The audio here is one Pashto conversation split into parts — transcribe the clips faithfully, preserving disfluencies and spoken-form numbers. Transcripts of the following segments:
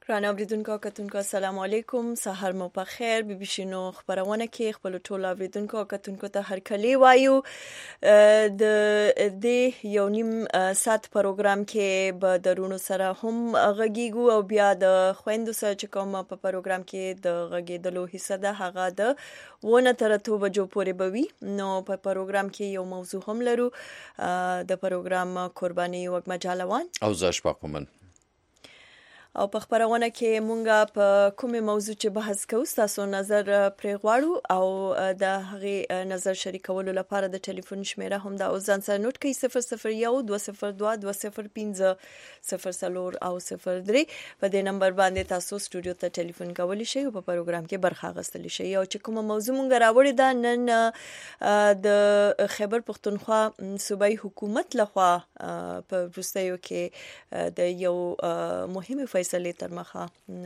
رانه اوریدونکو کتونکو السلام علیکم، سحر مو په خیر. بي بي سي نو خبرونه کې خپل ټول اوریدونکو کتونکو ته هر کلی وایو. د دې یو نیم سات پروګرام کې به درونو سره هم غږیږو او بیا د خويندو سره چې کوم په پروګرام کې د غږیدلو حصہ ده هغه د ونه تر اتو بجو پورې بوي. نو په پروګرام کې یو موضوع هم لرو، د پروګرام قرباني وګ مجالوان او زاش پاکومن او په خبرونه کې مونږه په کومه موضوع چې بحث کوو تاسو نظر پرې غواړو او د هغه نظر شریکولو لپاره د ټلیفون شمیره هم د اوزان سره نوٹ کړئ صفر صفر یو دوه صفر دوه دوه صفر پنځه صفر صفر او صفر درې. په دې نمبر باندې تاسو سټوډیو ته ټلیفون کولی شئ او په پروګرام کې برخه اخیستلی شئ. او چې کومه موضوع مونږ راوړې ده نن د خیبر پختونخوا صوبایي حکومت لخوا په وروستیو کې د یو مهمه فیصله تر مخه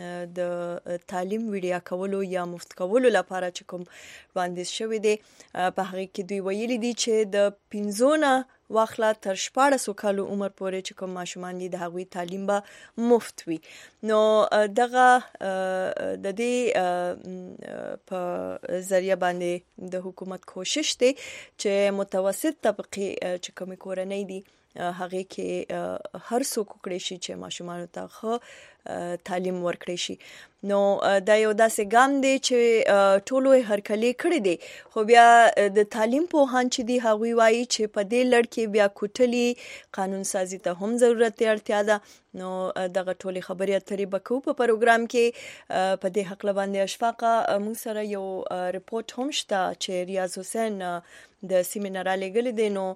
د تعلیم ویډیا کولو یا مفت کولو لپاره چې کوم وړاندیز شوی دی. په هغه کې دوی ویلي دي چې د پنځونه واخلا تر شپاړسو کالو عمر پورې چې کوم ماشومان دي د هغوی تعلیم به مفت وي. نو دغه د دې په ذریعہ باندې د حکومت کوشش دی چې متوسط طبقه چې کوم کورنۍ دي هغه کې هر څوک کړي شي چې ماشومان ته خو تعلیم ورکړي شي. نو دا یو داسې ګام دی چې ټولو هر کلی کړی دی، خو بیا د تعلیم په هان چې دی هغوی وایي چې په دې لړ کې بیا کوټلی قانون سازي ته هم ضرورت دی، اړتیا ده. نو دغه ټولې خبرې اترې به کوو په پروګرام کې. په دې حق باندې اشفاقه موږ سره یو رپورت هم شته چې ریاض حسین د سیمینار لګل دي. نو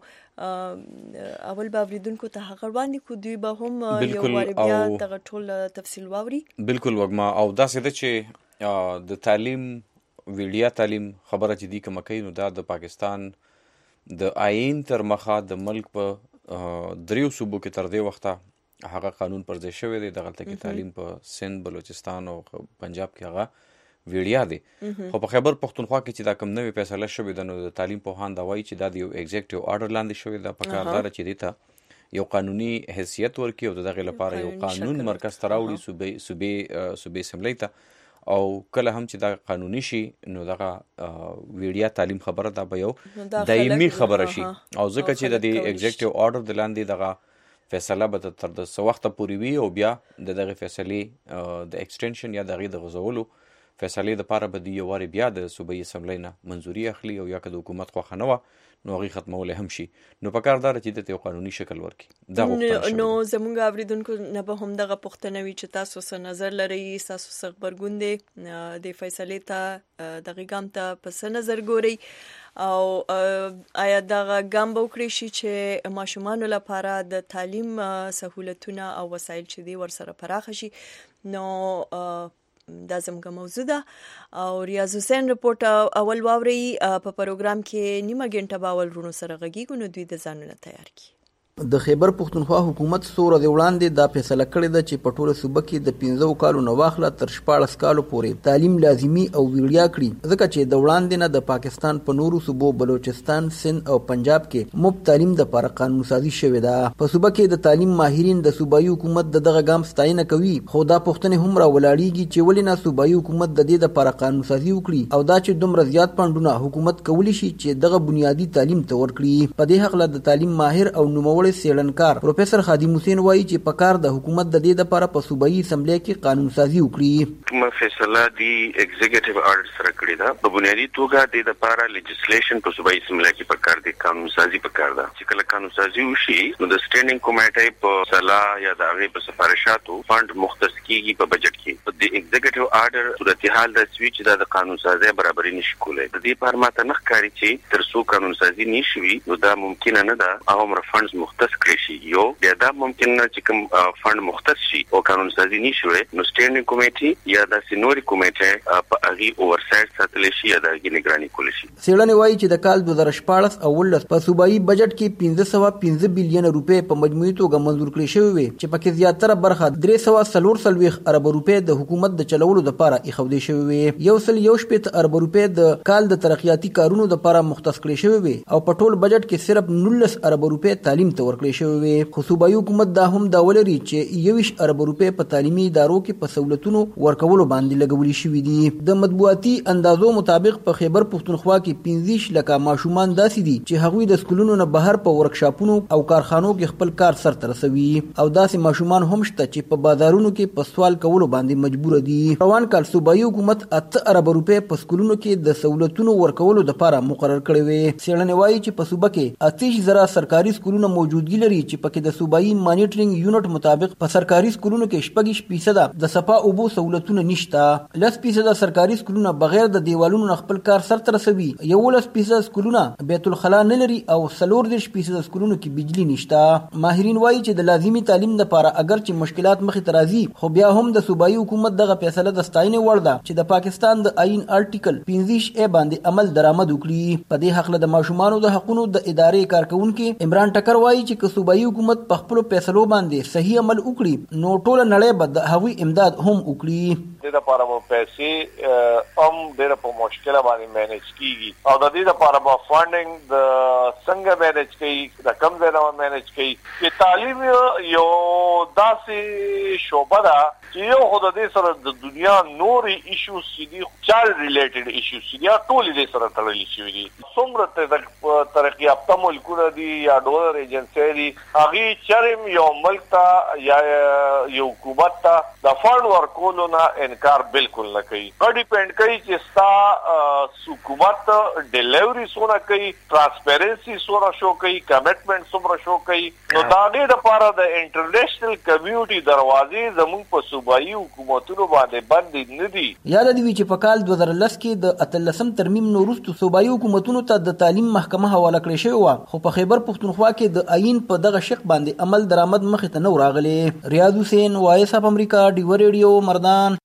اول به اوریدونکو ته هغه وړاندې کو دوی به هم یو واری بیا دغه ټول تفصیل واوري. بالکل وګما او دا څه ده چې د تعلیم ویډیا تعلیم خبره چې دی کوم کوي نو دا د پاکستان د آئین تر مخه د ملک په دریو صوبو کې تر دې وخته هغه قانون پر ځای شوی دی. دغه تل کې تعلیم په سند، بلوچستان او پنجاب کې هغه ویډیا دی. خو په خیبر پختونخوا کې چې دا کوم نوې فیصله شوې ده نو د تعلیم په هان دا وایي چې دا د یو ایگزیکټیو آرډر لاندې شوې ده. په کار دا چې دیته یو قانوني حیثیت ورکړي او دغه لپاره یو قانون مرکز ته راوړي صوبې صوبې صوبې اسمبلی ته، او کله هم چې دا قانوني شي نو دغه ویډیا تعلیم خبره دا به یو دایمي خبره شي. او ځکه چې د دې ایگزیکټیو آرډر د لاندې دغه فیصله به تر د څه وخته پورې وي او بیا د دغه فیصلې د ایکسټنشن یا دغه د غځولو فیصلې د پاره به دی یو واری بیا د صوبایي اسمبلی نه منځوري اخلي او یا که د حکومت خوښه نه وه نو هغې ختمولی هم شي. نو په کار دا ده چې دته یو قانوني شکل ورکړي. دا غوښتنه شوې. نو زموږ اوریدونکو نه به هم دغه پوښتنه وي چې تاسو څه نظر لرئ، تاسو څه غبرګون دی د فیصلې ته دغه ګام ته په څه نظر ګورئ، او آیا دغه ګام به وکړي شي چې ماشومانو لپاره د تعلیم سهولتونه او وسایل چې دي ورسره پراخه شي. نو دا زموږ موضوع ده او ریاض حسین رپورټ اول واوري په پروګرام کې نیمه ګنټه به اول رونو سره غږیږو نو دوی د ځانونه تیار کړي. د خیبر پختونخوا حکومت څو ورځې وړاندې دا فیصله کړې ده چې په ټوله صوبه کې د پنځو کالو نه واخله تر شپاړس کالو پورې تعلیم لازمي او ویډیا کړي، ځکه چې د وړاندې نه د پاکستان په نورو صوبو بلوچستان، سند او پنجاب کې مفت تعلیم دپاره قانون سازي شوې ده. په صوبه کې د تعلیم ماهرین د صوبایي حکومت د دغه ګام ستاینه کوي، خو دا پوښتنې هم راولاړېږي چې ولې نه صوبایي حکومت د دې دپاره قانون سازي وکړي او دا چې دومره زیات پانډونه حکومت کولی شي چې دغه بنیادي تعلیم ته ورکړي. په دې هکله د تعلیم ماهر او نوموړی څېړنکار پروفیسر خادم حسین وایي چې په کار د حکومت د دې لپاره په صوبایي اسمبلی کې قانون سازي وکړي. کومه فیصله دی ایگزیکټیو آرډر سره کړې ده په بنیادي توګه د لپاره لیجسلیشن په صوبایي اسمبلی کې په کار دی قانون سازي په کار ده. چې کله قانون سازي وشي نو د سټینډینګ کمیټې په صلاح یا د هغې په سفارشاتو فند مختص کیږي په بجټ کې. په د ایگزیکټیو آرډر صورتحال د سوي چې د قانون سازي برابري نشي کولای. د دې پر ماته نه ښکاري چې تر څو قانون سازي نشي نو دا ممکن نه ده هغه فندز مختص کړي شي. یو بیا دا ممکن نه چې کوم فند مختص شي او قانون سازي نشي نو سټینډینګ کمیټې یا د سینوري کمیټې په هغه اوورسایت ساتل شي یا د نگراني کول شي. څېړنې وایي چې د کال دوه زره شپاړس او ولس په صوبایي بجټ کې پنځه سوه پنځه بیلیونه روپۍ په مجموعي توګه منظور کړې شوې وې چې پکې زیاتره برخه درې سوه څلور څلوېښت اربه روپۍ د حکومت د چلولو دپاره ایښودې شوې وې. یو سل یو شپېته اربه روپۍ د کال د ترقیاتي کارونو دپاره مختص کړې شوې وې او په ټول بجټ کې صرف نولس اربه روپۍ تعلیم ته ته ورکړې شوې وې. خو صوبایي حکومت دا هم دا ولري چې یویشت ارب روپۍ په تعلیمي ادارو کې په سہولتونو ورکولو باندې لګولې شوي دي. د مطبوعاتي اندازو مطابق په خیبر پښتونخوا کې پنځه لکه ماشومان داسې دي چې هغوی د سکولونو نه بهر په ورکشاپونو او کارخانو کې خپل کار سرته رسوي او داسې ماشومان هم شته چې په بازارونو کې په سوال کولو باندې مجبور دي. روان کال صوبایي حکومت اته ارب روپۍ په سکولونو کې د سہولتونو ورکولو لپاره مقرر کړې وې. څېړنې وایي چې په صوبه کې اتیش زره سرکاري سکولونه موجودګي لري چې پکې د صوبایي مانیټرینګ یونټ مطابق په سرکاري سکولونو کې شپږ فیصده د صفا اوبو سہولتونه نشته، لس فیصده سرکاري سکولونه بغیر د دیوالونو نه خپل کار سرته رسوي، یولس فیصده سکولونه بیت الخلا نه لري او څلور دېرش فیصده سکولونو کې بجلی نشته. ماهرین وایي چې د لازمي تعلیم لپاره اگر چې مشکلات مخې ته راځي خو بیا هم د صوبایي حکومت دغه فیصله د ستاینې وړ ده چې د پاکستان د آئین آرټیکل پنځه ای باندې عمل درآمد وکړي. په دې حق له د ماشومانو د حقونو د ادارې کارکونکي عمران ټکر وایي چې که صوبایي حکومت په خپلو فیصلو باندې صحیح عمل وکړي نو ټوله نړۍ به د هغوی امداد هم وکړي. د لپاره مو پیسې هم ډېره په مشکله باندې مینج کیږي او د دې لپاره به فانډینګ د څنګه مینج کوي د کم ځای نه مینج کوي. چې تعلیم یو داسې شعبه ده چې یو خو د دې سره د دنیا نورې ایشوز چې دي چایلډ ریلیټډ ایشوز چې دي ټولې دې سره تړلي شوي دي. څومره ترقي یافته ملکونه دي یا ډونر ایجنسۍ دي هغې چرم یو ملک ته یا یو حکومت ته د فنډ ورکولو نه انکار بالکل نه کوي. دا ډیپینډ کوي چې ستا حکومت ډیلیوري څونه کوي، ټرانسپیرنسي څونه شو کوي، کمیټمنټ څومره شو کوي. نو د هغې دپاره د انټرنیشنل کمیونټي دروازې زموږ په صوبایي حکومتونو باندې بندې نه دي. یاد دې وي چې په کال دوه زره لس کې د اتلسم ترمیم نه وروسته صوبایي حکومتونو ته د تعلیم محکمه حواله کړې شوې وه خو په خیبر پښتونخوا کې د آئین په دغه شق باندې عمل درآمد مخې ته نه و راغلی. ریاض حسین، وایس اف امریکا، ډیوه ریډیو، مردان.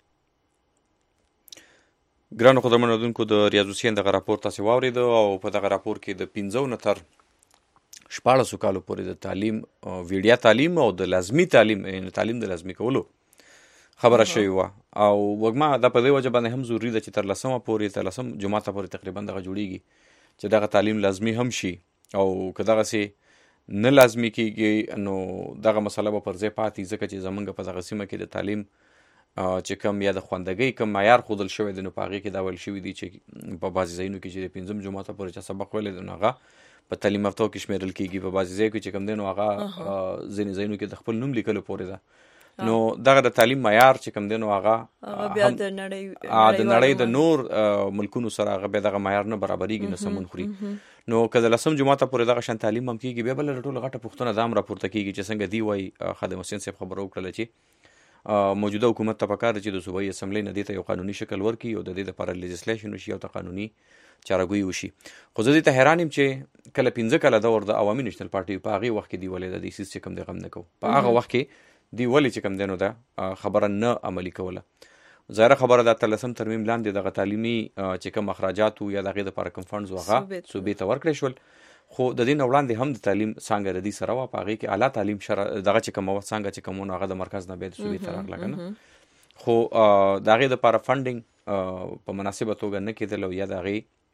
ګرانو قدرمنو اوریدونکو، د ریاض حسین دغه راپور تاسې واورېده او په دغه راپور کې د پنځو نه تر شپاړسو کالو پورې د تعلیم، ویډیا تعلیم او د لازمي تعلیم یعنې تعلیم د لازمي کولو خبره شوې وه او وږمه دا په دې وجه باندې هم ضروري ده چې تر لسمه پورې تر لسم جماعته پورې تقریبا دغه جوړیږي چې دغه تعلیم لازمي هم شي او که دغسې نه لازمي کېږي نو دغه مسله به پر ځای پاتې ځکه چې زمونږ په دغه سیمه کې د تعلیم چې کم یا د خوندګۍ کم معیار ښودل شوی دی نو په هغې کې دا ویل شوي دي چې په بعضې ځایونو کې چې د پنځم جماعته پورې چا سبق ویلی دی نو هغه په تعلیم یافتو کې شمېرل کېږي. په بعضې ځایو کې چې کم دی نو هغه ځینې ځایونو کې د خپل نوم لیکلو پورې ده. نو دغه د تعلیم معیار چې کم دی نو هغه د نړۍ د نور ملکونو سره هغه بیا دغه معیار نه برابرېږي نه سمون خوري. نو که د لسم جماعته پورې دغه شان تعلیم هم کېږي بیا بله ټوله غټه پوښتنه دا هم راپورته کېږي چې څنګه دی وایي خادم حسین صاحب خبره وکړله چې موجوده حکومت ته پکار ده چې د صوبایي اسمبلۍ نه دې ته یو قانوني شکل ورکړي او د دې دپاره لیجسلیشن وشي او ته قانوني چارهګویي وشي. خو زه دې ته حیران یم چې کله پنځه کاله دور د عوامي نیشنل پارټي په هغې وخت کې دوی ولې د دې څیز چې کوم دی غم نه کوو په هغه وخت کې دوی ولې چې کوم دی نو دا خبره نه عملي کوله. ظاهره خبره ده اتلسم ترمیم لاندې دغه تعلیمي چې کوم اخراجات وو یا د هغې دپاره کوم فنډز وو هغه صوبې ته ورکړی شول. خو د دې نه وړاندې هم د تعلیم څانګه د دې سره وه په هغې کې اعلی تعلیم شرع دغه چې کومه وه څانګه چې کوم وه نو هغه د مرکز نه بیا د صوبې ته راغله که نه. خو د هغې دپاره فنډینګ په مناسبه توګه نه کېدل او یا د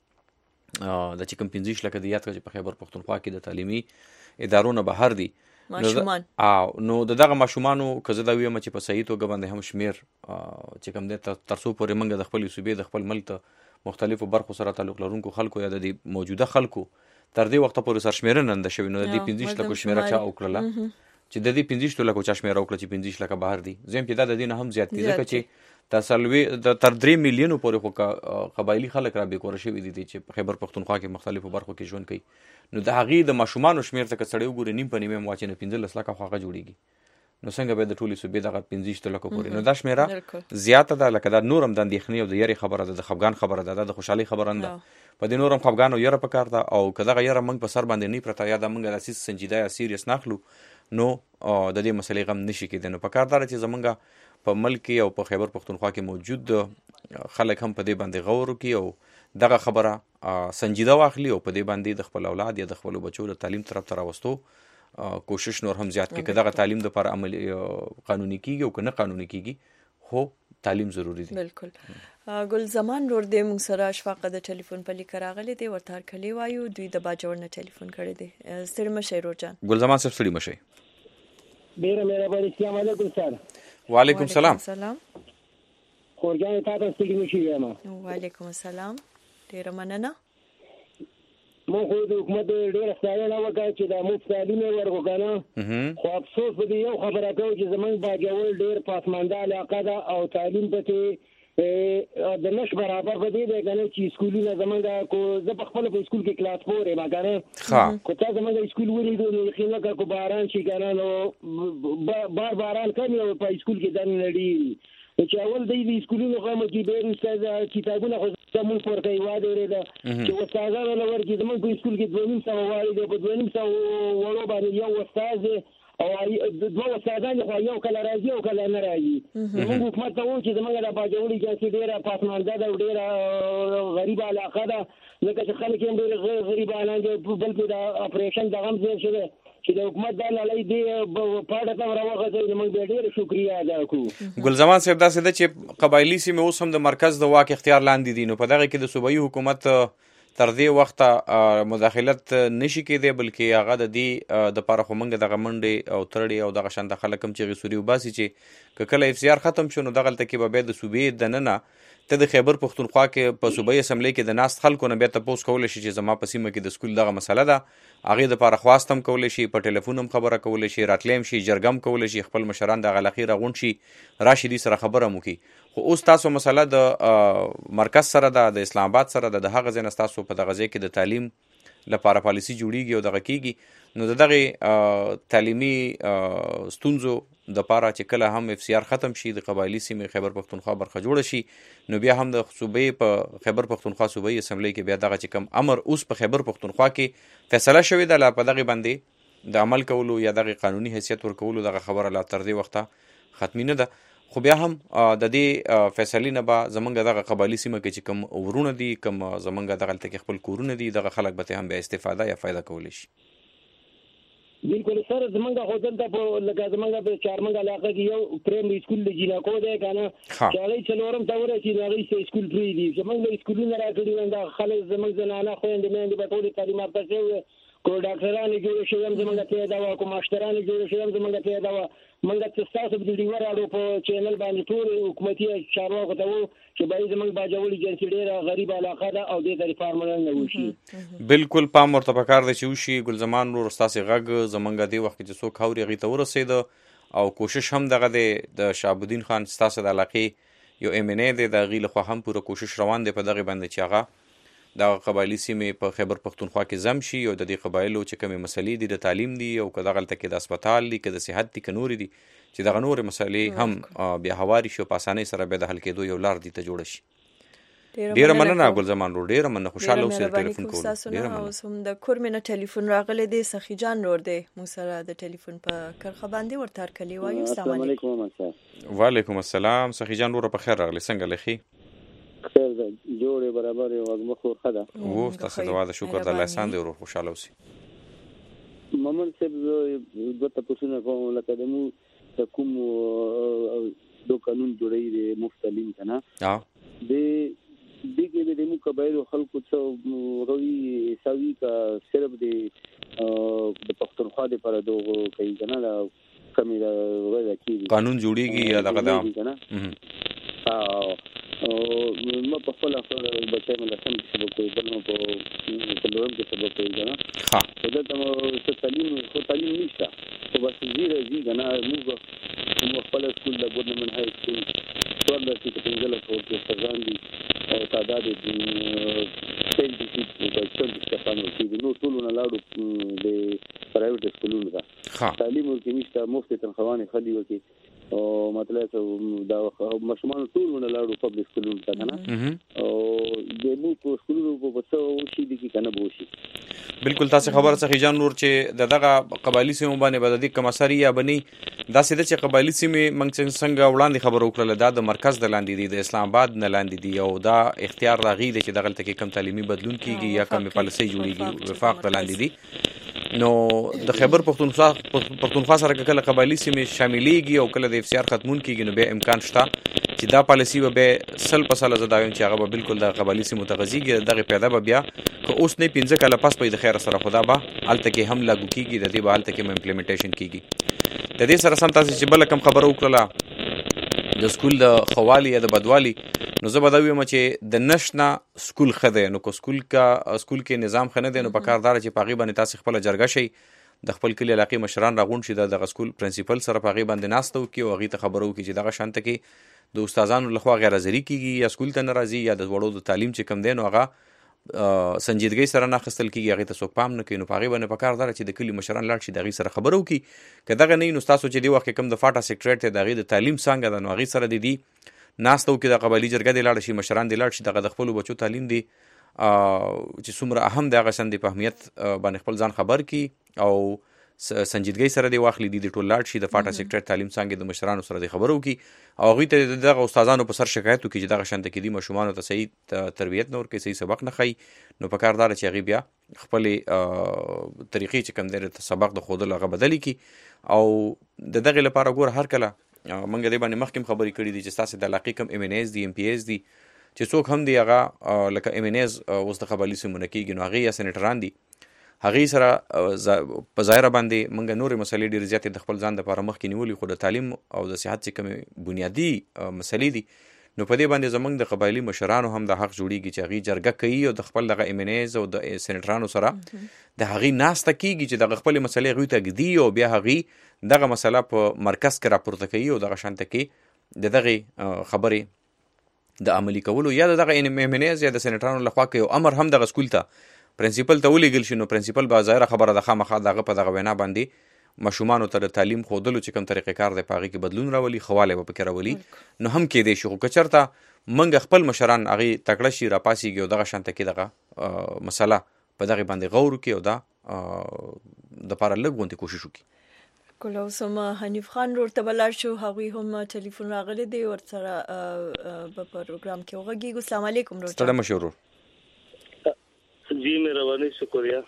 هغې د چې کوم پنځه ویشت لکه د یاد کړه چې په خیبر پښتونخوا کې د تعلیمي ادارو نه بهر دي ماشومان نو د دغه ماشومانو که زه دا ویم چې په صحیح توګه باندې هم شمېر چې کوم دی تر څو پورې موږ د خپلې صوبې د خپل ملک ته مختلفو برخو سره تعلق لرونکو خلکو یا د دې موجوده خلکو تر دې وخته پورې سرشمېرنه نه ده شوې نو د دې پنځه ویشت لکو شمېره چا وکړله چې د دې پنځه ویشتو لکو چا شمېره وکړه چې پنځه ویشت لکه بهر دي. زه یم چې دا د دې نه هم زیات دي ځکه چې تر څلوېښت تر درې میلیونو پورې خو قبایلي خلک را بېکوره شوي دي چې په خیبر پښتونخوا کې مختلفو برخو کې ژوند کوي. نو د هغې د ماشومانو شمېر ته که سړی وګوري نیم په نیم یې واچي نه پنځلس لکه خو هغه جوړېږي نو څنګه به د ټولې صوبې دغه پنځه ویشتو لکو پورې نو دا شمېره زیاته ده لکه دا نور هم د اندېښنې او د یرې خبره ده د خفګان خبره ده دا د خوشحالۍ خبره نه ده. په دې نور هم خفګان او یره پکار ده او که دغه یره موږ په سر باندې نه پرته یا دا موږ دا څیز سنجیده یا سیریس نه اخلو نو د دې مسلې غم نشي کېدی. نو پکار دا ده چې زمونږ په ملک کې او په خیبر پښتونخوا کې موجود خلک هم په دې باندې غور وکړي او دغه خبره سنجیده واخلي او په دې باندې د خپل اولاد یا د خپلو بچو د تعلیم طرف ته راوستو کوشش نور هم زیات کړي که دغه تعلیم دپاره عملي قانوني کېږي او که نه قانوني کېږي خو تعلیم ضروری دی. بالکل. ګل زمان ور دې موږ سره اشفاق د ټلیفون په لیک راغلي دی ورته هر کلی وایو دوی د باجوړ نه ټلیفون کړی دی. ستړي مشه روجان. ګل زمان صاحب ستړي مشه. ډیره مهرباني. السلام علیکم سر. وعلیکم السلام. سلام. خورجان تاسو ستړي مشه یم. وعلیکم السلام. ډیره مننه. مو خو د حکومت ډیره ستاینه وکړه چې د مفت تعلیم ورکړو کنه، خو افسوس په دې یو خبره کوي چې زمونږ باجوړ ډیر پاسمانده علاقه ده او تعلیم پکې د نش برابر په دې دی کنه چې سکولونه زمونږ کو زه په خپل په سکول کې کلاس فور یم کنه، خو تا زمونږ سکول ولیدو نو خلک کو باران شي کنه نو بار باران کوي او په سکول کې ځان لړي چې اول د دې سکولونو کوم چې ډېر استاد کتابونه خو زموږ پر کوي واده لري چې استادانو لور کې زموږ په سکول کې دوه نیم سو وایي د دوه نیم سو ورو باندې یو استاد او دوه استادان خو یو کله راځي او کله نه راځي. موږ حکومت ته وایو چې زموږ د باجوړي چې ډېره پاسمانده ده او ډېره غریب علاقه ده، لکه چې خلک یې ډېر غریبانه دي بلکې د اپریشن د غم ځای شوی چې د حکومت د لړۍ دی پاړه ته راوغځي موږ به ډېر شکریا ادا کوو. ګل زمان صاحب داسې ده چې قبایلی سیمې اوس هم د مرکز د واک اختیار لاندې دي، نو په دغه کې د صوبایي حکومت تر دې وخته مداخلت نشي کېدی، بلکې هغه د دې د پاره خو موږ دغه منډې او ترړې او دغه شان د خلک هم چې غسوري وباسي چې که کله اف سی آر ختم شو نو دغلته کې به بیا د صوبې دننه ته د خیبر پښتونخوا کې په صوبایي اسمبلی کې د ناست خلکو نه بیا تپوس کولی شي چې زما په سیمه کې د سکول دغه مسله ده، هغې دپاره خواست هم کولی شي، په ټلیفون هم خبره کولی شي، راتلی هم شي، جرګه هم کولی شي، خپل مشران د هغه لاخي راغونډ شي راشي دې سره خبره هم وکړي. خو اوس تاسو مسله د مرکز سره ده، د اسلام آباد سره ده، د هغه ځای نه ستاسو په دغه ځای کې د تعلیم لپاره پالیسي جوړیږي او دغه کیږي، نو د دغه تعلیمي ستونزو د پاره چې کله هم اف سی آر ختم شي د قبایلی سیمې خیبر پښتونخوا برخه جوړه شي نو بیا هم د صوبې په خیبر پښتونخوا صوبایي اسمبلی کې بیا دغه چې کم امر اوس په خیبر پښتونخوا کې فیصله شوې ده لا په دغه باندې د عمل کولو یا دغه قانوني حیثیت ورکولو دغه خبره لا تر دې وخته ختمي نه ده، خو بیا هم د دې فیصلې نه به زمونږ دغه قبایلی سیمه کې چې کم ورونه دي کم زمونږ دغلته کې خپل کورونه دي دغه خلک به هم بیا استفاده یا فایده کولی شي. بالکل سر زمونږ خو دلته په لکه زمونږ په چارمنګ علاقه کې یو پرایمري سکول د جیناکو دی کنه چې هغې څلورم ته ورسېد هغې سکول پرېږدي زمونږ سکولونه راکړي وي دا خلک زمونږ زنانه خویندې میندې به ټولې تعلیم یافته شوي کو ډاکټرانې جوړې شوي هم زمونږ پیدا وه کو ماشټرانې جوړې شوي هم زمونږ پیدا وه. موږ چې ستاسو د ډیور اړو په چینل باندې ټول حکومتي چارواکو ته وو چې باید زمونږ باجوړي جنسي ډېره غریب علاقه ده او دې ته ریفارمونه نه وشي. بالکل پام ورته پکار دی چې وشي. ګل زمان ورور ستاسې غږ زمونږ دې وخت کې چې څوک اوري هغې ته ورسېده او کوشش هم دغه دی د شهابالدین خان ستاسو د علاقې یو ایم این ای دی د هغې لخوا هم پوره کوشش روان دی په دغې باندې چې هغه د قبایلی سیمې په خیبر پښتونخوا کې زم شي او د دې قبایلو چې کومې مسلې دي د تعلیم دي او که دغلته کې د اسپتال دي که د صحت دي که نورې دي چې دغه نورې مسلې هم بیا هواري شي او په اسانۍ سره بیا د حل کېدو یو لار دي ته جوړه شي. ډیره مننه ګل زمان ورور، ډیره مننه، خوشاله اوسئ د ټلیفون کولو. ډیره مننه. اوس هم د کور مینه ټلیفون راغلی دی سخی جان ورور دی موږ سره د ټلیفون په کرخه باندې ورته هر کلی وایو. السلام علیکم. وعلیکم السلام. سخی جان ورور په خیر راغلی، څنګه لخي؟ خیر ده جوړې برابر یو وګمه خور خدا وو تاسو دوا د شکر د الله احسان دی ورور، خوشاله اوسئ. ممن صاحب دوه تاسو کوم لکه د مو کوم دو قانون جوړی دی مفت تعلیم کنه ها د دغه د مو قبایل خلکو څو روي ساوي کا صرف د د پښتونخوا د پر دوه کوي کنه دا کمی دا وځي کی قانون جوړیږي یا دغه دا ها او ما په خپل خپل بچای مله سم څه کوي بل نو په کلورم کې څه کوي کنه ها دا ته څه تعلیم خو تعلیم نشته خو بس زیره زی کنه موږ موږ خپل سکول د ګورنمنت های سکول ټول د چې په انګلیسي او په څرګند دي او تعداد د سیل دي چې په څو کې څنګه چې نو ټول نه لاړو د پرایویټ سکولونو دا تعلیم ورکې نشته مفت تنخوانې خالي وکي او مطلب دا مشمول ټول نه لاړو پبلک سکولونو ته کنه او د مو په سکولونو په څو شي دي کې کنه بوشي. بالکل تاسو خبره څخه جان نور چې دغه قبایلی سیمه باندې بددي کمسری یا بني دا سیده چې قبایلی سیمه منځ څنګه وړاندې خبر وکړه دا د مرکز د لاندې دي د اسلام آباد نه لاندې دي او دا اختیار راغی دی چې دغلته کې کم تعلیمي بدلون کیږي یا کم پالیسي جوړیږي وفاق د لاندې دي نو د خیبر پښتونخوا پښتونخوا سره کله قبایلی سیمه شاملېږي او کله د اف سی آر ختمون کیږي نو به امکان شته چې دا پالیسي به به سل په سله زه دا وایم چې هغه به بالکل د قبایلي سیمو ته غځېږي، دغې پیدا به بیا که اوس نه پنځه کاله پس به د خیره سره خو دا به هلته کې هم لاګو کېږي، د دې به هلته کې هم امپلیمنټیشن کېږي. د دې سره سم تاسې چې بله کوم خبره وکړله د سکول د ښه یا د بدوالي، نو زه به دا ویم چې د نشت نه سکول ښه دی. نو که سکول کا سکول کې نظام ښه نه دی، نو په کار دا ده چې په هغې باندې تاسې خپله جرګه شئ، د خپل کلي علاقې مشران راغونډ شي، د دغه سکول پرنسپل سره په هغې باندې ناسته وکړي او هغې ته خبره وکړي چې دغه شانته کې د استادانو لخوا غیر حاضري کېږي یا سکول ته نه راځي یا د وړو د تعلیم چې کوم دی نو هغه سنجیدګۍ سره نه اخیستل کېږي، هغې ته څوک پام نه کوي. نو په هغې باندې په کار دا چې د کلي مشران لاړ شي، د هغې سره خبره وکړي. که دغه نه وي نو ستاسو چې دې وخت کې کوم د فاټا سیکټریټ دی د هغې د تعلیم څانګه ده، نو هغې سره د دې ناسته وکړي، د قبایلي جرګه دې لاړه شي، مشران دې لاړ شي، دغه د خپلو بچو تعلیم دی چې څومره اهم دی هغه شان دی په اهمیت باندې خپل ځان خبر کړي او سنجیدګۍ سره دی واخلي، دي ټول لاړ شي د فاټا سیکټریټ تعلیم څانګې د مشرانو سره دی خبره وکړي او هغوی ته دغه استادانو په سر شکایت وکړي چې دغه شانته کې دي ماشومانو ته صحیح تربیت نه ورکوي، صحیح سبق نه ښایي. نو په کار دا ده چې هغې بیا خپلې طریقې چې کوم دی سبق د ښودلو هغه بدلې کړي. او د دغې لپاره ګوره هر کله موږ دې باندې مخکې هم خبرې کړي دي چې ستاسې د علاقې کوم ایم ان ایز دي، ایم پی ایز دي، چې څوک هم دی هغه لکه ایم ان ایز اوس د قبایلي سیمو نه کېږي، نو هغې یا سینیټران دي، هغې سره په ظاهره باندې موږ نورې مسلې ډېرې زیاتې د خپل ځان دپاره مخکې نیولي، خو د تعلیم او د صحت چې کومې بنیادي مسلې دي نو په دې باندې زموږ د قبایلي مشرانو هم د حق جوړېږي چې هغې جرګه کوي او د خپل دغه ایم ان ایز او د سینیټرانو سره د هغې ناسته کېږي چې دغه خپلې مسلې هغوی ته ږدي او بیا هغې دغه مسله په مرکز کې راپورته کوي او دغه شانته کې د دغې خبرې د عملي کولو یا د دغه ایم ان ایز یا د سینیټرانو لخوا که یو امر هم دغه سکول ته پرنسپل ته ولیږل شي، نو پرنسپل به ظاهره خبره ده خامخا د هغه په دغه وینا باندې ماشومانو ته د تعلیم ښودلو چې کوم طریقې کار دی په هغې کې بدلون راولي، ښه والی به پکې راولي. نو هم کیدی شي خو که چېرته موږ خپل مشران هغې تکړه شي راپاسېږي او دغه شانته کې دغه مسله په دغې باندې غور وکړي او دا دپاره لږ غوندې کوشش وکړي. کله اوس هم حنیف خان ورته به لاړ شو، هغوی هم ټلیفون راغلی دی، ورسره به پروګرام کې وغږېږو. السلام علیکم ورور. ستړی مه شې ورور. جی مهرباني شکریہ.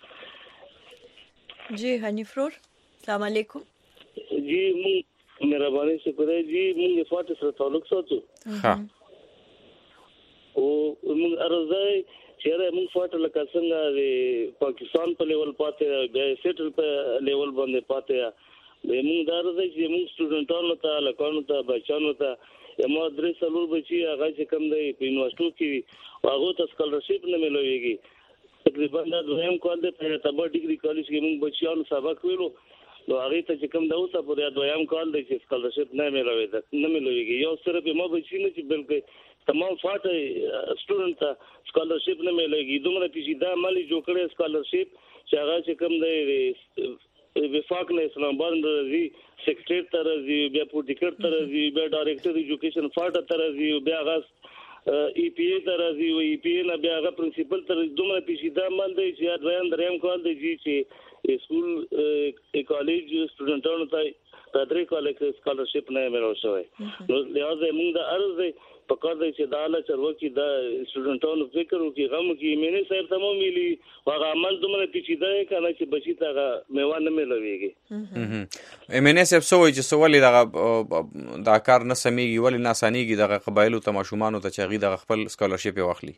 جی حنیف رور السلام علیکم. جی مونږ مهرباني شکریہ. جی مونږ فاټ سره تعلق ساتو ها او مونږ ارزای چې مونږ فاټ لکه څنګه د پاکستان په لیول پاتې د سیټل په لیول باندې پاتې مونږ دا ارزای چې مونږ سټوډنټانو ته لکانو ته بچانو ته یما درې څلور بچي هغه چې کوم دی په یونیورسيټو کې هغه ته سکالرشپ نه ملويږي. تقریبا دا دویم کال دی په تبا ډیګري کالج کې موږ بچیانو سبق ویلو نو هغه ته چې کوم دا اوسه په دویم کال دی چې سکالرشپ نه ملوي دا نه ملويږي. یو صرف ما بچی نه چې بلکې تمام فاټ سټوډنټ ته سکالرشپ نه ملويږي. دومره پیچیده عملي جوړ کړي سکالرشپ چې هغه چې کوم دی وفاق نه اسلام آباد راځي، سیکریټری ته راځي، بیا پروډیکټ ته راځي، بیا ډایریکټر ایجوکیشن فاټ ته راځي، بیا هغه ای پی ای ته راځي او ای پی ای نه بیا هغه پرنسپل ته دومره پیچیده عمل دی چې دریم دریم کال دی چې سکول کالج سټوډنټانو ته په درې کال کې سکالرشپ نه ملو شوی. نو لہذا موږ د عرض دی په کار دی چې دا له چروکي د سټوډنټانو فکر وکړي غم کې مینه صاحب ته مو ملي هغه عمل دومره پیچیده کنه چې بچی ته میوه نه ملويږي. ایم ان ایس اف سوې چې سوالي دغه دا کار نه سميږي ولې نه اسانيږي دغه قبایلو ته ماشومانو ته چغي دغه خپل سکالرشپ واخلي.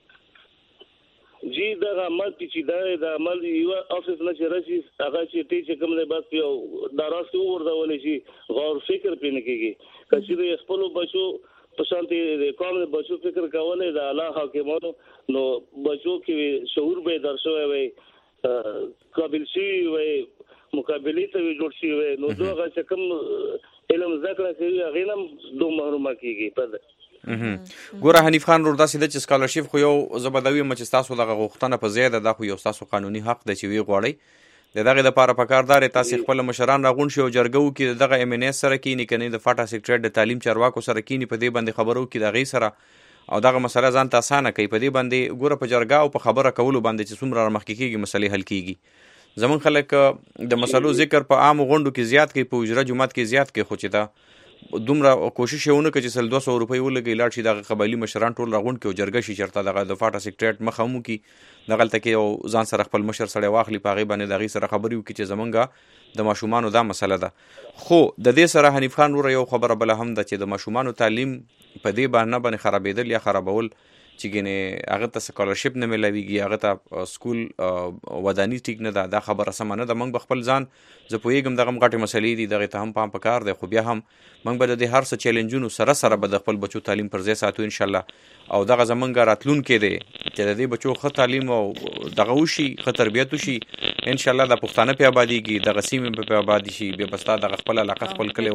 جی دا عمل پیچیده دا عمل یو افسوس نه چې راشي هغه چې تی چې کوم نه بس یو دراستو ورځول شي غور فکر پینې کېږي کچې خپل بچو په شانتي قوم د بچو فکر کولای د الله حکیمانو نو بچو کې شعور به درشوي وي قابل شي وي مقابله ته جوړ شي وي نو دوه چې کوم علم ذکر کوي هغه نم دوه محرومه کیږي په ګوره حنیف خان ور داسې د چې سکالرشپ خو یو زبدوي مچ تاسو دغه غوښتنه په زیاده د خو یو تاسو قانوني حق د چې وی غوړی د دغه لپاره په کاردار تاسو خپل مشران راغون شي او جرګو کې دغه ایم ان ایس سره کې نه کني د فاټا سیکټریټ د تعلیم چارواکو سره کې نه په دې باندې خبرو کې دغه سره او دغه مسله ځان ته اسانه کوي په دې باندې ګوره په جرګه او په خبره کولو باندې چې څومره مخکې کېږي مسلې حل کېږي. زمون خلک د مسلو ذکر په عام غونډو کې زیات کوي په اجرا جماعت کې زیات کوي خو چې دا دومره کوشش یې ونه کړي چې سل دوه سوه روپۍ ولګي لاړ شي دغه قبایلي مشران ټول راغونډ کړي او جرګه شي چېرته دغه د فاټا سیکټریټ مخه هم وکړي دغلته کې یو ځان سره خپل مشر سړی واخلي په هغې باندې د هغې سره خبرې وکړي چې زمونږ د ماشومانو دا مسله ده. خو د دې سره حنیف خان وروره یو خبره بله هم ده چې د ماشومانو تعلیم په دې بهانه باندې خرابېدل یا خرابول چې ګینې هغه ته سکالرشپ نه میلاویږي، هغه ته سکول وداني ټیک نه ده، دا خبره سمه نه ده. موږ به خپل ځان، زه پوهېږم دغه غټې مسلې دي، دغې ته هم پام پکار دی، خو بیا هم موږ به د دې هر څه چیلنجونو سره سره به د خپل بچو تعلیم پر ځای ساتو انشاءالله. او دغه زمونږ راتلونکی دی چې د دې بچو ښه تعلیم او دغه وشي، ښه تربیت وشي انشاءالله. د پښتانه پې ابادېږي، دغه سیمې به پې ابادې شي، بیا به ستا دغه خپل علاقه خپل کلی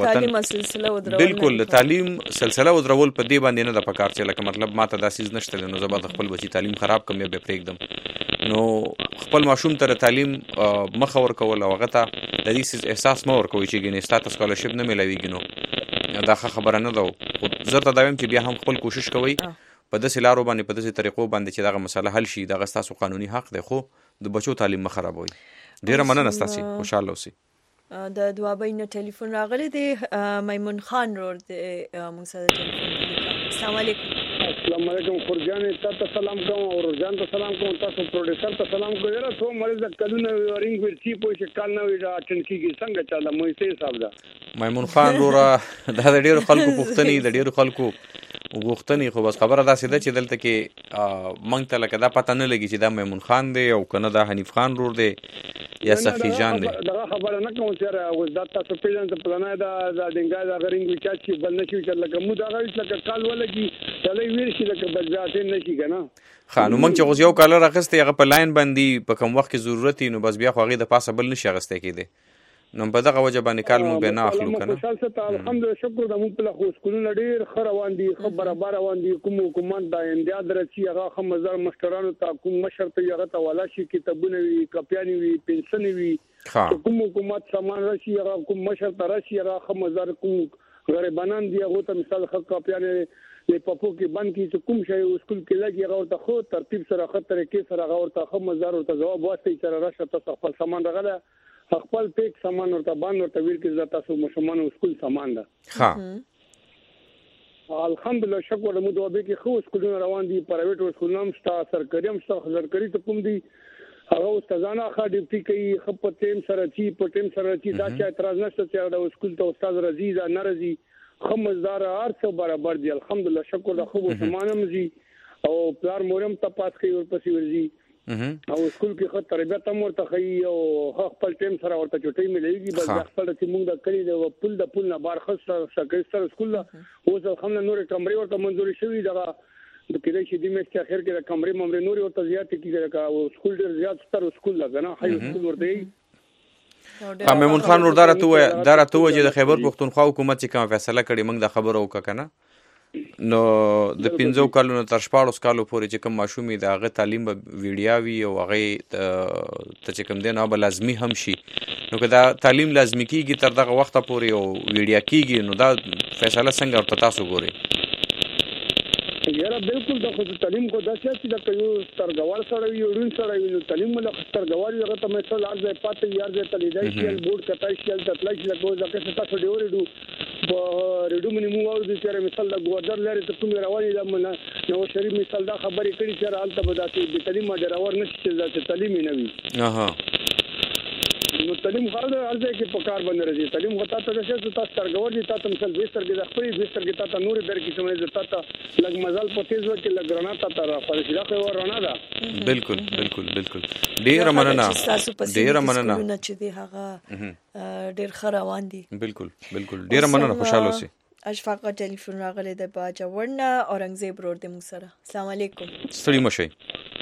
وطن. بالکل د تعلیم سلسله ودرول په دې باندې نه ده پکار چې لکه مطلب ما ته دا څیز نشته دی نو زه به د خپل بچي تعلیم خراب کړم یا به پرېږدم. نو خپل ماشوم ته د تعلیم مخه ورکول او هغه ته د دې څیز احساس مه ورکوئ چې ګینې ستا ته سکالرشپ نه میلاویږي، نو دا ښه خبره نه ده. خو زه ته دا وایم چې بیا هم خپل کوشش کوئ په داسې لارو باندې، په داسې طریقو باندې چې دغه مسله حل شي. دغه ستاسو قانوني حق دی، خو د بچو تعلیم مه خرابوئ. ډېره مننه ستاسې، خوشحاله اوسئ. د دوابۍ نه ټلیفون راغلی دی، میمون خان رور دی موږ سره د ټلیفون. السلام علیکم. السلام علیکم خورجانې، تا ته سلام کوم او روزان ته سلام کوم، تاسو پروډوسر ته سلام کوم. یاره څو مریض د کلونه رینګ ورچی پوه چې کال نه وي دا اټن کېږي، څنګه چاله مویسې حساب ده. میمون خان روره دا د ډېرو خلکو پوښتنې، د ډېرو خلکو غوښتنې، خو بس خبره داسې ده چې دلته کې موږ ته لکه دا پته نه لګي چې دا میمون خان دی او که نه دا حنیف خان رور دی یا سخي جان دی. دغه خبره نه کوم چې اوس دا تاسو پیژنئ ته پلانه دا د ډنګا د غرینګ وچا چې بل نشي چې لکه مو دا غوښ لکه کال ولګي تلې ویر شي لکه بل ځاتې نشي کنه. خانو موږ چې اوس یو کال راغستې هغه په لاین باندې په کوم وخت کې ضرورت نو بس بیا خو هغې د پاسه بل نشي اغستی کېدی، نو په دغه وجه باندې کال مونږ بیا نه اخلو که نه. خوشحال څه الحمدلله شکر د مونږ په له خو سکولونه ډېر ښه روان دي، ښه برابر روان دي. کوم حکومت دا امداد رسي هغه ښه مزار مشترانو ته، کوم مشر ته هغه ته والا شي کتابونه وي، کاپیانې وي، پنسنې وي. کوم حکومت سامان رسي هغه کوم مشر ته رسي هغه ښه مزار. کوم غریبانان دي هغه ته مثال ښه کاپیانې د پپو کې بند کړي چې کوم شی سکول کې لګي هغه ورته ښه ترتیب سره ښه طریقې سره هغه ورته ښه مزار ورته جواب واستوي چې راشه تاسو خپل سامان راغله خپل پیک سامان ورته باندې ورته ویل کې زه تاسو مشمانو سکول سامان ده. ها الحمدلله شکر د مو دوه کې خو سکولونه روان دي، پرایویټ سکولونه هم شته، سرکاري هم شته. سرکاري ته کوم دي هغه استادانه ښه ډیوټي کوي، ښه په ټیم سره چی په ټیم سره چی دا چې اعتراض نشته چې د سکول ته استاد راځي دا نه راځي، ښه مزدار هر څه برابر دي الحمدلله شکر د خو سامان هم زی او پلار مورم ته پاس کوي ورپسې ورځي او سکول کې خو تربیت هم ورته کوي او خپل ټیم سره ورته چټي مليږي. بس خپل چې موږ د کلی د پل د پل نه بار خاصه سکرټر سکول اوس الحمدلله نور کمرې ورته منځوري شوې دغه د کله چې د میاشتې اخر کې د کمرې ممرې نور ورته زیات کیږي او سکول ډیر زیات ستر سکول لګنه هاي سکول ورته. میمون خان ور دارته و دارته و چې د خیبر پښتونخوا حکومت چې کوم فیصله کړي موږ د خبرو وککنه نو د پنځو کالونو تر شپاړس کالو پورې چې کوم ماشومې د هغه تعلیم به ویډیاوي او هغه ته چې کوم دی نو به لازمي هم شي، نو که دا تعلیم لازمي کېږي تر دغه وخته پورې او ویډیا کېږي نو دا فیصله څنګه ورته تاسو ګورئ؟ یاره بالکل د خو تعلیم کو دا چې د یو سترګوار سره یو ورون سره یو تعلیم له سترګوار یو ته مثال ارزه پاتې یار دې تلیدای شي بورډ کتای شي د تلای شي له ځکه تاسو ډیو ریډو په ریډو منی مو ورته چې مثال د ګوردر لري ته کوم رواني د نو شریف مثال دا خبرې کړي چې حالت به داسې د تعلیم ډراور نشي چې د تعلیم نه وي. اها نو تعلیم خالد ارزه کې په کار باندې راځي. تعلیم غوته ته چې تاسو سترګور دي تاسو مثال بیستر کې د خپل بیستر کې تاسو نور در کې سمې زتا ته لګ مزل په تیز وکړي لګ رڼا ته را فرشله خو رڼا ده. بالکل بالکل بالکل ډیر مننه ډیر مننه چې دی هغه ډیر خروان دي. بالکل بالکل ډیر مننه خوشاله اوسئ. اشفاق ټلیفون راغلی د باجا ورنه اورنګزیب رور د موږ سره. السلام علیکم. ستړي مشئ.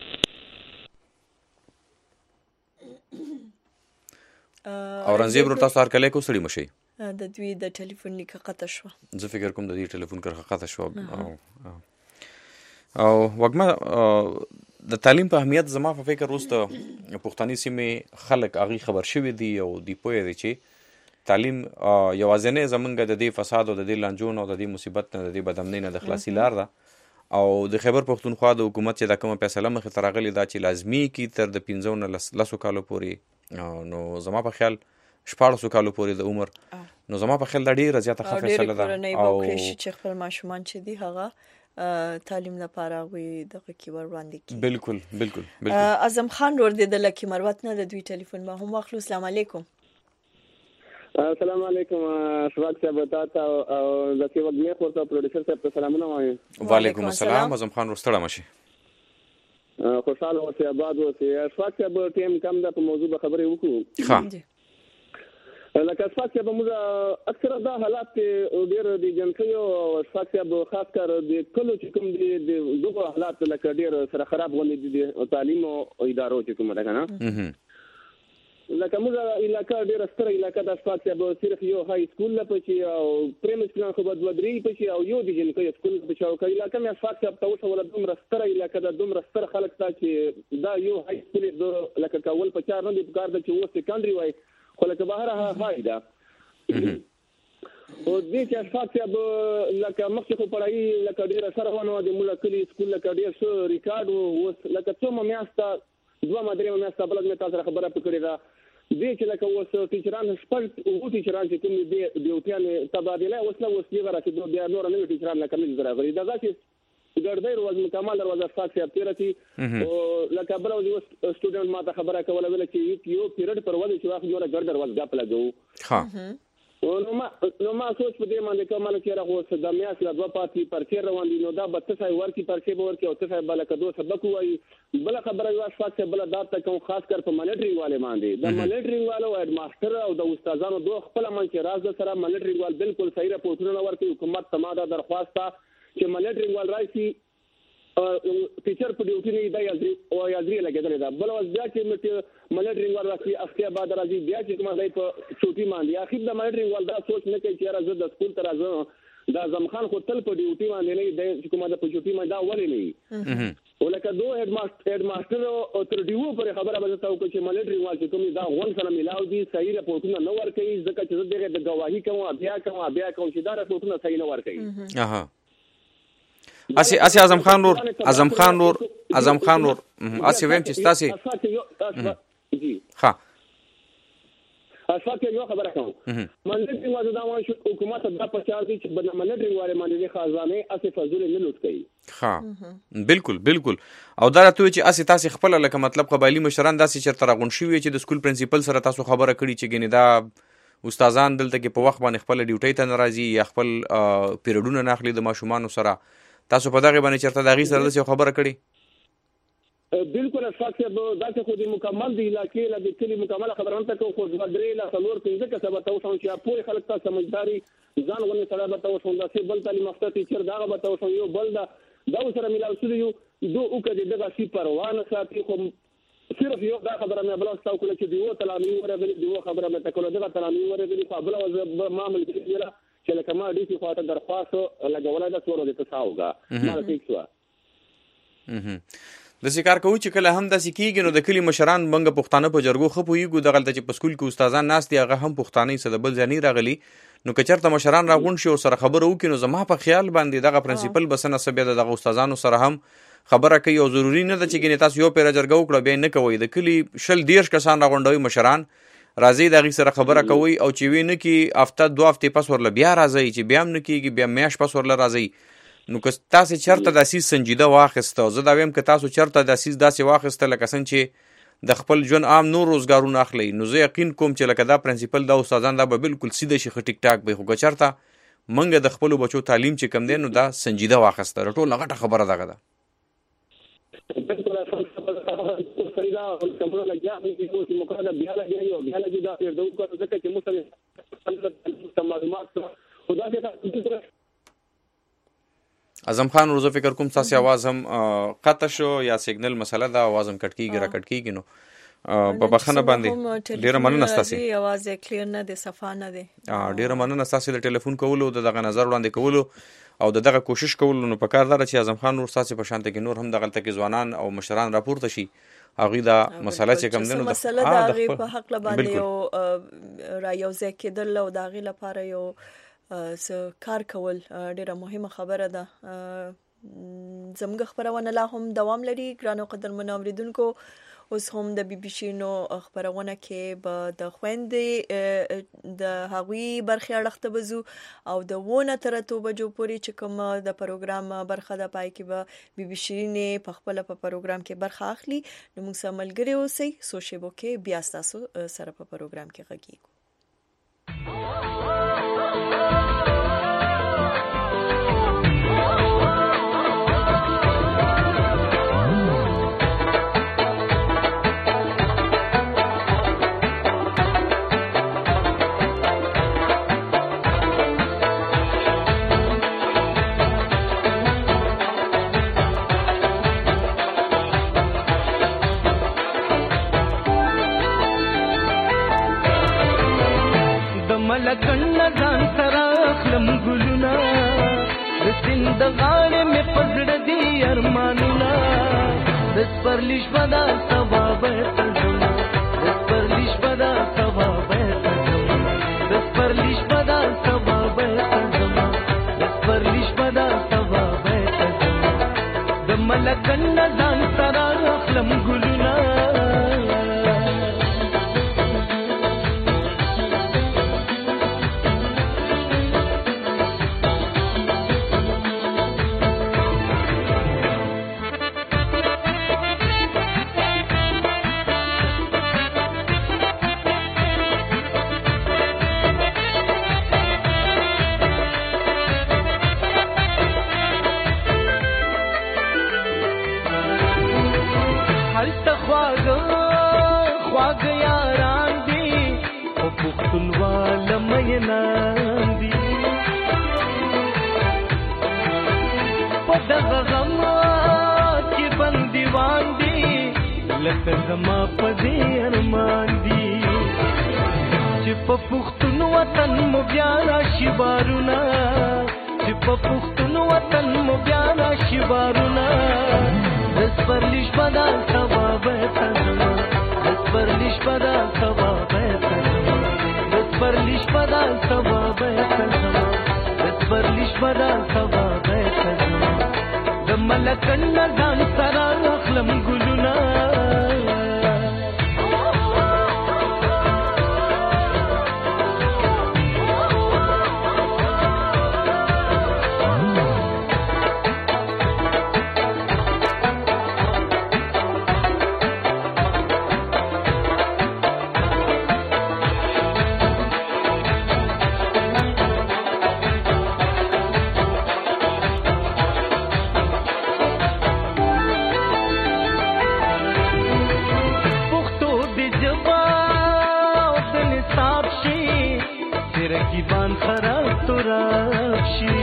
اورنګزیب رور تاسو هر کله کو ستړي مشئ. د دوی د ټلیفون لیک قطع شو. زه فکر کوم د دې ټلیفون کرخه قطع شو او او وګما د تعلیم په اهمیت زما په فکر اوس د پښتني سیمې خلک هغه خبر شوي دي او دی پوهه دي چې تعلیم یوازینی زمونږ د دې فساد او د دې لنجون او د دې مصیبت نه د دې بدامنۍ نه د خلاصي لار ده. او د خیبر پښتونخوا د حکومت چې دا کومه فیصله مخې ته راغلې ده چې لازمي کی تر د پنځو نه لسو کالو پورې نو زما په خیال شپاړسو کالو پورې د عمر نو زما په خیال دا ډېره زیاته ښه فیصله ده. او چې خپل ماشومان چې دي هغه تعلیم لپاره وي دغه کې ور وړاندې کړي. بالکل بالکل بالکل. اعظم خان ور دي د لکی مروت نه د دوی ټلیفون ما هم واخلو. السلام علیکم. السلام علیکم اشفاق صاحب تاسو او د سی وګ نه ورته پروډوسر صاحب ته سلامونه وایم. وعلیکم السلام. اعظم خان ورستړه مشي. خوشاله اوسئ آباد اوسئ. اشفاق صاحب ټیم کم ده په موضوع خبرې وکړو. ها لکه اشفاق صاحب موږ اکثره دا حالات ډېر د جنسیو او اشفاق صاحب خاص کر د کلو چې کوم دي د دغه حالات لکه ډېر سره خراب غونډې دي تعلیم او ادارو چې کوم ده کنه لکه موږ علاقہ ډېر ستر علاقہ د اشفاق صاحب صرف یو های سکول لپاره او پریم سکول خو بد ودري پچې او یو د جنسیو سکول په شاو کې علاقہ مې اشفاق صاحب تاسو ول دومره ستر علاقہ د دومره ستر خلک ته چې دا یو های سکول د لکه کول په چار نه دي په کار د چې و سکندري وای خو لکه بهر هاي ده او دې چې اشفاق صاحب لکه مخکې خو پړای لکه ډېر سره ونه د مولا کلی سکول لکه ډېر څه ریکارډ او لکه څو میاشته دوه مدري میاشته بلګ مې تاسو خبره پکړې ده دې چې لکه اوس ټیچران شپږ او ټیچران چې کوم دې ډیوټیان تبادله اوس نو اوس یې غره چې بیا نور نه ټیچران لکه مې زره غري دا چې ګردې روز مکمل روز اشفاق صاحب تیرتی او لکه بل اوس سټوډنټ ماته خبره کوله ویل چې یو پیریډ پر ودی چې واخ جوړه ګردر روز غاپ لګو ها نو ما نو ما سوچ په دې باندې کومه چې راغو د میاس لا دوه پاتې پر چیر روان دي نو دا بت څه ورکی پر څه ورکی او څه بل کدو سبق وای بل خبره یو اشفاق صاحب بل دا ته خاص کر په مانیټرینګ والے باندې د مانیټرینګ والو هډ ماستر او د استادانو دوه خپل من چې راز سره مانیټرینګ وال بالکل صحیح راپورټونه ورکوي حکومت تماده درخواست چې مانیټرینګ وال راځي ټیچر په ډیوټي نه دی یادري او یادري لګیدل دا بل وځ بیا چې مټ مانیټرینګ ور راځي اخته بعد راځي بیا چې کومه دی په چوټي باندې اخر د مانیټرینګ ول دا سوچ نه کوي چې راځي د سکول تر راځي دا زمخان خو تل په ډیوټي باندې نه دی چې کومه د په چوټي باندې دا ولې نه ولکه دوه هډ ماستر هډ ماستر او تر دیو پر خبره به تاسو کو چې مانیټرینګ وال چې کوم دا غون سره ملاو دي صحیح راپورټونه نه ور کوي ځکه چې دغه د گواهی کوم بیا کوم بیا کوم چې دا راپورټونه صحیح نه ور کوي. اها اسی اسی اعظم خان نور اعظم خان نور اعظم خان نور اسی ویم چې تاسو جی ها اشفاق یو خبره کوم مانیټرینګ واده دا وایي چې حکومت دا په چار دي چې بل مانیټرینګ والے باندې خزانه اسې فزول نه لوټ کوي. ها بالکل بالکل او دا راته چې اسی تاسو خپل لکه مطلب قبایلی مشران داسې چرته راغون شي چې د سکول پرنسپل سره تاسو خبره کړي چې ګنې دا استادان دلته کې په وخت باندې خپل ډیوټي ته ناراضي یا خپل پیریډونه نه اخلي د ماشومان سره تاسو په دغه باندې چرته دغه سره د خبره کړي. بالکل اشفاق صاحب دا چې خو د مکمل دی علاقې لا د کلی مکمل خبرونه ته خو درې لا څلور پنځه کسبه تاسو چې په خلک ته سمجھداري ځان غوښنه سره به تاسو دا چې بل تعلیم یافته ټیچر دا به تاسو یو بل دا دا سره ملاو شو یو دوه او کده دغه سی پروانه ساتي خو صرف یو دا خبره مې بل تاسو کول چې دیو تعلیم ورغلي دیو خبره مې تکول دغه تعلیم ورغلي په بل وځ معامل کې چې لکه ما دې خواته درخواست لګولای دا څورو دې تاسوګه ما ټیک شو د سکار کوي چې کله هم د سکیږي نو د کلی مشران بنګ پښتانه په جرګو خپويګو د غلطه چې په سکول کې استادان ناس دي هغه هم پښتانه سره بل ځنی راغلي نو کچرته مشران راغون شي او سره خبرو کې نو زما په خیال باندې دغه پرنسپل بسنه سبه دغه استادانو سره هم خبره کوي او ضروری نه ده چې ګنې تاسو یو پیر جرګو کړو به نه کوي د کلی شل دیرش کسان راغونډوي مشران راځي دغه سره خبره کوي او چې ویني کې هفته دوه هفته پس ورل بیا راځي چې بیا هم نکیږي بیا میاش پس ورل راځي نو که تاسو چرته د اساس سنجیده واخسته زه دا ویم که تاسو چرته د اساس داسې واخسته لکه څنګه چې د خپل ژوند عام نور روزګارونه اخلي نو زه یقین کوم چې لکه دا پرنسپل دا استادان دا به بالکل سیده شي ټیک ټاک به خو چرته منګه د خپل بچو تعلیم چې کم دی نو دا سنجیده واخسته ټول لغټه خبره ده ده بالکل فریدا کومه لګیا دي چې مقرره بیا لګي او بیا لګي دا د وکړه ځکه چې موږ معلومات خدا دې اعظم خان روزو فکر کوم تاسو आवाज هم قطع شو یا سیګنل مسله دا आवाज هم کټ کیږي را کټ کیږي نو په بخنه باندې ډیره مننه تاسو आवाज کلیر نه دی صفا نه دی ډیره مننه تاسو د ټلیفون کولو دغه نظر وړاندې کولو او دغه کوشش کولو نو په کار دار چې اعظم خان نور تاسو په شانته کې نور هم دغه تل کې ځوانان او مشران راپورته شي هغه دا مسله چې کوم دنو د مسله د هغه په حق باندې یو را یو ځکه دل او د هغه لپاره یو س کار کول ډیره مهمه خبره ده زموږ خبرونه لا هم دوام لري ګرانو قدرمنو اوریدونکو اوس هم د بي بي سي نو خبرونه کې به د خويندې د هغوی برخه اړخته بزو او د وونه تر ته بجو پوری چې کوم د پروګرام برخه د پای کې به بي بي سي نه په خپل په پروګرام کې برخه اخلي نو موږ سره ملګری اوسئ سوشيبو کې بیا تاسو سره په پروګرام کې غږیږو لکن ځان سره خلم ګلونا د سیند غاړې مې پزړ دي ارمانونه د سپرلیش بدا ثواب تزما د سپرلیش بدا ثواب تزما د سپرلیش بدا ثواب تزما د سپرلیش بدا ثواب تزما د ملکن ځان سره خلم ګلونا زما پدې ارمان دي چې په پښتون وطن مو بیا راشي بارونه چې په پښتون وطن مو بیا راشي بارونه د سپرلیش بدا ثواب تزما د سپرلیش بدا ثواب تزما د سپرلیش بدا ثواب تزما د سپرلیش بدا ثواب تزما د ملکن ځان سره خلم ګلونا رقیبان خراب تو راشي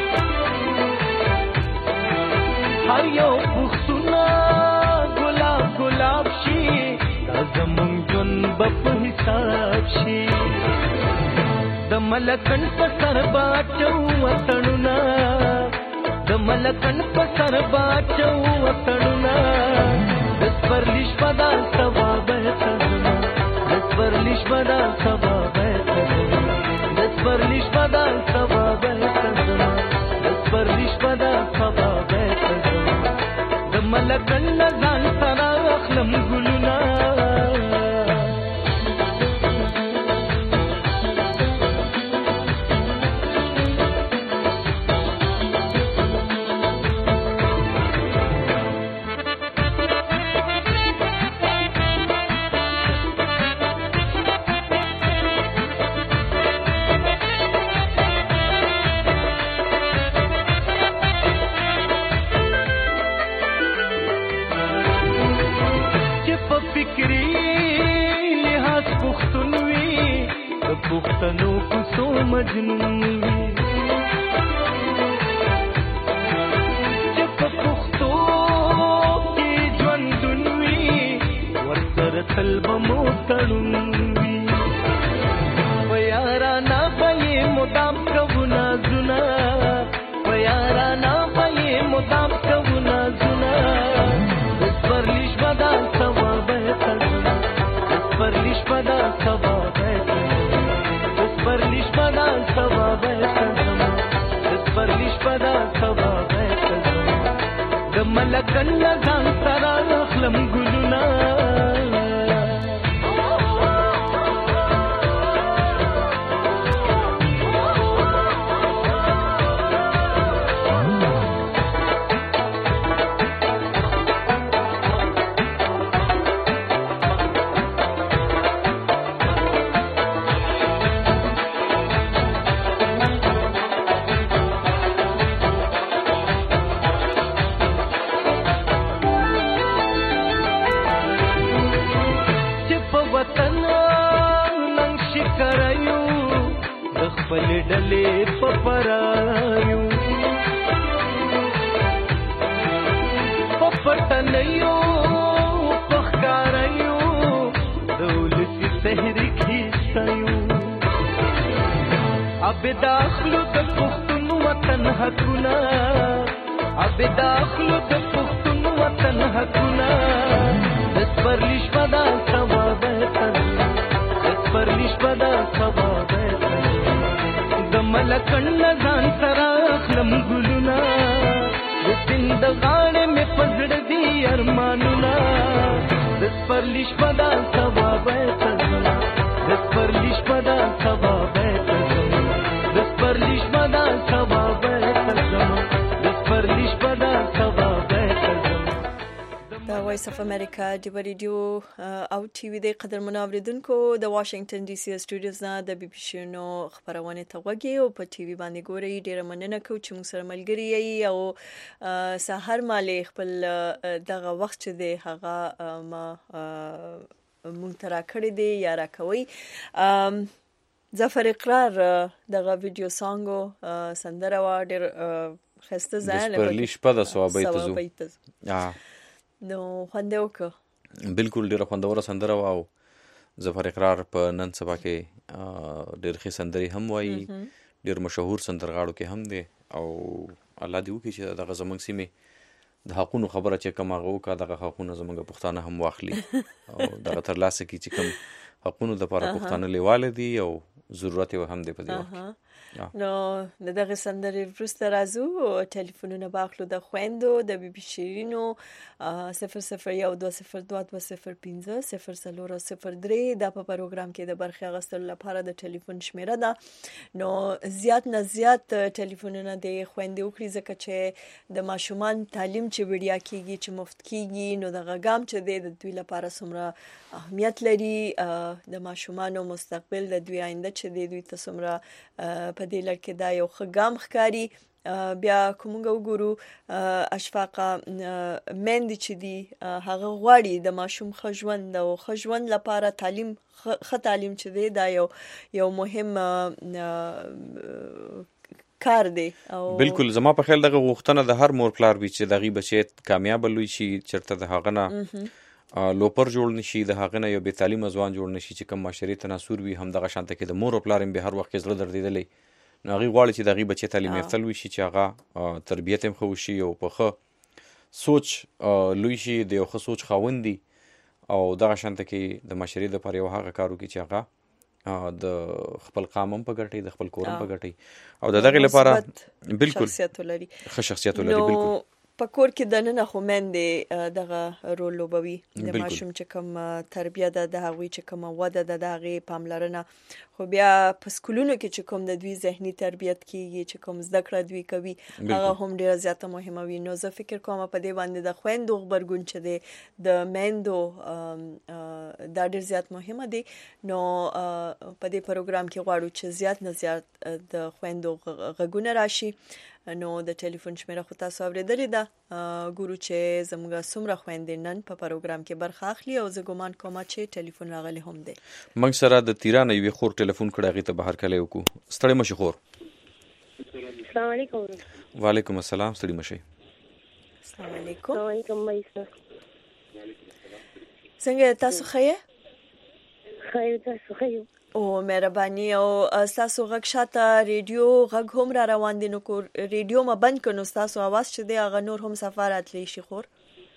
هر یو پښتونه ګلاب ګلاب شي دا زمون جون په حساب شي د ملکن په سر باچو وطنونه د ملکن په سر باچو وطنونه د سپرلیش بدا ثواب تزما د سپرلیش بدا ثواب تزما سپرلیش بدا ثواب تزما سپرلیش بدا ثواب تزما د ملکن ځان سره خلم ګلونا پښتنو کو سو مجنون وي چې په پښتو کې ژوندون وي ورسره تل به مو تړون وي په یارانه به یې مدام کوو نازونه په یارانه به یې مدام کوو نازونه د سپرلیش بدا ثواب تزما د سپرلیش بدا ثواب سپرلیش بدا ثواب تزما سپرلیش بدا ثواب تزما د ملکن ځان سره خلم ګلونا ډلې په پرایو په پټنیو په ښکاریو د ولسي تحریک حصایو اب داخلو د پښتون وطن حقونه اب داخلو د پښتون وطن حقونه د سپرلیش پدا ثواب تل د سپرلیش پدا ثواب تل د ملکن ځان سره خلم ګلونه د سند غاړې مې پزړ دي ارمانونه د سپرلیش پدا ثواب تل د سپرلیش پدا ثواب تل د سپرلیش پدا ثواب تل د سپرلیش پدا ثواب تل د وایس اف امریکا د ریډیو او ټي وي د قدرمنو اوریدونکو د واشنگټن ډي سي سټوډیوز نه د بي بي سي نو خبرونه ته وګورئ او په ټي وي باندې ګورئ. ډیره مننه کوم چې موږ سره ملګری یې او سحر مالې خپل دغه وخت چې دی هغه ما مونږ ترا کړی دی یا را کوي. ظفر اقرار دغه ویډیو سانګو سندره و ډیر خسته ځای نه پرلیش په د ثوابې ته زو نو خوندې وکړه. بالکل ډیره خوندوره سندره و او ظفر اقرار په نن سبا کې ډیر ښه سندري هم وایي ډیر مشهور سندرغاړو کې هم دی او الله دې وکړي چې دغه زمونږ سیمې د حقونو خبره چې کوم هغه وکړه دغه حقونه زمونږ پښتانه هم واخلي او دغه ترلاسه کړي چې کوم حقونو لپاره پښتانه لیواله دي او ضرورت یې هم دی په دې وخت. نو دغه سندرې وروسته راځو ټلیفونونه باخلو د خويندو د بي بي شیرینو صفر صفر یو دوه صفر دوه دوه صفر پنځه صفر څلور صفر درې د په پروګرام کې د برخې اغوستلو لپاره د ټلیفون شمیره ده. نو زیات نه زیات ټلیفونونه د خويندې وکړي ځکه چې د ماشومان تعلیم چې وړیا کیږي چې مفت کیږي نو د غږام چې د دوی لپاره څومره اهمیت لري د ماشومانو مستقبل د دوی آینده چې د دوی ته څومره په دې لکه دا یو خګام ښکاری. بیا کومګه وګورو اشفاقه مند چې دی هغه غواړي د ماشوم خژوند او خژوند لپاره تعلیم خ تعلیم چې دی دا یو یو مهم کار دی او بالکل زما په خیال دغه غوښتنه د هر مور پلار وی چې دغه بچی کامیاب لوي شي چرته د هغه نه لوپر جوړ نشي د هغه نه یو به تعلیم ځوان جوړ نشي چې کوم معاشري تناسور وي هم دغه شانته کې د مور او پلار به هر وخت زړه دردیدلې نو هغه غواړي چې دغه بچی تعلیم یافته وي شي چې هغه تربیت هم خو شي او په خو سوچ لوي شي د یو خو سوچ خاوندي او دغه شانته کې د معاشري د پر یو هغه کارو کې چې هغه د خپل قامم په ګټي د خپل کورم په ګټي او دغه لپاره بالکل شخصیت لري ښه شخصیت لري بالکل په کور کې د نن خو مندې دغه رول لوبوي د ماشوم چې کوم تربیه ده د هغوی چې کوم وده ده د هغه پاملرنه خو بیا په سکولونو کې چې کوم د دوی ذهني تربیت کیږي چې کوم زده کړه دوی کوي هغه هم ډیره زیاته مهمه وي. نو زه فکر کوم په دې باندې د خويندو خبرګون چې دی د مندو دا ډیر زیات مهمه دي. نو په دې پروګرام کې غواړو چې زیات نه زیات د خويندو غږونه راشي. نو د ټلیفون شمیره خو تاسو اوریدلې ده ګورو چې زموږ څومره خويندې نن په پروګرام کې برخه اخلي او زه ګومان کوم چې ټلیفون راغلی هم دی. موږ سره د تیران یو خور ټلیفون کړه غي ته بهر کله وکړو. ستړي مشي خور. السلام علیکم. وعلیکم السلام. ستړي مشي. السلام علیکم. وعلیکم السلام. څنګه تاسو ښه خیر تاسو ښه او مهرباني او تاسو غږ شاته ریډیو غږ هم را روان دي نو کو ریډیو ما بند کړو تاسو आवाज چې دی هغه نور هم سفارت لې شي خور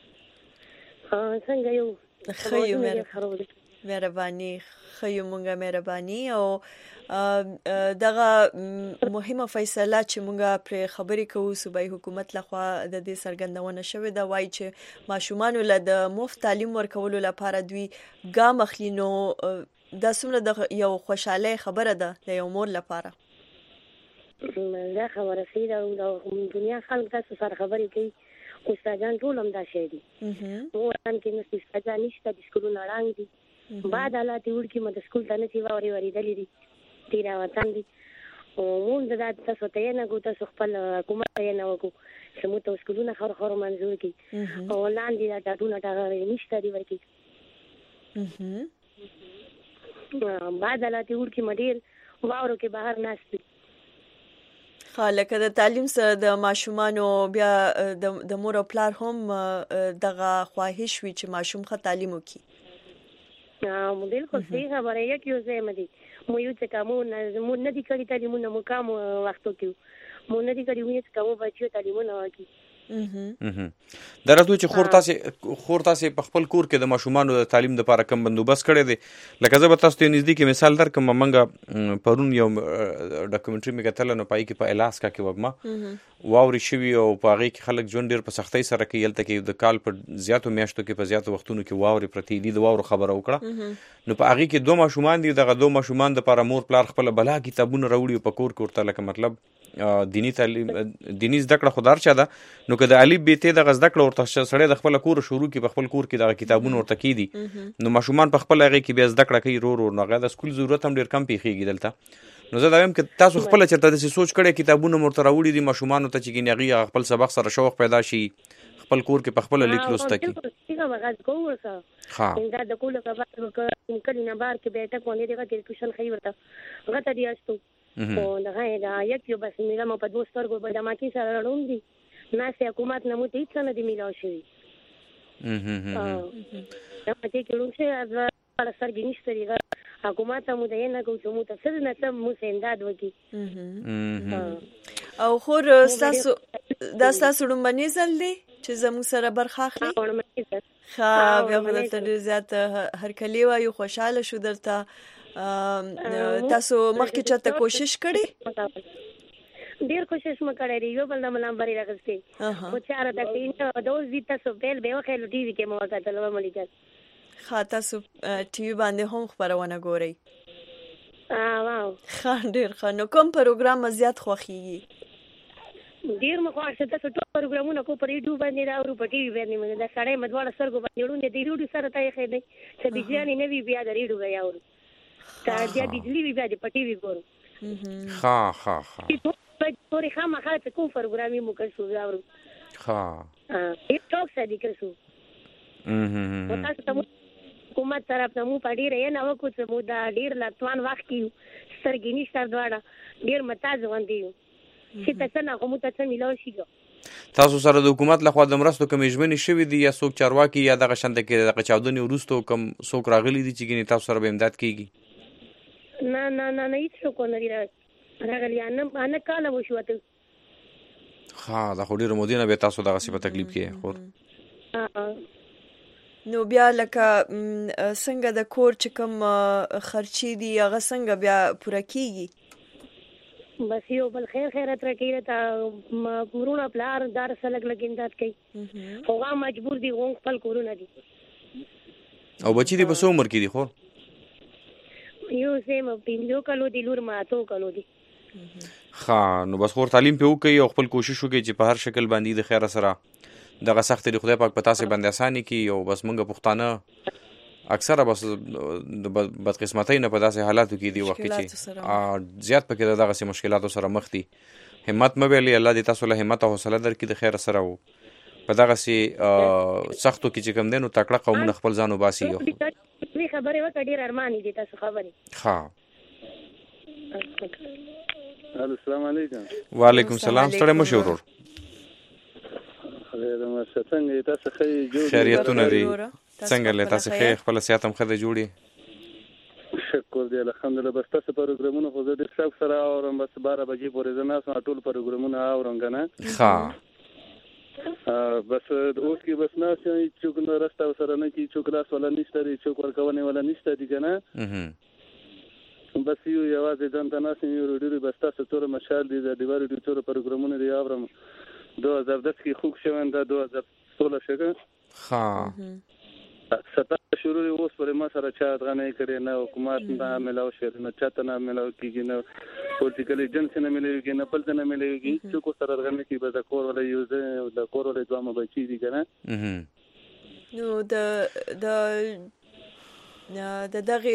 څنګه یو خیو مهرباني خیو مونږه مهرباني او دغه مهمه فیصله چې مونږه پر خبرې کوو صوبایي حکومت لخوا د دې سرګندونه شوې دا وایي چې ماشومان له د مفت تعلیم ورکولو لپاره دوی ګام اخلي. نو دا څومره د یو خوشاله خبره ده د یو مور لپاره. دا خبره سیده او د دنیا خلک تاسو سره خبرې کوي خو استادان ټول هم دا شي دي وان کې نو استادان نشته د سکولونو رنګ دي بعد حالات ورکی مد سکول ته نه سی ووري وري دلی دي تیرا وطن دي او مونږ دا تاسو ته نه کو تاسو خپل حکومت یې نه وکړو سمو ته سکولونه خور خور منځور کی او لاندې دا ټاټونه ټاغه نشته دی ورکی بعد حالات ورکی مډیر واورو کې بهر ناشتي خالک د تعلیم سره د ماشومانو بیا د مور او پلار هم دغه خواهش وي چې ماشوم ښه تعلیم وکړي. نو بالکل صحیح خبره یې کیو زه مدي مو یو څه کوم مو نه دي کړی تعلیمونه مو کوم وختو کې مو نه دي کړی مو څه کوم بچو تعلیمونه وکړي. درته چې خور تاسو خور تاسو په خپل کور کې د ماشومانو د تعلیم لپاره کوم بندوبست کړی دی؟ لکه زه به تاسو ته نږدې کې مثال درکړم. منګه پرون یو ډاکومنټري مې کتل نو پای کې په الاسکا کې وګما واوري شوی او په هغه کې خلک ژوند ډیر په سختۍ سره کوي. هلته کې د کال په زیاتو میاشتو کې په زیاتو وختونو کې واوري پرتی دي. د واورو خبره وکړه نو په هغه کې دوه ماشومان دي. دغه دوه ماشومان د لپاره مور پلار خپل بلا کتابونه راوړي په کور کې ورته لکه مطلب دینی تعلیم دینی زده کړه خدار چا ده نو که د الف ب ت د زده کړه ورته سړی د خپل کور شروع کی په خپل کور کې د کتابونو ورته کی دي نو ماشومان په خپل هغه کې بیا زده کړه کوي رو رو نو هغه د سکول ضرورت هم ډیر کم پیخیږي دلته. نو زه دا وایم چې تاسو خپل چرته د سوچ کړئ کتابونه مرته راوړي دي ماشومان ته چې ګنغي خپل سبق سره شوق پیدا شي خپل کور کې په خپل لیک لوسته کی. ها دا د کوله کا بعد کله نه بار کې به ته کو نه دغه ټیوشن خي ورته غته دی استو او دا دا یک یو بس میله مو په دوه سترګو په دما کې سره راوړم دي ناسه حکومت نه مو ته هیڅ نه دی میلاو شي. هم هم هم دا پته کې لون شه از پر سرګی نشته دی حکومت مو ده نه کو چې مو ته څه نه ته مو سنداد وکي. او خور تاسو دا تاسو لومبني ځل دی چې زموږ سره برخه اخلي؟ ښه بیا خو درته ډېر زیات هرکلی وایو خوشحاله شو درته. تاسو مخکې چاته کوشش کړی؟ ډیر کوشش مې کړی دی یو بل نه نمبر راغستی او چاره د ټین د اوس دې تاسو بیل به وخت ټي وي کې مو وکړل و ملګر. ښه تاسو ټي وي باندې هم خبرونه ګورئ؟ اه واو ښه ډیر ښه. نو کوم پروګرام زیات خوښیږي؟ ډیر مخ واشه تاسو ټول پروګرامونه کو پر یوټیوب باندې دا او په ټي وي باندې مې دا سړی مدواړه سرګو باندې وړاندې دی روډي سره تای خې دی چې بجلی نه وی بیا د ریډو بیا ور تا بیا بجلی وی بیا د پټي وی ګورو. ها ها ها په پوری خامہ خاطر کوم پروګرامي مو کړو دا ور ها ا ټیک سړي کړو ام تاسو ته حکومت طرف ته مو پډی رې نه وکړو چې مو دا ډیر لاتوان وخت کې سترګې نشته دواړه ډیر متاز وندي چې تاسو نه کوم تاسو ملو شي. تاسو سره د حکومت لخوا د مرستو کوم ژمنې شوې دي یا څوک چارواکي یا دغه شنده کې د چاودنې وروسته کوم څوک راغلي دي چې ګینه تاسو سره به امداد کیږي؟ نه نه نه نه هیڅ څوک نه راغلی نه انا کاله وشوته. ها دا خو ډیره مودینه به تاسو دغه څه په تکلیف کې خور. نو بیا لکه څنګه د کور چې کوم خرچي دي هغه څنګه بیا پوره کیږي؟ بس یو بل خیر خیرت راکې تا پورونه پلار دار سلګ لګیندات کوي هغه مجبور دي غون خپل کورونه دي. او بچی دي په څو عمر کې دي خور؟ یو سیم پینځو کلو دي لور ما تو کلو دي. ها نو بس خور تعلیم په وکي او خپل کوشش وکي چې په هر شکل باندې د خیر سره دغه سخت دی خدای پاک پتا سي باندې اساني کی او بس مونږ پښتانه اکثره بس د بدقسمتۍ نه په داسې حالاتو کې دی وخت چې زیات پکې دغه سي مشکلاتو سره مخ دي. همت مې ویلي الله دې تاسو له همت او حوصله درکړي د خیر سره وو په دغه سي سختو کې چې کوم دینو تکړه قومونه خپل ځانو باسي. یو خبره وکړه ډیر ارمان دي تاسو خبرې. ها السلام علیکم. وعلیکم السلام. ستړی مو شو ورور؟ خیر ما څنګه تاسو خیر جوړ خیریتونه دي څنګه له تاسو خیر خپل سیاست هم خدای جوړي؟ شکر دی الحمدلله. بس تاسو پروګرامونه خو زه ډېر شوق سره اورم بس بارہ بجې پورې زه ناسم ټول پروګرامونه اورم کنه. ها بس اوس کې بس نه چې څوک نه راسته سره نه کی څوک لاس ولا نشته دی څوک ورکونه ولا نشته دی کنه. بس یو یوازې ځان ته ناسم یو ډېر بس تاسو تور مشال دي د دیوار ډېر تور پروګرامونه دی اورم دو هزار دس کې خوب شوم دا دو هزار سولہ شګه. ها ستا شروع اوس پر ما سره چا غنې کړي نه حکومت نه ملاو شي نه چاته نه ملاو کیږي نه پولیټیکل ایجنسی نه ملوي نه بل نه ملوي چې کو سره غنې کې به د کور ولا یوز د کور ولا دوه مبچي دي کنه. نو د د د دغه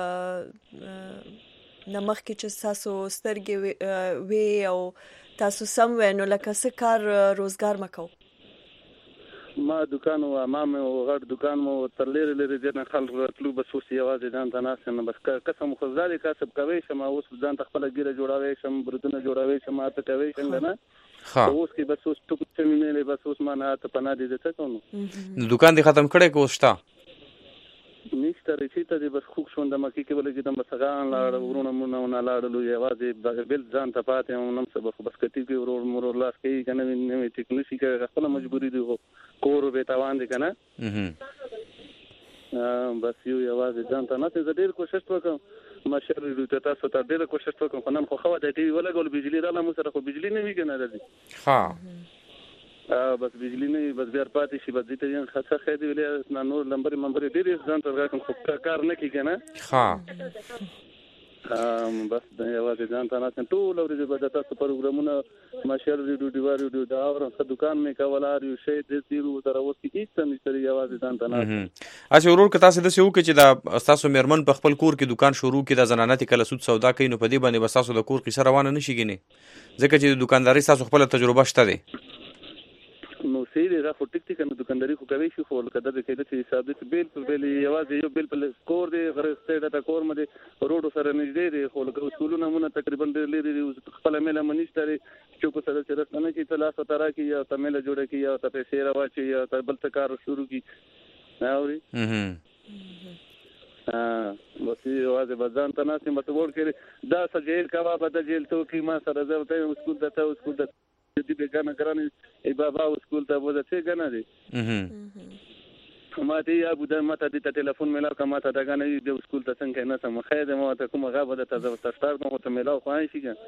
نمخ کې چې تاسو سترګې وی او تاسو سم وینو لکه څه کار روزګار مکو؟ ما دکان او ما مې غړ دکان مو تر لري لري ځنه خلک راتلو بس اوس یوازې ځان ته ناس نه بس قسم خو زالي کسب کوي شم اوس ځان ته خپل ګیره جوړاوي شم بردونه جوړاوي شم اته کوي څنګه نه ها اوس کې بس اوس ټکو څه مې بس اوس ما نه ته پنا دي ته کوم دکان دی ختم کړي کوستا نشته رچې ته بس خوښ شوند مکه کې ولګې دم بس غان لاړ ورونه مونږ نه لاړلو یوازې بل ځان ته پاتې نو سبق بس کتی کې ورور مرور لاس کې کنه نه ټیکنیشي کې خپل مجبوری دی کور به تاوان دي کنه بس یو یوازې ځان ته نه ته ډېر کوشش وکم ماشر دې تاسو ته ډېر کوشش وکم خو نن خو خو د ټي وی ولګول بجلی رااله مو سره خو بجلی نه وی کنه راځي ها بس بجلی نه بس بیا پاتې شي بس دې ته خاصه خېدي ولې نه نور لمبر منبر ډېر ځان ته راکم خو کار نه کی کنه ها ام بس دا یوازې ځان ته نه ټول ورځې به تاسو پروګرامونه ماشر دې ډوډۍ واري دې دا اور څه دکان مې کولار یو شی دې تیرو تر اوس کې هیڅ نه ستړي یوازې ځان ته نه اچھا ورور که تاسو د سیو کې چې دا تاسو میرمن په خپل کور کې دکان شروع کړي د زنانه کله سود سودا کوي نو په دې باندې بس تاسو د کور قصه روانه نشي ګینه ځکه چې د دکانداري تاسو خپل تجربه شته دي نو سیری را خو ټیک ټیک نو دکانداري خو کوي شي خو کده د کېده چې حساب دې بیل په بیل یوازې یو بیل په کور دې غرسته د کور مده روډ سره نږدې دي خو له اصولونه مونږ تقریبا ډېر لري خپل مله منیشتري چې کو سره سره نه کې تلاش ترا کې یا تمله جوړه کې یا ته پیسې راوچي یا ته بل څه کار شروع کی اوري هم ها بس یوازې بزان ته ناسې مته ور کړی دا سجیل کباب د جیل تو کې ما سره زه ته سکول دته سکول د دې بګانه کرانه ای بابا سکول ته وځه څه کنه دي ما دې ابو د ماته د ټلیفون ملاو کما ته دغه نه د سکول ته څنګه نه سم خیره مو ته کومه غابه د تاسو تاسو نو ته ملاو خوای شي ا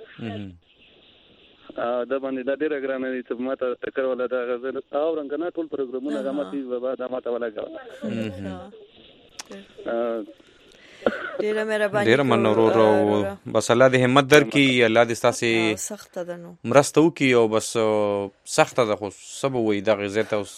د باندې د ډیره ګرانه دي چې ماته تکر ولا دا غزل او رنګ نه ټول پروګرامونه غما دي بابا دا ماته ولا غوا ډیره مهرباني ډیره منورو بس الله دې همت درکړي الله دې تاسو سخت ده نو مرسته وکي او بس سخت ده خو سبب وي د غزت اوس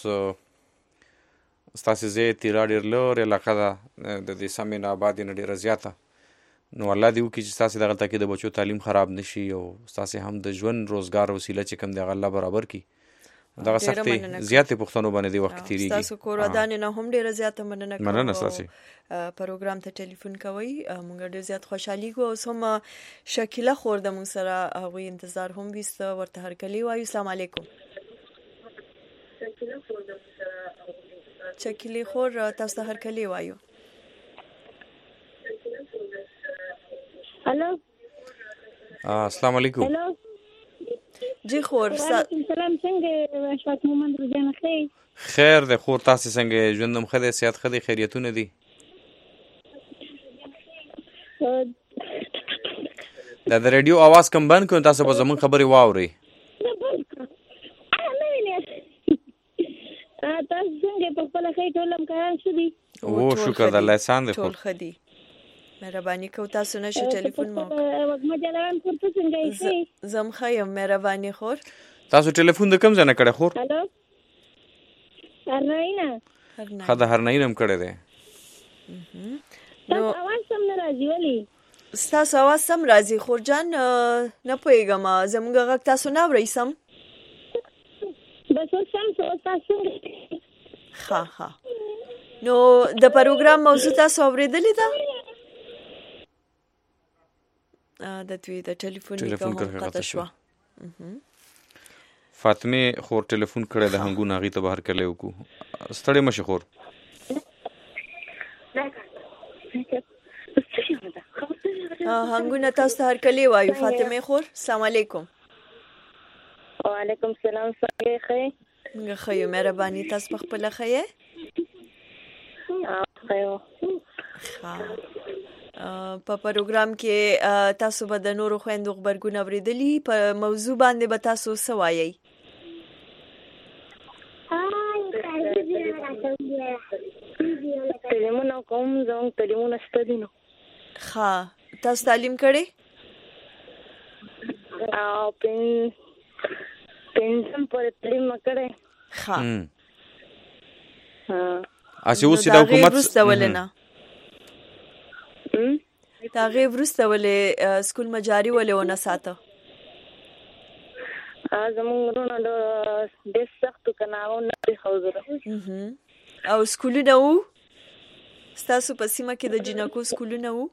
تاسو زه تیر ډیر لور علاقه ده د دې سمین آباد نه ډیره زیاته نو الله دې وکي چې تاسو دغه تکي د بچو تعلیم خراب نشي او تاسو هم د ژوند روزګار وسیله چې کم دی الله برابر کی دا سختي زیاتې پښتنو باندې دی وخت تیریږي تاسو کور ودانې نه هم ډیره زیاته مننه کوم مننه تاسو پروګرام ته ټلیفون کوي موږ ډیر زیات خوشحالي کوو اوس هم شکیله خور د موږ سره هغه انتظار هم وست ورته هر کلی وایو السلام علیکم شکیله خور تاسو هر کلی وایو الو السلام علیکم الو جی خور سلام څنګه اشفاق محمد رضوان خیر خیر ده خور تاسو څنګه ژوندم خدای صحت خدای خیریتونه دي دا د ریډیو आवाज کم بند کړئ تاسو به زمون خبري واوري تاسو څنګه په خپل خیر ټولم کاران شو دي او شکر د الله احسان دی ټول خدي مهرباني کو تاسو نشو ټلیفون مو مجلان کوته څنګه یې زم خیم مهرباني خور تاسو ټلیفون د کم ځنه کړه خور هالو هرناینا خدا هرناینم کړه ده نو اواز سم نه راځي ولی تاسو اواز سم راځي خور جان نه پويګم زموږ غږ تاسو نه اورئ سم بس سم تاسو ها ها نو د پروګرام موضوع تاسو اوریدلې ده د دوی د ټلیفون ټلیفون قطع شو فاطمه خور ټلیفون کړه د هنګو ناغي ته بهر کله وکړو ستړي مشه خور هنګو نه تاسو هر کله وایو فاطمه خور السلام علیکم وعلیکم السلام څنګه ښه څنګه ښه مهرباني تاسو په خپل ښه یې په پروګرام کې تاسو به د نورو خويندو خبرګون اوریدلی په موضوع باندې به تاسو څه وایي تعلیمونه کوم زموږ تعلیمونه ستدي نو ها تاسو تعلیم کړی او پن پنځم پر تعلیم کړی ها ها اسی اوس د حکومت ولنه دا غي ورسته ولې سکول مجاري ولې ونه ساته زمونږ رونه ډېر سخت کنه او نه خوځره. او سکولونه وو ستاسو په سیمه کې د جنکو سکولونه وو؟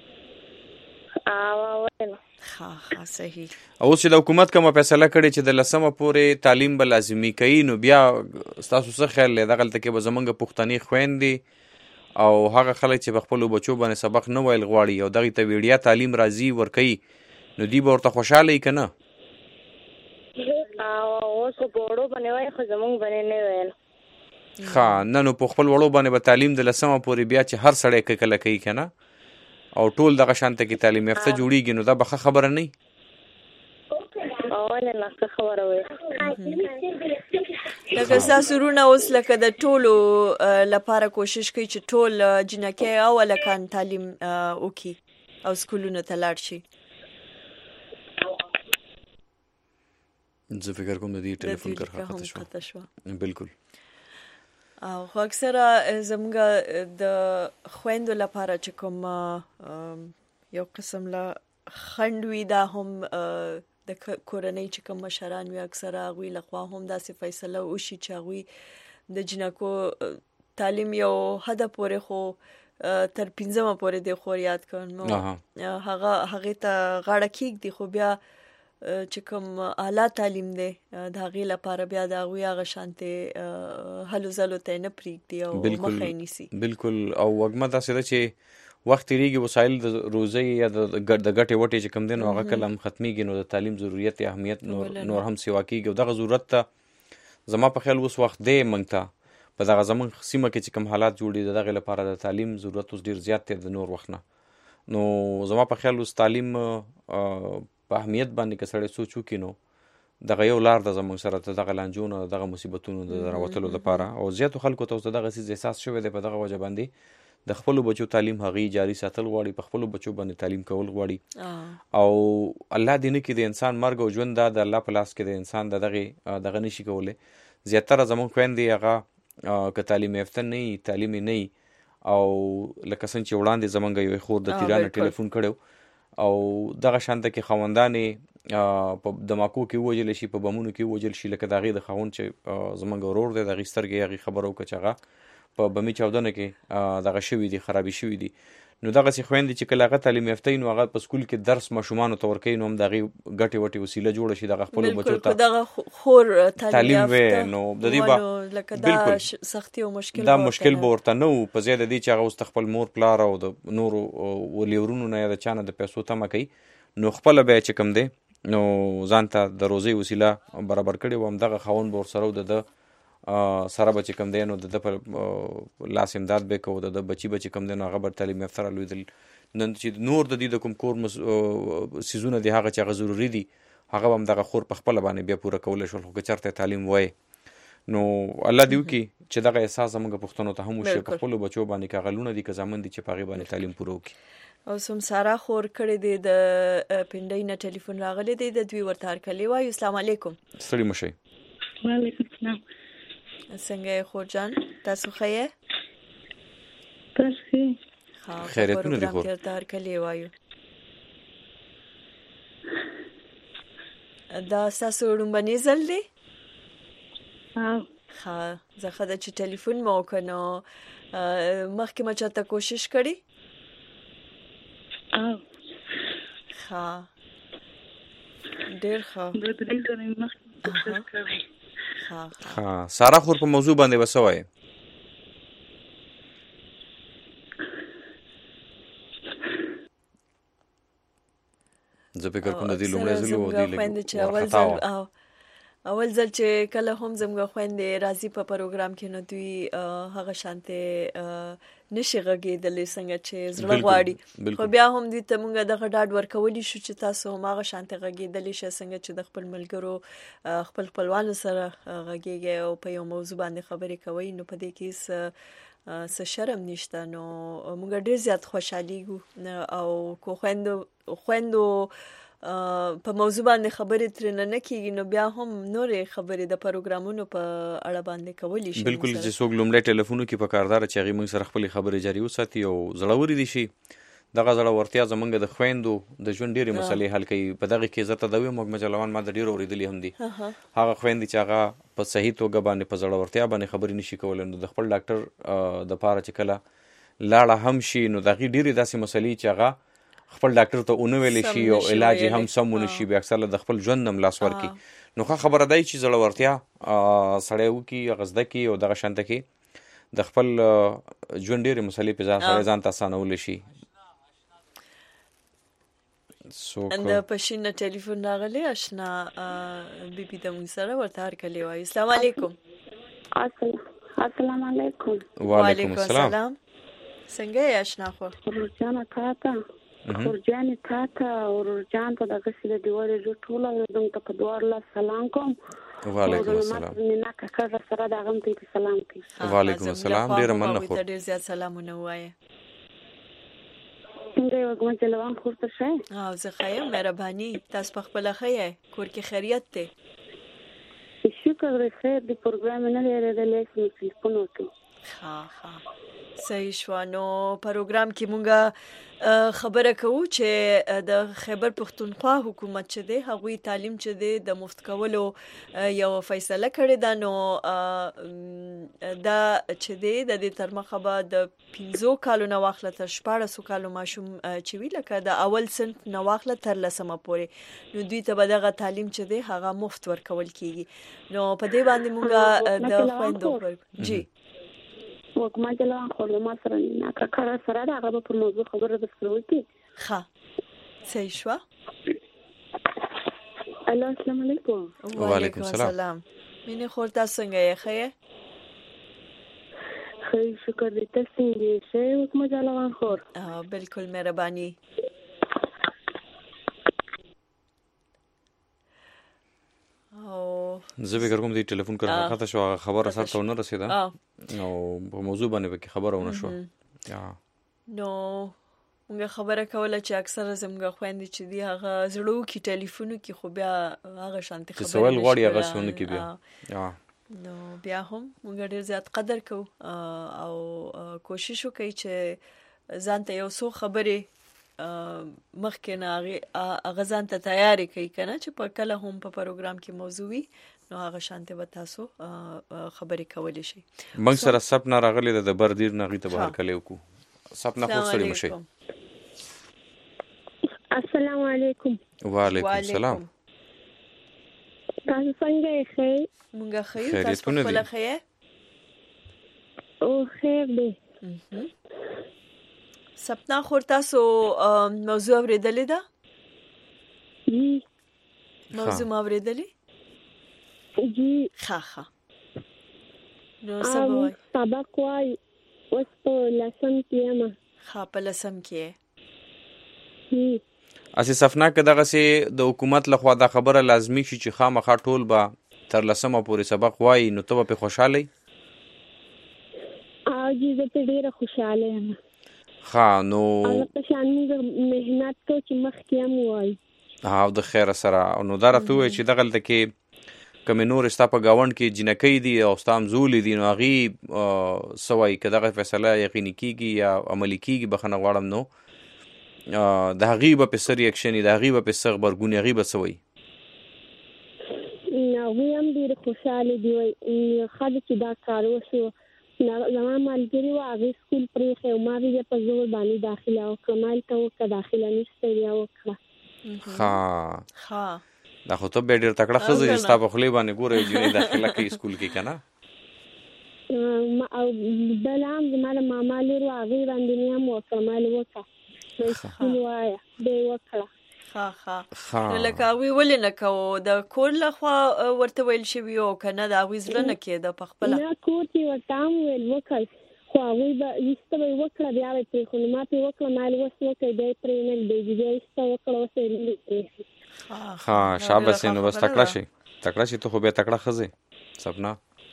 او ونه ها ها صحیح. او چې د حکومت کومه فیصله کړې چې د لسمه پورې تعلیم به لازمي کوي نو بیا ستاسو څه خیال دی دغلته کې به زمونږ پښتني خویندې او هغه خلک چې په خپلو بچو باندې سبق نه ویل غواړي او دغې ته ویډیا تعلیم راځي ورکوي نو دوی به ورته خوشحاله وي که نه؟ اوس په وړو باندې وایي خو زمونږ باندې نه ویل. ښه نه نو په خپل وړو باندې به تعلیم د لسمه پورې بیا چې هر سړی که کله کوي که نه او ټول دغه شانته کې تعلیم یافته جوړیږي نو دا به ښه خبره نه وي؟ ولې نه ښه خبره وایي. لکه ستاسو وروڼه اوس لکه د ټولو لپاره کوشش کوي چې ټول جنکۍ او هلکان تعلیم وکړي او سکولونو ته لاړ شي. زه فکر کوم د دې ټلیفون کرښه خطه شوه. بالکل. او خو اکثره زموږ د خویندو لپاره چې کوم یو قسم له خنډ وي دا هم د کورنۍ چې کوم مشران وي اکثره هغوی لخوا هم داسې فیصله وشي چې هغوی د جنکو تعلیم یو حده پورې خو تر پنځمه پورې دی خو یاد کړ نو هغه هغې ته غاړه کېږدي خو بیا چې کوم اعلی تعلیم دی د هغې لپاره بیا د هغوی هغه شانتې هلو ځلو ته یې نه پرېږدي او مخه یې نیسي. بالکل. او وږمه داسې ده چې وخت تیریږي وسایل د روزۍ یا د ګټې وټې چې کوم دی نو هغه کله هم ختمیږي نو د تعلیم ضرورت یا اهمیت نور هم سیوا کېږي او دغه ضرورت ته زما په خیال اوس وخت دی موږ ته په دغه زموږ سیمه کې چې کوم حالات جوړ دي د دغې لپاره د تعلیم ضرورت اوس ډېر زیات دی د نور وخت نه. نو زما په خیال اوس تعلیم په اهمیت باندې که سړی سوچ وکړي نو دغه یو لار ده زموږ سره ته دغه لانجو نه دغه مصیبتونو د راوتلو لپاره او زیاتو خلکو ته اوس دغه څیز احساس شوی دی په دغه وجه باندې د خپلو بچو تعلیم هغې جاري ساتل غواړي په خپلو بچو باندې تعلیم کول غواړي او الله دې نه کړي د انسان مرګ او ژوند دا د الله په لاس کې د انسان د دغې دغه نشي کولی. زیاتره زموږ خویندې هغه که تعلیم یافته نه وي تعلیم یې نه وي او لکه څنګه چې وړاندې زموږ یوې خور د تیرانه ټلیفون کړی او دغه شانته کې خاوندانې په دماکو کې ووجلی شي په بمونو کې ووجل شي لکه د هغې د خاوند چې زموږ ورور دی د هغې سترګې هغې خبره وکړه چې هغه په بمي چاودنه کې دغه شوي دي خرابي شوي دي نو دغسې خویندې چې کله هغه تعلیم یافته وي نو هغه په سکول کې درس ماشومانو ته ورکوي نو هم د هغې ګټې وټې وسیله جوړه شي دغه خپلو بچو ته دغه خور تعلیم وی نو د دې به بالکل سختي او مشکل دا مشکل به ورته نه و په ځای د دې چې هغه اوس د خپل مور پلار او د نورو ولي ورونو نه یا د چا نه د پیسو تمه کوي نو خپله به یې چې کوم دی نو ځان ته د روزۍ وسیله برابر کړې و همدغه خاوند به ورسره و د ده سره به چې کوم دی نو د ده په لاس امداد به کوو د ده بچي به چې کوم دی نو هغه به تعلیم یافته رالوېدل نن چې نور د دې د کوم کور څیزونه دي هغه چې هغه ضروري دي هغه به همدغه خور په خپله باندې بیا پوره کولی شول خو که چېرته تعلیم وایي نو الله دې وکړي چې دغه احساس زموږ پښتنو ته هم وشي په خپلو بچو باندې که هغه لونه دي که زامن دي چې په هغې باندې تعلیم پوره وکړي. او سمساره خور کړی دی د پنډۍ نه ټلیفون راغلی دی د دوی ورته هرکلی وایو. السلام علیکم. ستړي مه شئ. وعلیکم السلام. څنګه یې خور جان تاسو ښه یې؟ تاسو ښه خیریتونه دي خور. پروګرام کې ورته هرکلی وایو. دا ستاسو لومړنی ځل دی؟ ښه زه ښه ده چې ټلیفون مو وکړ نو مخکې مو چاته کوشش کړې؟ ښه ډېر ښه. ها سارا خور په موضوع باندې وسه وایي. زه فکر کوم د دې لومړی ځل و دې ورخطا وه اول ځل چې کله هم زموږ خویندې راځي په پروګرام کې نو دوی هغه شانتې نشي غږېدلی څنګه چې زړه غواړي خو بیا هم دوی ته موږ دغه ډاډ ورکولی شو چې تاسو هم هغه شانتې غږېدلی شئ څنګه چې د خپل ملګرو خپل خپلوانو سره غږېږئ او په یو موضوع باندې خبرې کوئ نو په دې کې څه شرم نشته نو موږ ډېر زیات خوشحالیږو او کو خویندو خویندو په موضوع باندې خبرې ترېنه نه کېږي نو بیا هم نورې خبرې د پروګرامونو په اړه باندې کولی شي. بالکل چې څوک لومړی ټلیفون وکړي په کار داره چې هغې موږ سره خپلې خبرې جاري وساتي او زړورې دي شي دغه زړورتیا زمونږ د خویندو د ژوند ډېرې مسلې حل کوي. په دغه کې زه ته د ویم موږ مجلوان ما د ډېرو اورېدلي هم دي هغه خویندې چې هغه په صحیح توګه باندې په زړورتیا باندې خبرې نشي کولی نو د خپل ډاکټر دپاره چې کله لاړه هم شي نو د هغې ډېرې داسې مسلې چې هغه خپل ډاکټر ته ونه ویلی شي او علاج یې هم سم ونه شي بیا اکثر د خپل ژوند نه هم لاس ورکړي. نو ښه خبره دی چې زړورتیا سړی وکړي هغه زده کړي او دغه شانته کې د خپل ژوند ډېرې مسلې پې سړی ځان ته اسانولی شي. د پښین نه ټلیفون راغلی اشنا بیبي د موږ سره ورته هرکلی وایي. السلام علیکم. السلام علیکم. وعلیکم السلام. څنګه یې اشنا خور؟ ورجانه تاته ورجانې تاته ورجان ته دغه سي د دیوالې جو ټوله دم ته په دوار الله سلام کوم. وعلیکم السلام. نه کاکا سره دا غم ته سلام کوي. وعلیکم السلام. ډیر مننه خو ډیر زیات سلامونه وایي. څنګه یو کوم چلوان خور ته شه؟ او زه خیر مهرباني تاسو په خپل خیر کور کې خیریت ته؟ شکر دې خیر دې پروګرام نه لري د لیسن ټلیفون وکړي. ها ها صحیح شو. نو پروګرام کې مونږه خبره کوو چې د خیبر پښتونخوا حکومت چې دی هغوی تعلیم چې دی د مفت کولو یو فیصله کړې ده. نو دا چې دی د دې تر مخه به د پنځو کالو نه واخله تر شپاړسو کالو ماشوم چې وي لکه د اول صنف نه واخله تر لسمه پورې نو دوی ته به دغه تعلیم چې دی هغه مفت ورکول کیږي. نو په دې باندې مونږه د خویندو جی وکما جلوان خور ما سره نه کاکا سره دا هغه په موضوع خبره د سره وکي. ښه صحیح شو. الو السلام علیکم. وعلیکم السلام. مینه خور تاسو څنګه یې خیر؟ خیر شکر دې تاسو څنګه یې وکما جلوان خور؟ اه بالکل مهرباني. زه فکر کوم دې ټلیفون کړه خاطر شو خبره سره ته نه رسیده نو په موضوع باندې به خبره ونه شو. یا نو موږ خبره کوله چې اکثره زموږ خويندې چې دی هغه زړو کې ټلیفون کې خو بیا هغه شانتي خبره سوال غواړي هغه شونه کې بیا. یا نو بیا هم موږ ډیر زیات قدر کوو او کوشش وکړو چې ځان ته یو څو خبرې مخکې نه هغه ځان ته تیاری کوي کنه چې په کله هم په پروګرام کې موضوعي نو هغه شانته به تاسو خبرې کولی شي. موږ سره سپنا راغلی د بردیر نغې ته بهر کلی وکړو. سپنا خو سړی مشي. السلام علیکم. وعلیکم السلام. تاسو څنګه یې خیر؟ مونږ خیر تاسو خپل خیر؟ او خیر دی. سپنا خور تاسو موضوع اوریدلې ده؟ جی. موضوع ما اوریدلې؟ جی. ښه ښه. نو څه وایي؟ سبق وایي اوس په لسم کې یم. ښه په لسم کې یې. اسی صفنا که دغه سي د حکومت لخوا دا خبره لازمی شي چې خامخا ټول به تر لسمه پورې سبق وایي نو ته به خوشاله یې؟ او جی زه ډېره خوشاله یم. ها نو الله په شان موږ مهنت کوو چې مخکې هم وایي. ها او د خیره سره نو دا راته وایي چې دغلته کې کمې نور ستا په ګاونډ کې جنکۍ دي او ستا همزولې دي نو هغې څه وایي که دغه فیصله یقیني کېږي یا عملي کېږي بخښنه غواړم نو د هغې به پې څه ریاکشن وي د هغې به پې څه غبرګون وي هغې به څه وایي؟ هغوی هم ډېرې خوشحالې دي وایي ښه ده چې دا کار وشو. زما ملګري وه هغې سکول پرېښی او ما بیا په زور باندې داخله وکړه. ما هلته وکړه داخله نشته بیا وکړه. ښه ښه دا خو ته بیا ډېر تکړه ښځه چې ستا په خولې باندې ګوره یو جنۍ داخله کوي سکول کې که نه؟ او بله هم زما د ماما لور وه هغې باندې مې هم وکړه ما یې وکړه سکول وایه بیا یې وکړه. ښه ښه نو لکه هغوی ولې نه کوو د کور لخوا ورته ویل شوي او که نه د هغوی زړه نه کېده په خپله؟ نه کور کې ورته هم ویل وکړ خو هغوی به ویسته به یې وکړه بیا به یې پرېښو نو ما پرې وکړه ما یې اوس وکړئ بیا یې پرې نه ږدېږي بیا ویسته وکړه اوس یې نه پرېښي. ښه شاباس نو بس تکړه شي تکړه شي ته خو بیا تکړه ښځې سپنا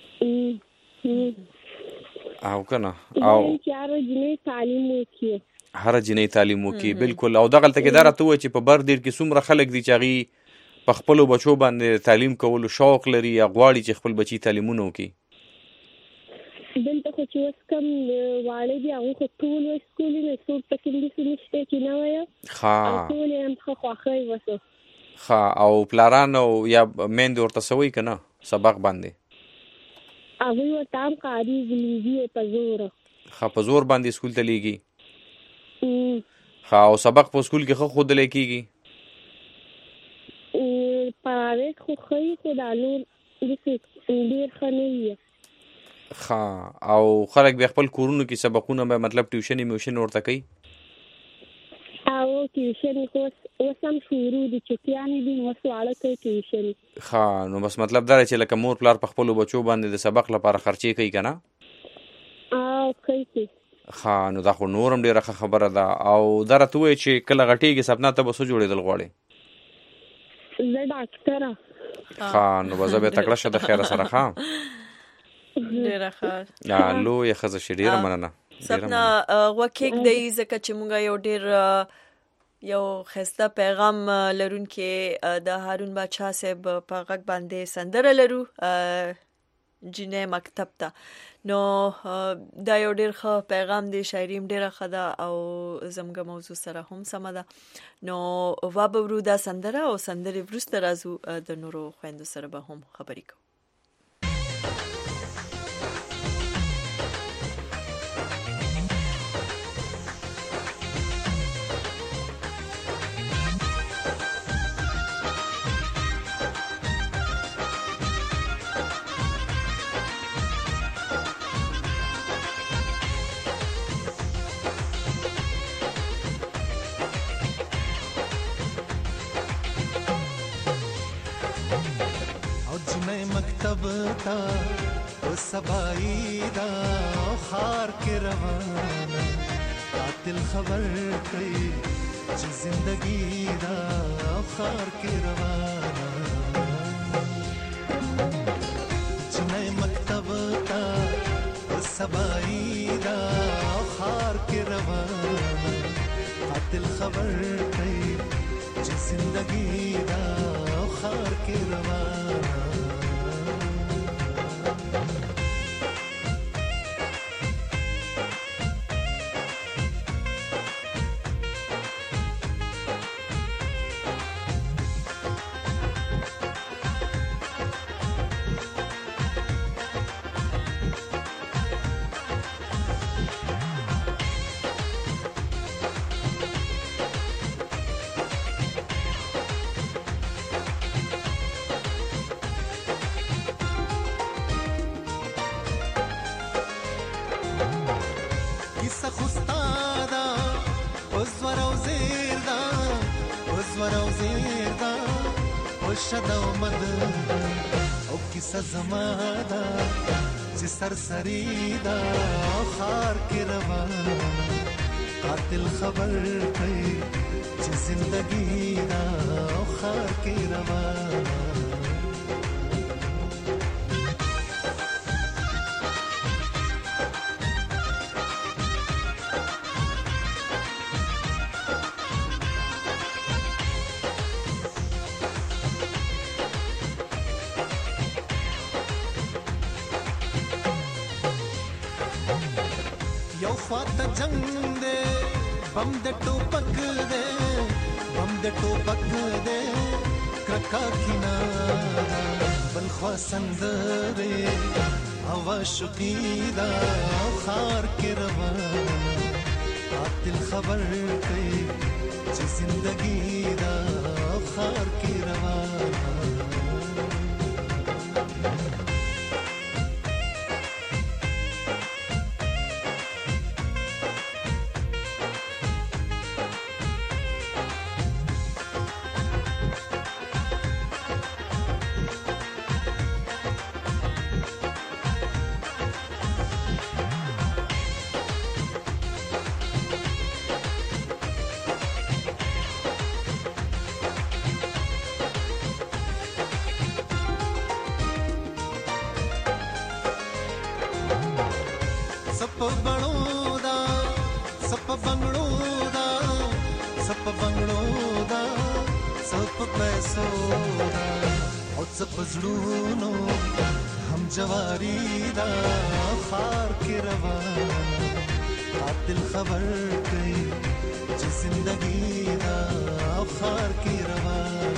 او که نه او چې هره جنۍ تعلیم وکړي هر جنۍ تعلیم وکړي بالکل. او دغلته کې دا راته ووایي چې په بردیر کې څومره خلک دي چې هغې په خپلو بچو باندې تعلیم کولو شوق لري یا غواړي چې خپل بچي تعلیمونه وکړي؟ دلته خو چې اوس کوم واړه دي هغه خو ټول وایي سکولونه څوک پکې داسې نشته چې نه وایه ښه او ټول یې هم ښه خوښوي وسو ښه او پلاران او یا میندې ورته څه وایي که نه سبق باندې هغوی ورته هم کارېږي لیږي یې په زوره ښه په زور باندې سکول ته لیږي ښه او سبق په سکول کې ښه ښودلی کېږي پرایویټ خو ښه وي خو دا نور داسې ډېر ښه نه وي ښه او خلک بیا خپل کورونو کې سبقونه به مطلب ټیوشنې میوشن ورته کوي او ټیوشن خو اوس هم شروع دي چټیانې دي نو اوس واړه کوي ټیوشن ښه نو بس مطلب دا دی چې لکه مور پلار په خپلو بچو باندې د سبق لپاره خرچې کوي که نه او کوي کوي ښه نو دا خو نور هم ډېره ښه خبره ده او دا راته ووایي چې کله غټېږي سپنا ته به څه جوړېدل غواړې زه ډاکټره ښه نو به زه بیا تکړه شه د خیره سره ښه ډېره ښه لویه ښځه شي ډېره مننه سپنا غوږ کېږدئ ځکه چې موږ یو ډېر یو ښایسته پیغام لرونکي د هارون باچا صاحب په غږ باندې سندره لرو جنې مکتب ته نو دا یو ډېر ښه پیغام دی شاعري هم ډېره ښه ده او زموږ موضوع سره هم سمه ده نو وابورو دا سندره او سندرې وروسته راځو د نورو خویندو سره به هم خبرې کوو مکتب تا او سبائی دا خار کے روانا قاتل خبر کئی چی زندگی دا خار کے روانا جنہیں مکتب تا او سبائی دا خار کے روانا قاتل خبر کئی چی زندگی دا خار کے روانا زمادا چې سرسری دا خار کې روانه قاتل خبر کوي چې زندگی دا خار کې روانه خواته جنگ دے بم د ټوپک دے بم د ټوپک دے کرکا کینا بل خوا سندره هوا شقیدا خار کې روانه قاتل خبر کوي چې زندگی دا خار کې روانه सप बणो दा सप बंगड़ो दा सप बंगड़ो दा सप पैसो दा और सप जड़ूनो هم جواری دا خار کې روان قاتل خبر کوي چې زندگی دا خار کې روان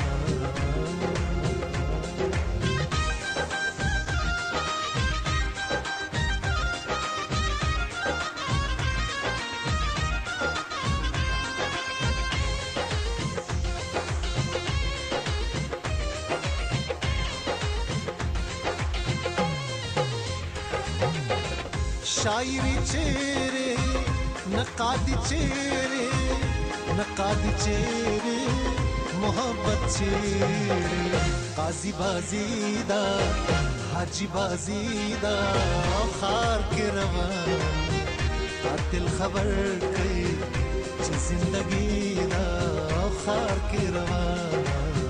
शायरी चेहरे नकादी चेहरे नकादी चेहरे मोहब्बत चेहरे काजी बाजीदा हाजी बाजीदा खार के रवान कातिल खबर कई ची जिंदगी दा खार के रवान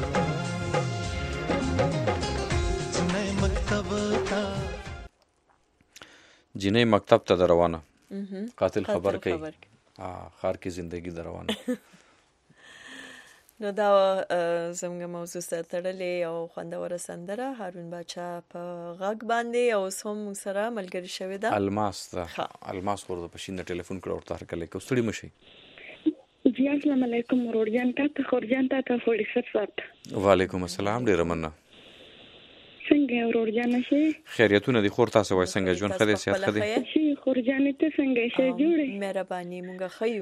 जिन्हें मकतब था جنې مکتب ته روانه قاتل خبر کوي ها خار کې زندگی روانه نو دا زموږ موضوع سره تړلې او خوندوره سندره هارون باچا په غږ باندې او سوم سره ملګری شوی دا الماس دا الماس ورته په شینه ټلیفون کړو ورته هرکله کو ستړي مشي جی السلام علیکم ورورجان تاسو خورجان تاسو فوري سات وعلیکم السلام ډیر مننه څنګه ورورجان شي خیریتونه دي خور تاسو وای څنګه ژوند خدای سیات خدای شي خورجان ته څنګه شي جوړه مهرباني مونږ خيو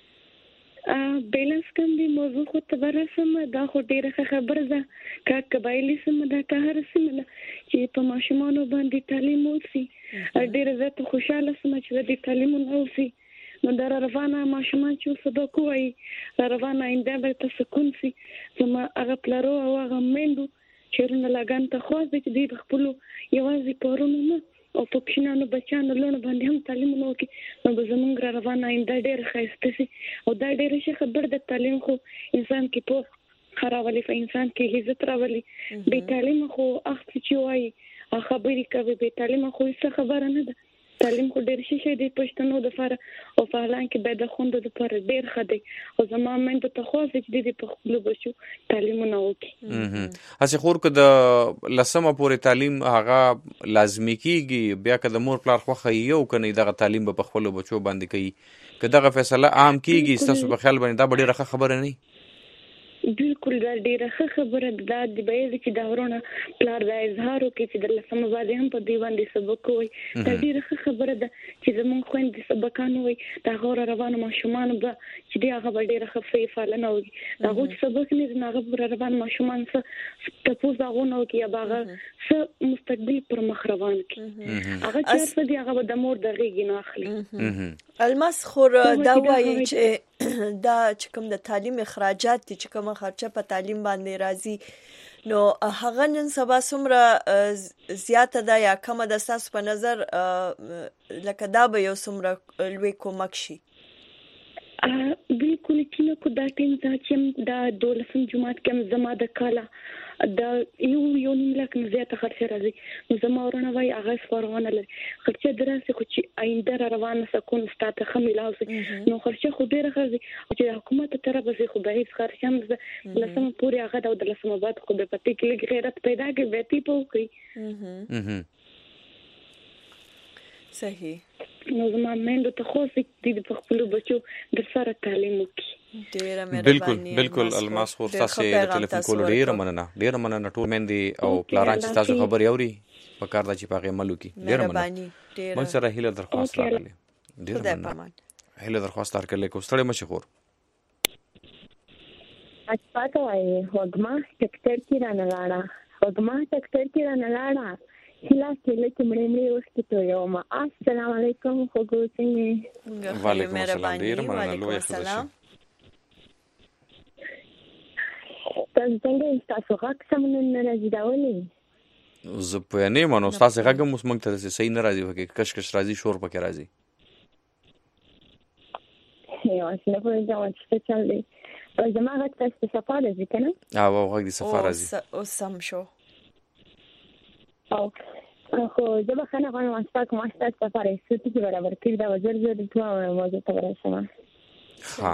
ا بیلنس کوم دی موضوع خو ته ورسم دا خو ډیره خبره ده کا قبایلی سم دا که هر سم چې په ماشومانو باندې تعلیم وسی ډیره زه ته خوشاله سم چې د تعلیم وسی نو دا روانه ماشومان چې سبق وایي روانه انده به تسکون سي زما هغه پلارو او هغه مندو چیرونه لګان ته خو د دې خپل یوازې پرونه نه او په پښینانو بچانو لونه باندې هم تعلیم نو کې نو به زمونږ روانه انده ډېر خاصه سي او دا ډېر شي خبر د تعلیم خو انسان کې په خراولي په انسان کې عزت راولي به تعلیم خو اخت چې وایي خبرې کوي به تعلیم خو څه خبره نه ده تعلیم خو ډېر شي شي د پښتنو د فار او فعلان کې به د خوند د پر ډېر خدي او زما من ته تخوازه چې د په خپل بچو تعلیم نه وکي هڅه خور کو د لسمه پورې تعلیم هغه لازمي کیږي بیا که د مور پلار خوخه یو کني دغه تعلیم په خپل بچو باندې کوي که دغه فیصله عام کیږي تاسو په خیال باندې دا ډېره خبره نه بالکل دا ډیره خبره ده د بیل چې دا ورونه پلار دا اظهار وکړي چې د لسمه باندې هم په دیوان دي سبق وي دا ډیره خبره ده چې زمونږ خويند سبقانو وي دا غوړ روانه ماشومان به چې دی هغه ډیره خفي فعالنه وي دا غوړ سبق نه نه غوړ روان ماشومان څه تاسو دا غوونه وکي باغه څه مستقبل پر مخ روان کی هغه چې دی هغه د مور د غیږ نه اخلي الماس خور دا وایي چې دا چې کوم د تعلیم اخراجات دي چې کوم خرچه په تعلیم باندې راځي نو هغه نن سبا څومره زیاته ده یا کم ده تاسو په نظر لکه دا به یو څومره لوی کومک شي بالکل چې کو دا ټیم چې دا دولسم جماعت کې زما د کاله دا یو یو نیم لک زیاته خرچه راځي نو زما ورونه وای هغه فارونه لري خرچه دراسه خو چې آینده روانه سکون ستاته خمیلاوس نو خرچه خو ډیره راځي او چې حکومت طرف به خو به هیڅ خرچه هم لسمه پوری هغه د لسمه بعد خو به پټی کې غیرت پیدا کې وتی پوکي صحیح نو زما مند ته خو سې د خپل بچو د سره تعلیم وکي ډیره مهرباني بالکل بالکل الماس خور تاسو د ټلیفون کول ډیره مننه ډیره مننه ټول مندي او پلاران چې تاسو خبر یوري په کار د چې پاغه عملو کی ډیره مننه موږ سره هیله درخواست راغلی ډیره مننه هیله درخواست درکړل کو ستړي مشي خور اچھا وای هوګما ټکټر کی رانه لاړه هوګما ټکټر کی رانه لاړه هلا کله چې مړې مړې وسته ته یو ما السلام علیکم خوګو څنګه وعلیکم السلام ډیر مننه لوی خدای تاسو څنګه تاسو غږ سم نه راځي دا ولې زه په نه مانو تاسو غږ مو سمنګ ته صحیح نه راځي وکي کشکش راځي شور پکې راځي یو څه په دې ځای چې چل دی او زما غږ تاسو صفه راځي کنه او غږ دې صفه راځي او سم شو او خو زه به خنه غواړم واسطه کوم واسطه سفارې سوتي کې برابر کړی دا وزر زر دوه موضوع ته ورسم ها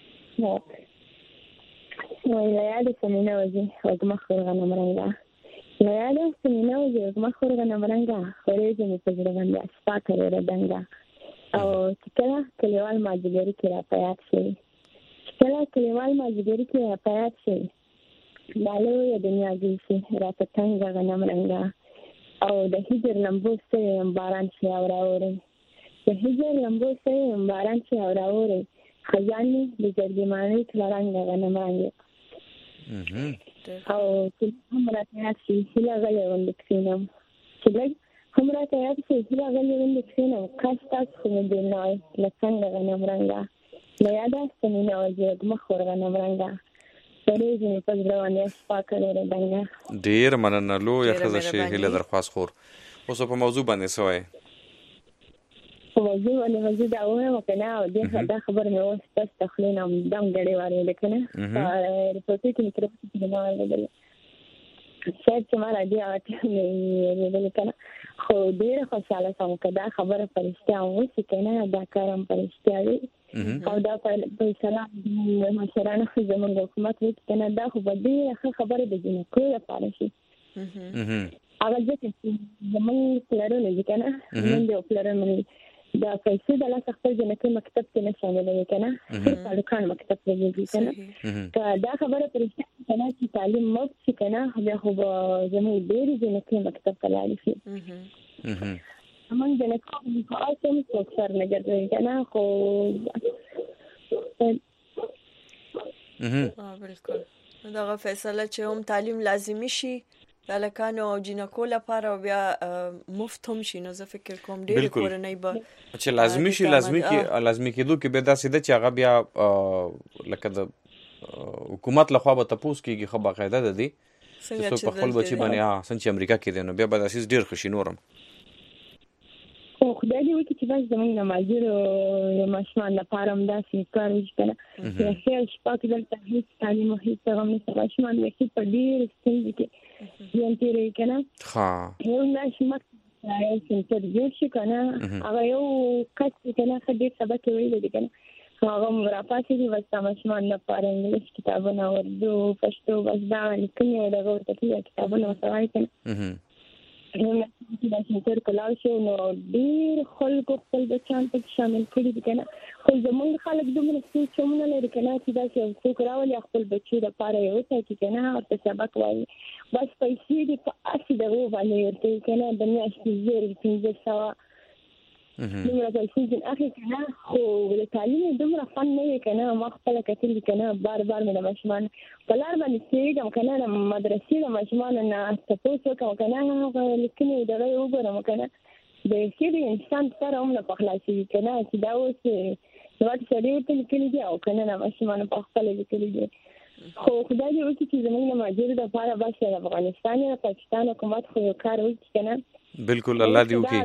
نو نو یا د سمینه وځي او د مخ غنه مرنګا نو یاد است مینه و وږمه خورغنه مرنګه خورېږي مې په زړه باندې اسپا کړې دنګه او چې کله کلیوال مازدیګري کې را په یاد شي چې کله کلیوال مازدیګري کې را په یاد شي دا لویه دنیا ګیسي را په تنګه غنم رنګه او د هجر لمبو سوی یم باران شي او راوري د هجر لمبو سوی یم باران شي او راوري خزانې د جرګمانۍ ټوله رنګه غنم رنګه او چې هم راته یاد شي هیله غلې غوندې کښېنم چې لږ هم راته یاد شي هیله غلې غوندې کښېنم کاش تاسو خو مې بېل نه وای له څنګه غنم رنګه له یاده است مینه وځي وږمه خور غنم رنګه خورېږي مې په زړه باندې اسپا کړې دنګه ډېر مننه لویه ښځه شي هیله درخواست خور اوس په موضوع باندې څه وایې په موضوع باندې موضوع دا ووایم که نه او دې دا خبره مې اوس ستاسو د خولې نه دم ګړې وارېده که نه په رپورټۍ کې مې تر اوسه پورې نه اورېدلې شاید چې ما راډیو هغه ټایم مې اورېدلې که نه خو ډېره خوشحاله شوم که دا خبره په رښتیا هم وشي که نه دا کار هم په رښتیا وي او دا فیصله مشرانو زموږ حکومت وکړي که نه دا خو به ډېره ښه خبره د جنکو لپاره شي هغه ځکه چې زموږ پلرونه دي که نه زموږ یو پلرونه دا پیسې د لاسه خپل جنکۍ مکتب کې نه شاملوي که نه صرف هلکان مکتب ته ځي که نه که دا خبره په رښتیا که نه چې تعلیم مفت شي که نه بیا خو به زموږ ډېرې جنکۍ مکتب ته لاړې شي زموږ جنکو په اوس هم څوک سر نه ګرځوي که نه خو بالکل دغه فیصله چې هم تعلیم لازمي شي د هلکانو او جنکو لپاره او بیا مفت هم شي نو زه فکر کوم ډېرې کورنۍ به چې لازمي شي لازمي کې لازمي کېدو کې به داسې ده چې هغه بیا لکه د حکومت لخوا به تپوس کېږي ښه باقاعده ده دي چې څوک په خپل بچي باندې څنګه چې امریکا کې دی نو بیا به داسې ډېر ښه شي نور هم خو خدای دې وکړي چې بس زموږ د مهاجرو ماشومان لپاره هم داسې کار وشي که نه چې خیر شپه کې دلته هېڅ تعلیم او هېڅ هغه هم نشته ماشومان بیخي په ډېرې ستونزې کې ژوند تېروي که نه یو داسې مخکې یو سنټر جوړ شي که نه هغه یو کس دی که نه ښه ډېر سبق یې ویلی دی که نه هغه راپاڅېږي بس د ماشومان لپاره انګلیس کتابونه اردو پښتو بس دا لیکنې او دغه ورته کېږي کتابونه ورته وایي که نه دا سنټر کلاو شو نو ډېر خلکو خپل بچیان پکې شامل کړي دي که نه خو زموږ خلک دومره سوچونه لري که نه چې داسې یو څوک راولي خپل بچي لپاره یې وټاکي که نه ورته سبق وایي بس پیسې دې په هسې دغو باندې ورکوي که نه د میاشتې زر پنځه سوه دومره پیسې ځین اخلي که نه خو د تعلیم یې دومره خوند نه وي که نه ما خپله کتلي که نه بار بار مې د ماشومانو په لار باندې تېرېږم که نه د مدرسې د ماشومانو نه تپوس وکړم که نه هغه لیکنې دغه یې وګورم که نه بیخي د انسان سره هم نه په خلاصېږي که نه چې دا اوس زما ته سړي ورته لیکلي دي او که نه د ماشومانو په خپله لیکلي دي خو خدای دې وکړي چې زموږ د مهاجرو دپاره بس د افغانستان یا پاکستان حکومت خو یو کار وکړي که نه بالکل الله دې وکړي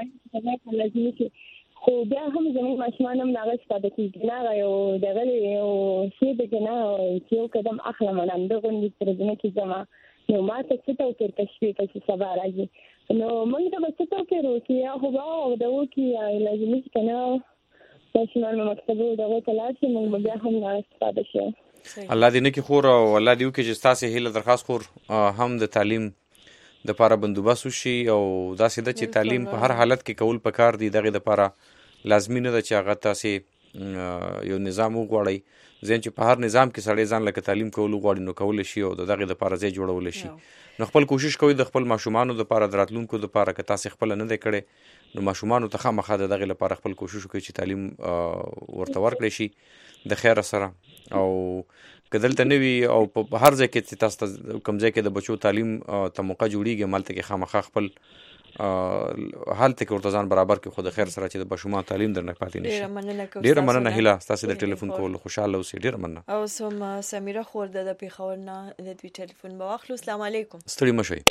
خو بیا هم زموږ ماشومان هم هغه پاتې کېږي نه هغه یو دغه یو شی دی که نه چې یو قدم اخلم ړانده غوندې تر ځمکې ځمه نو ما ته څه توپیر کشفي که چې سبا راځي نو موږ ته به څه توپیر وکړي یا خو به دغو کې لازمي چې که نه ماشومان به مکتبو دغو ته لاړ شي موږ به بیا هم هغه استفاده شي الله دې نه کړي خور او الله دې وکړي چې ستاسې هیله درخواست خور هم د تعلیم د پاره بندوبست وشي او داسې ده چې تعلیم په هر حالت کې کول پکار دي دغه د پاره لازمي نه ده چې هغه تاسې یو نظام وغواړئ ځین چې په هر نظام کې سړی ځان لکه تعلیم کول غواړي نو کولی شي او د دغه د پاره ځای جوړول شي نو خپل کوشش کوي د خپل ماشومانو د پاره د راتلونکو د پاره که تاسې خپل نه دی کړی نو ماشومانو ته خامخا د دغه لپاره خپل کوشش وکړي چې تعلیم ورته ورکړی شي د خیر سره او که دلته نه وي او په هر ځای کې چې تاسو ته کوم ځای کې د بچو تعلیم ته موقع جوړېږي همالته کې خامخا خپل هلته کې ورته ځان برابر کړي خو د خیر سره چې د ماشومانو تعلیم درنه پاتې نه شي ډېره مننه هیله ستاسې د ټلیفون کولو خوشحاله اوسئ ډېره مننه اوس هم سمیره خور د پېښور نه د دوی ټلیفون به واخلو السلام علیکم ستړي مه شئ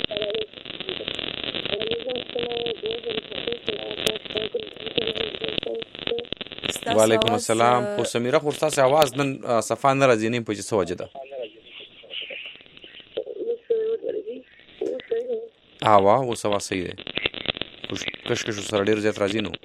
وعلیکم السلام خو سمیره خو ستاسې اواز نن صفا نه راځي نه په چې څه وجه ده هوا اوس اواز صحیح دی کشکش سره ډېر زیات راځي نو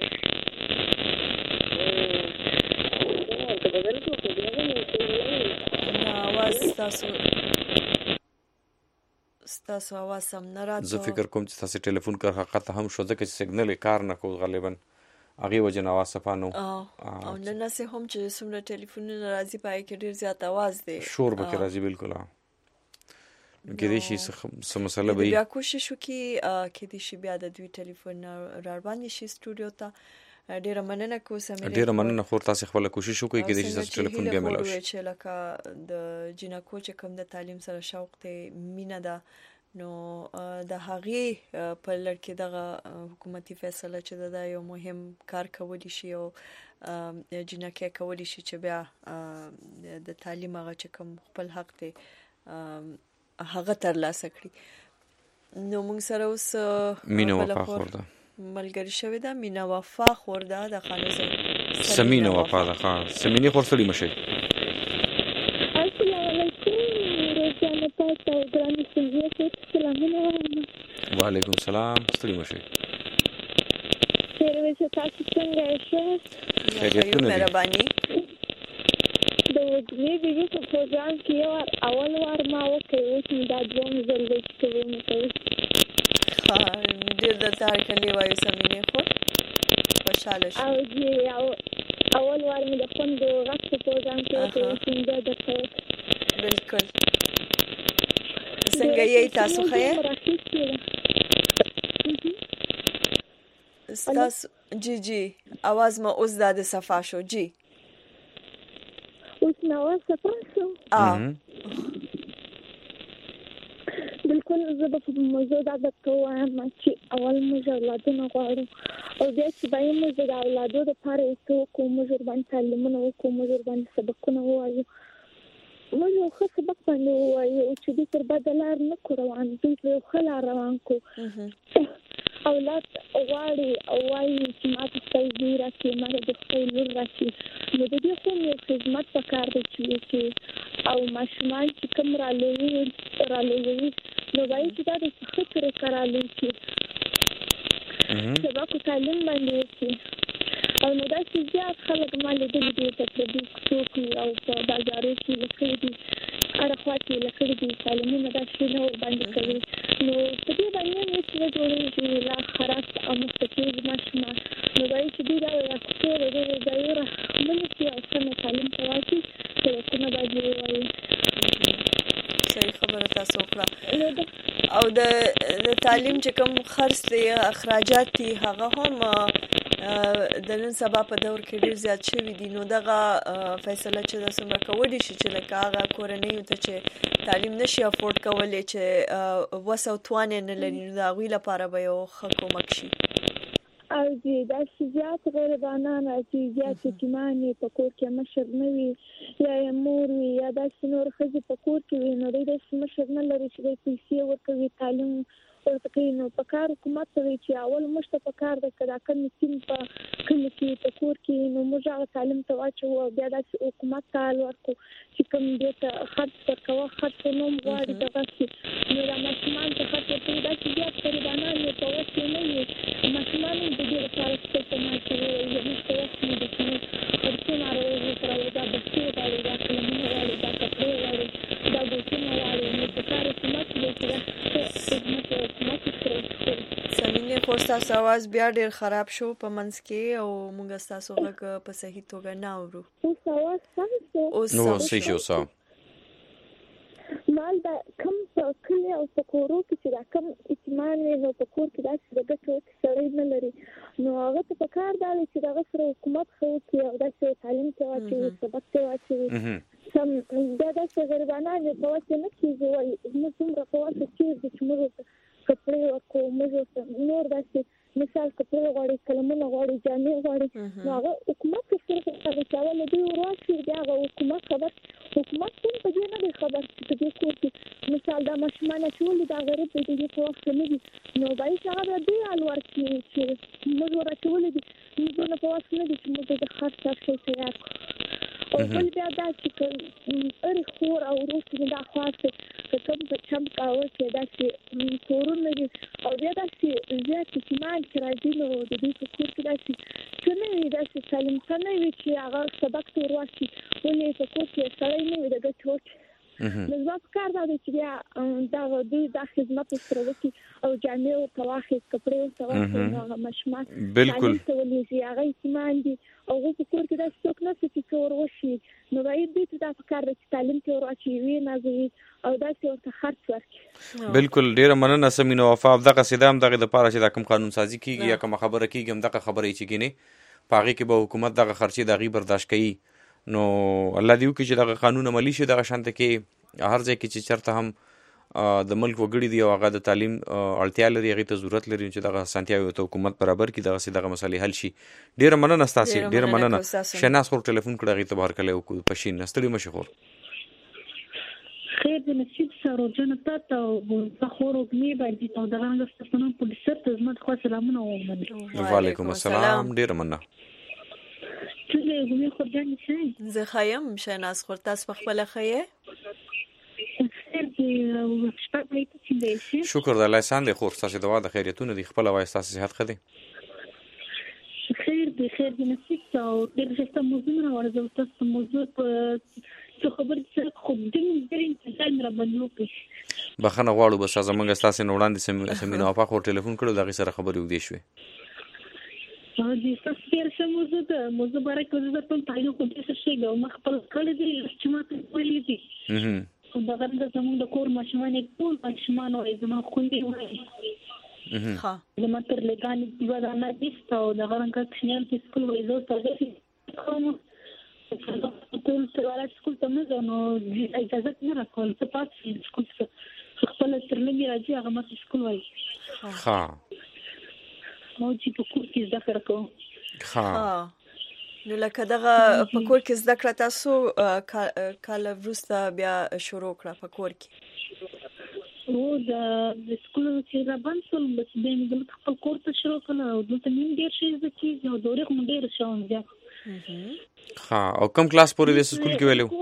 اواز ستاسو ستاسو आवाज سم نه راځي. زه فکر کوم چې تاسو ټلیفون کار حقیقت هم شو ځکه چې سیګنل کار نه کوي غالبا هغه وجه نه आवाज صفانو او نن سه هم چې څومره ټلیفونونه راځي پای کې ډیر زیات आवाज دی شور به کې راځي بالکل کې دې شي څه مسله به بیا کوشش وکي کې دې شي بیا د دوی ټلیفون را باندې شي سټوډیو ته ډیر مننه کوم سمې ډیر مننه خو تاسو خپل کوشش وکړئ کې دې شي ټلیفون بیا ملو شي چې لکه د جنکو چې کوم د تعلیم سره شوق ته مینه ده نو د هغه په لړ کې دغه حکومتي فیصله چې دا یو مهم کار کولی شي او جنکه کولی شي چې بیا د تعلیم هغه چې کوم خپل حق ته هغه تر لاسه کړی. نو موږ سره اوس مینه وفا خورده ملګری شوی دا مینه وفا خورده د خانه زه سمینه وفا ده خان سمینه خورسلی مشه. السلام علیکم روزانه تاسو ګرانه سنجته سلامونه وایم. وعلیکم السلام ستړي مشه. سرویس تاسو څنګه یاست؟ خیریت نه مهرباني. د وګړي د یو پروګرام کې اول وار ما وکړ چې دا دوم ځل د څه ها ډیر د تار کلی وایو سمینه خو خوشاله شو او جی اول وار مې د خوند غږ په پروګرام کې څنګه د څه بالکل څنګه یې تاسو خیر تاسو جی جی आवाज ما اوس د صفا شو جی اوس نو صفا شو اه بالکل زه په موضوع دا د کوم چې اول موږ اولادونه غواړو او بیا چې باید موږ د اولادو لپاره یو کوم موږ باندې تعلیمونه وکړو موږ باندې سبقونه ووایو موږ یو ښه سبق باندې ووایو چې دوی تر بدلار نه کړو روان دوی په یو ښه لار روان کړو. اولاد غواړي او وایي چې ما ته خپل ځای راکړي ما ته د خپل لور راکړي نو د دې خو یو خدمت پکار دی چې او ماشومان چې کوم رالوي رالوي نو وایي چې دا د ښه طریقه رالوي سبق تعلیم باندې وکړي او نو دا چې زیات خلک ما لیدلي دي په فیسبوک کې او په بازارو کې لیکلي دي هر خوا کې لیکلي دي تعلیمونه دا شی نه باندې کوي نو په دې باندې موږ چې جوړې لا خراس او مستقیم ماشومان نو دا چې دی دا یو څه د ځایره موږ چې او څنګه تعلیم کوي چې څنګه باندې وایي صحیح خبره تاسو وکړه او د تعلیم چې کوم خرڅ دی اخراجات دي هغه هم د نن سبا په دور کې ډیر زیات شوي دي نو دغه فیصله چې د څومره کولی شي چې لکه هغه کورنۍ ته چې تعلیم نشي افورد کولی چې وسو توان نه لري نو د هغوی لپاره به یو ښه کومک شي. او جی دا چې زیات غریبانه چې زیات یتیمانې په کور کې مشر نه وي یا یې مور وي یا داسې نور ښځې په کور کې وي نو دوی داسې مشر نه لري چې دوی پیسې ورکوي تعلیم ورته کوي نو په کار حکومت ته وي چې اول موږ ته په کار ده که دا کوم مسکین په کلي کې په کور کې نو موږ هغه تعلیم ته واچوو او بیا داسې حکومت ته حال ورکړو چې کوم دې ته خرڅ ورکوه خرڅ یې نه هم غواړي دغسې نو دا ماشومان ته خرڅ ورکوي داسې زیات غریبانان یې په وس کې نه وي ماشومان هم د دې لپاره خپل ته ماشي وایي زموږ په وس کې دي چې هر څو ناروغۍ سره دا بستې غواړي دا قلمونه غواړي دا کپړې غواړي دا بوټونه غواړي نو په کار حکومت دی چې دا خدمت سمینه خو ستاسو आवाज بیا ډیر خراب شو په منځ کې او موږ ستاسو غږ په صحیح توګه نه اورو. اوس आवाज څنګه اوس نو صحیح شو سم مال دا کم په کلی او په کورو کې چې دا کم اطمینان نو په کور کې داسې د ګټو سړی نه لري نو هغه ته په کار دی چې دغه سره حکومت خو کې او داسې تعلیم ته واچوي سبق ته واچوي سم دا داسې غریبانان په واسه نه کېږي وایي موږ څومره په واسه کېږي چې موږ کپړې ورکوو موږ نور داسې مثال کپړې غواړي قلمونه غواړي جامې غواړي نو هغه حکومت ته صرف هغه چې اول دوی وراشي بیا هغه حکومت خبر حکومت هم په دې نه دی خبر چې په دې کور کې مثال دا ماشومان چې ولې دا غریب دی دې په وخت نه دي نو باید هغه دې حال ورکړي چې موږ ورچولې دي موږ نه په وخت نه دي چې موږ د خاص څه تیار او بل بیا دا چې هر خور او روسي دا خاصه که کوم په چم کاوه چې دا چې کورونه دي او بیا دا چې زیات کسمان چې راځي نو د دې په کور کې دا چې څنګه وي دا چې سالم څنګه وي چې هغه سبق ته ورسي ولې په کور کې سړی نه وي د ګټو نو زما کار دا چې بیا دا دوی د خدمت سره وکي او جامع او تواخذ کپڑے او تواخذ مشمات بالکل ولې هغه سیمان دي او په کور کې دا څوک نه چې څور وشي نو باید دې دا کار چې تعلیم کې ورچی وي نازوي او دا چې ورته خرڅ ورکړي. بالکل ډیره مننه سمینه وفا دغه سیدام دغه د پاره چې د کوم قانون سازي کیږي یا کوم خبره کیږي هم دغه خبره چې کینی پاغي کې به حکومت دغه خرچي دغه برداشت کوي. نو الله دیو کې چې دغه قانون عملی شي دغه شانته کې هر ځای کې چې چرته هم د ملک وګړي دی او هغه د تعلیم اړتیا لري هغه ته ضرورت لري چې دغه سنتیاوي ته حکومت برابر کړي دغه دغه مسالې حل شي. ډیره مننه تاسو ډیره مننه. شناس خور ټلیفون کړی غي ته بهر کله او پښین نستړي مشخور خیر د نصیب سره جنتا ته او خورو می باندې ته د رنګ ستنو پولیس ته زموږ خو سلامونه ومنه. وعلیکم السلام ډیره مننه. څنګه ګومې خو ځان شي زه خایم شناس خور تاسو خپل خیه خیر دې شپه پېټ چې شکر د الله ساندې خور تاسو دوا د خیریتونه دی خپل وای تاسو صحت خدي خیر دې خیر دې نصیب ته او دې څه موضوع نه ورته تاسو موضوع څه خبر څه خو دې ډېر انتظار را باندې وکړي بخنه غواړو بس زمونږ تاسو نه وړاندې سمینه په خور ټلیفون کړو دغه سره خبرې ودی شوې او دې تاسو یې څه موضوع ده موضوع باره کې زه په تایید کوم چې څه شي او مخ په کله دې چې ما ته ویلې دي دا غږ زموږ د کور ماشومان ټول ماشومان او زموږ خوندې وایي ها زموږ تر لګان دی دا نه دي او دا غرنګ کښنیل چې سکول وایي زه تاسو کوم ټول سره سکول ته نه نو اجازه نه راکول څه پاتې سکول څخه خپل تر لګي راځي هغه ماته سکول وایي ها نو چې په کور کې ذکر کوم ها نو لکه دغه په کور کې زده کړه تاسو کال وروسته بیا شروع کړه په کور کې او د سکول چې را باندې سول بس د موږ خپل کور ته شروع کړه او دلته مين ډیر شي د چې او دورې کوم ډیر شاون بیا ها او کوم کلاس پورې د سکول کې ویلو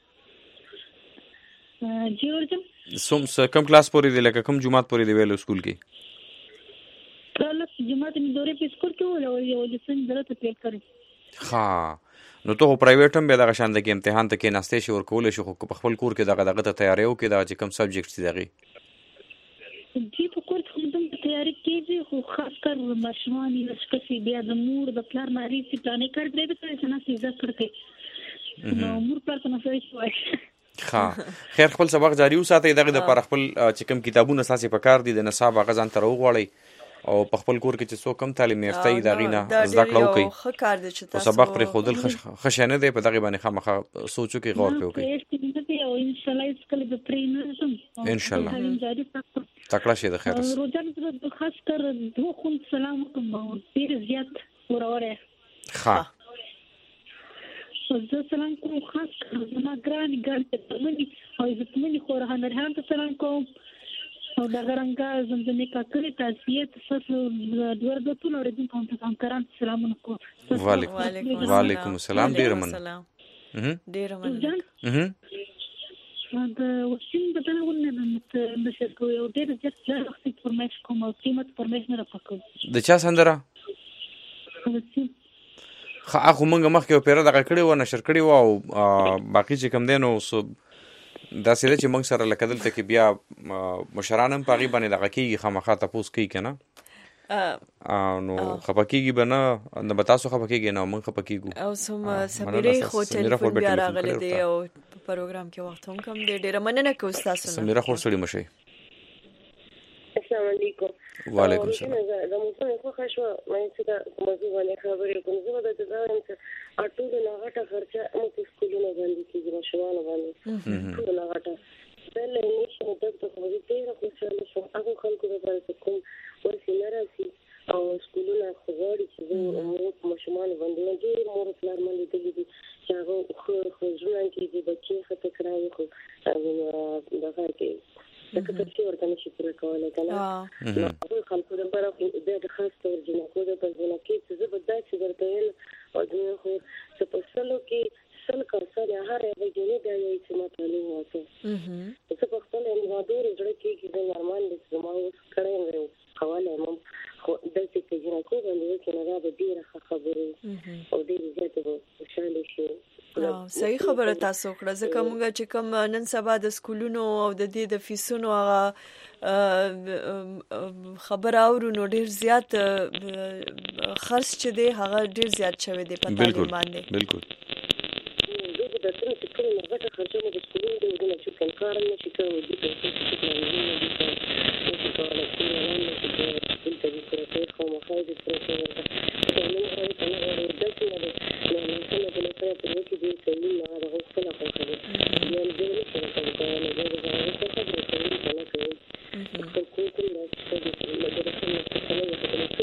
جورج سوم کوم کلاس پورې دی لکه کوم جمعات پورې دی ویلو سکول کې کله جمعات می دورې په سکول کې ولې او د سن درته پیل کړی ها نو ته پرایویټ هم به دغه شان د کې امتحان ته کې ناشته شي ور کول شي خو په خپل کور کې دغه دغه ته تیاری وکړي دا چې کوم سبجیکټ دي دغه جی په کور کې هم د تیاری کېږي خو خاص کر ماشومان یې لږ بیا د مور د پلار ناری چې پلانې کړ دې به څه نه سي ذکر کوي نو مور پلار ته نه شوي ها خیر خپل سبق جاری وساتئ دغه د پر خپل چې کوم کتابونه اساسي پکار دي د نصاب غزان تر وغوړی او په خپل کور کې چې څوک کم تعلیم یافته ای دا غینا زده کړه وکړي خو کار دي چې تاسو سبق پر خودل خشنه دی په دغه باندې خامخا سوچو کې غور وکړي او ان شاء الله اسکل به پرینم ان شاء الله تکړه شه د خیر روزان د خاص کر دوه خون سلام کوم ډیر زیات وروره ها زه سلام کوم خاص کر ما ګران ګران ته مني او زه مني خو رهنر هم ته سلام کوم او دا غرنګا زمزمه کاکړی تاسیه تاسو د ورته ټول اورېدونکو کوم ته کاران سلامونه کوم وعلیکم وعلیکم السلام ډیر من ډیر من دا وسیم بدل ونه د شکو یو ډیر ځکه وخت انفارمیشن کوم او قیمت انفارمیشن راپکو د چا سندره خا خو مونږ مخکې پیره دغه کړي و نشر کړي و او باقي چې کم دینو دا سره چې موږ سره لکدل ته کې بیا مشرانم پاغي باندې دغه کېږي خامخا تاسو کوي کنه نو خپکیږي بنا نه بتاسو خپکیږي نه موږ خپکیږو او سم سمیره خو ټلیفون بیا راغله دی او په پروګرام کې وخت هم کم دی ډیره مننه کوم تاسو سمیره خو سړی مشي السلام علیکم وعلیکم السلام دا موږ خو خښو مې چې دا موضوع باندې خبرې کوم زه د ځان څخه اټول نه غټه خرچه مو په سکولونو باندې کېږي مشوال باندې ټول نه غټه بل نه شو د څه خو دې ته خو څه شو هغه خلکو لپاره کوم ورسې نه راځي او سکولونه خو غواړي چې مو په مشوال باندې ډېر مور پلار باندې دي چې هغه خو خو ژوند کې دي بچي خطر کراوي خو دغه کې دغه څه ورته نشي پوره کولای کنه نو خلکو لپاره د خاص تور جنکو د پزونه کې چې زه به دا چې درته ویل او دوی خو څه په سلو کې سل کارسه هر یو جنې دا یو چې ما تعلیم وکړ څه په خپل انوادور جوړ کې چې نورمال دي چې ما اوس کړم یو حواله مم خو د دې چې جنکو باندې کې نه دا ډیره خبره او ډیره زیاته خوشاله شي صحیح خبره تاسو کړه ځکه موږ چې کوم نن سبا د سکولونو او د دې د فیسونو هغه خبر اورو نو ډیر زیات خرڅ چې دی هغه ډیر زیات شوی دی په تعلیم باندې. بالکل د څه څه کړو نو غټه خرچه مو د سکولونو د وګړو چې کوم کار نه شي کوي د څه څه څه نه دي چې کار نه کوي نه چې د څه د پروسې خو مخاوي د پروسې ورته نو هغه ته نه ورته د څه نه نو نو څه د لپاره په دې کې د تعلیم نه هغه څه نه کوي یو د دې څه نه کوي نو د هغه څه څه د تعلیم نه کوي خو کوم کوم د څه د تعلیم نه کوي څه نه کوي نو هغه څه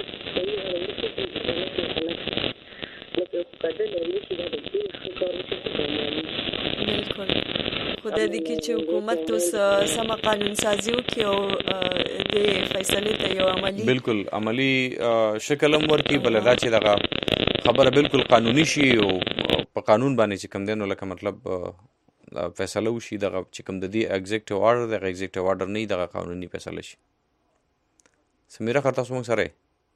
خدای دې کې چې حکومت اوس سم قانون سازي وکړي او د فیصلې ته یو عملی بالکل عملی شکل هم ورکړي بل دا چې دغه خبره بالکل قانوني شي او په قانون باندې چې کوم دی نو لکه مطلب فیصله وشي دغه چې کوم د دې ایگزیکټیو آرډر دغه ایگزیکټیو آرډر نه دغه قانوني فیصله شي. سمیرا خر تاسو موږ سره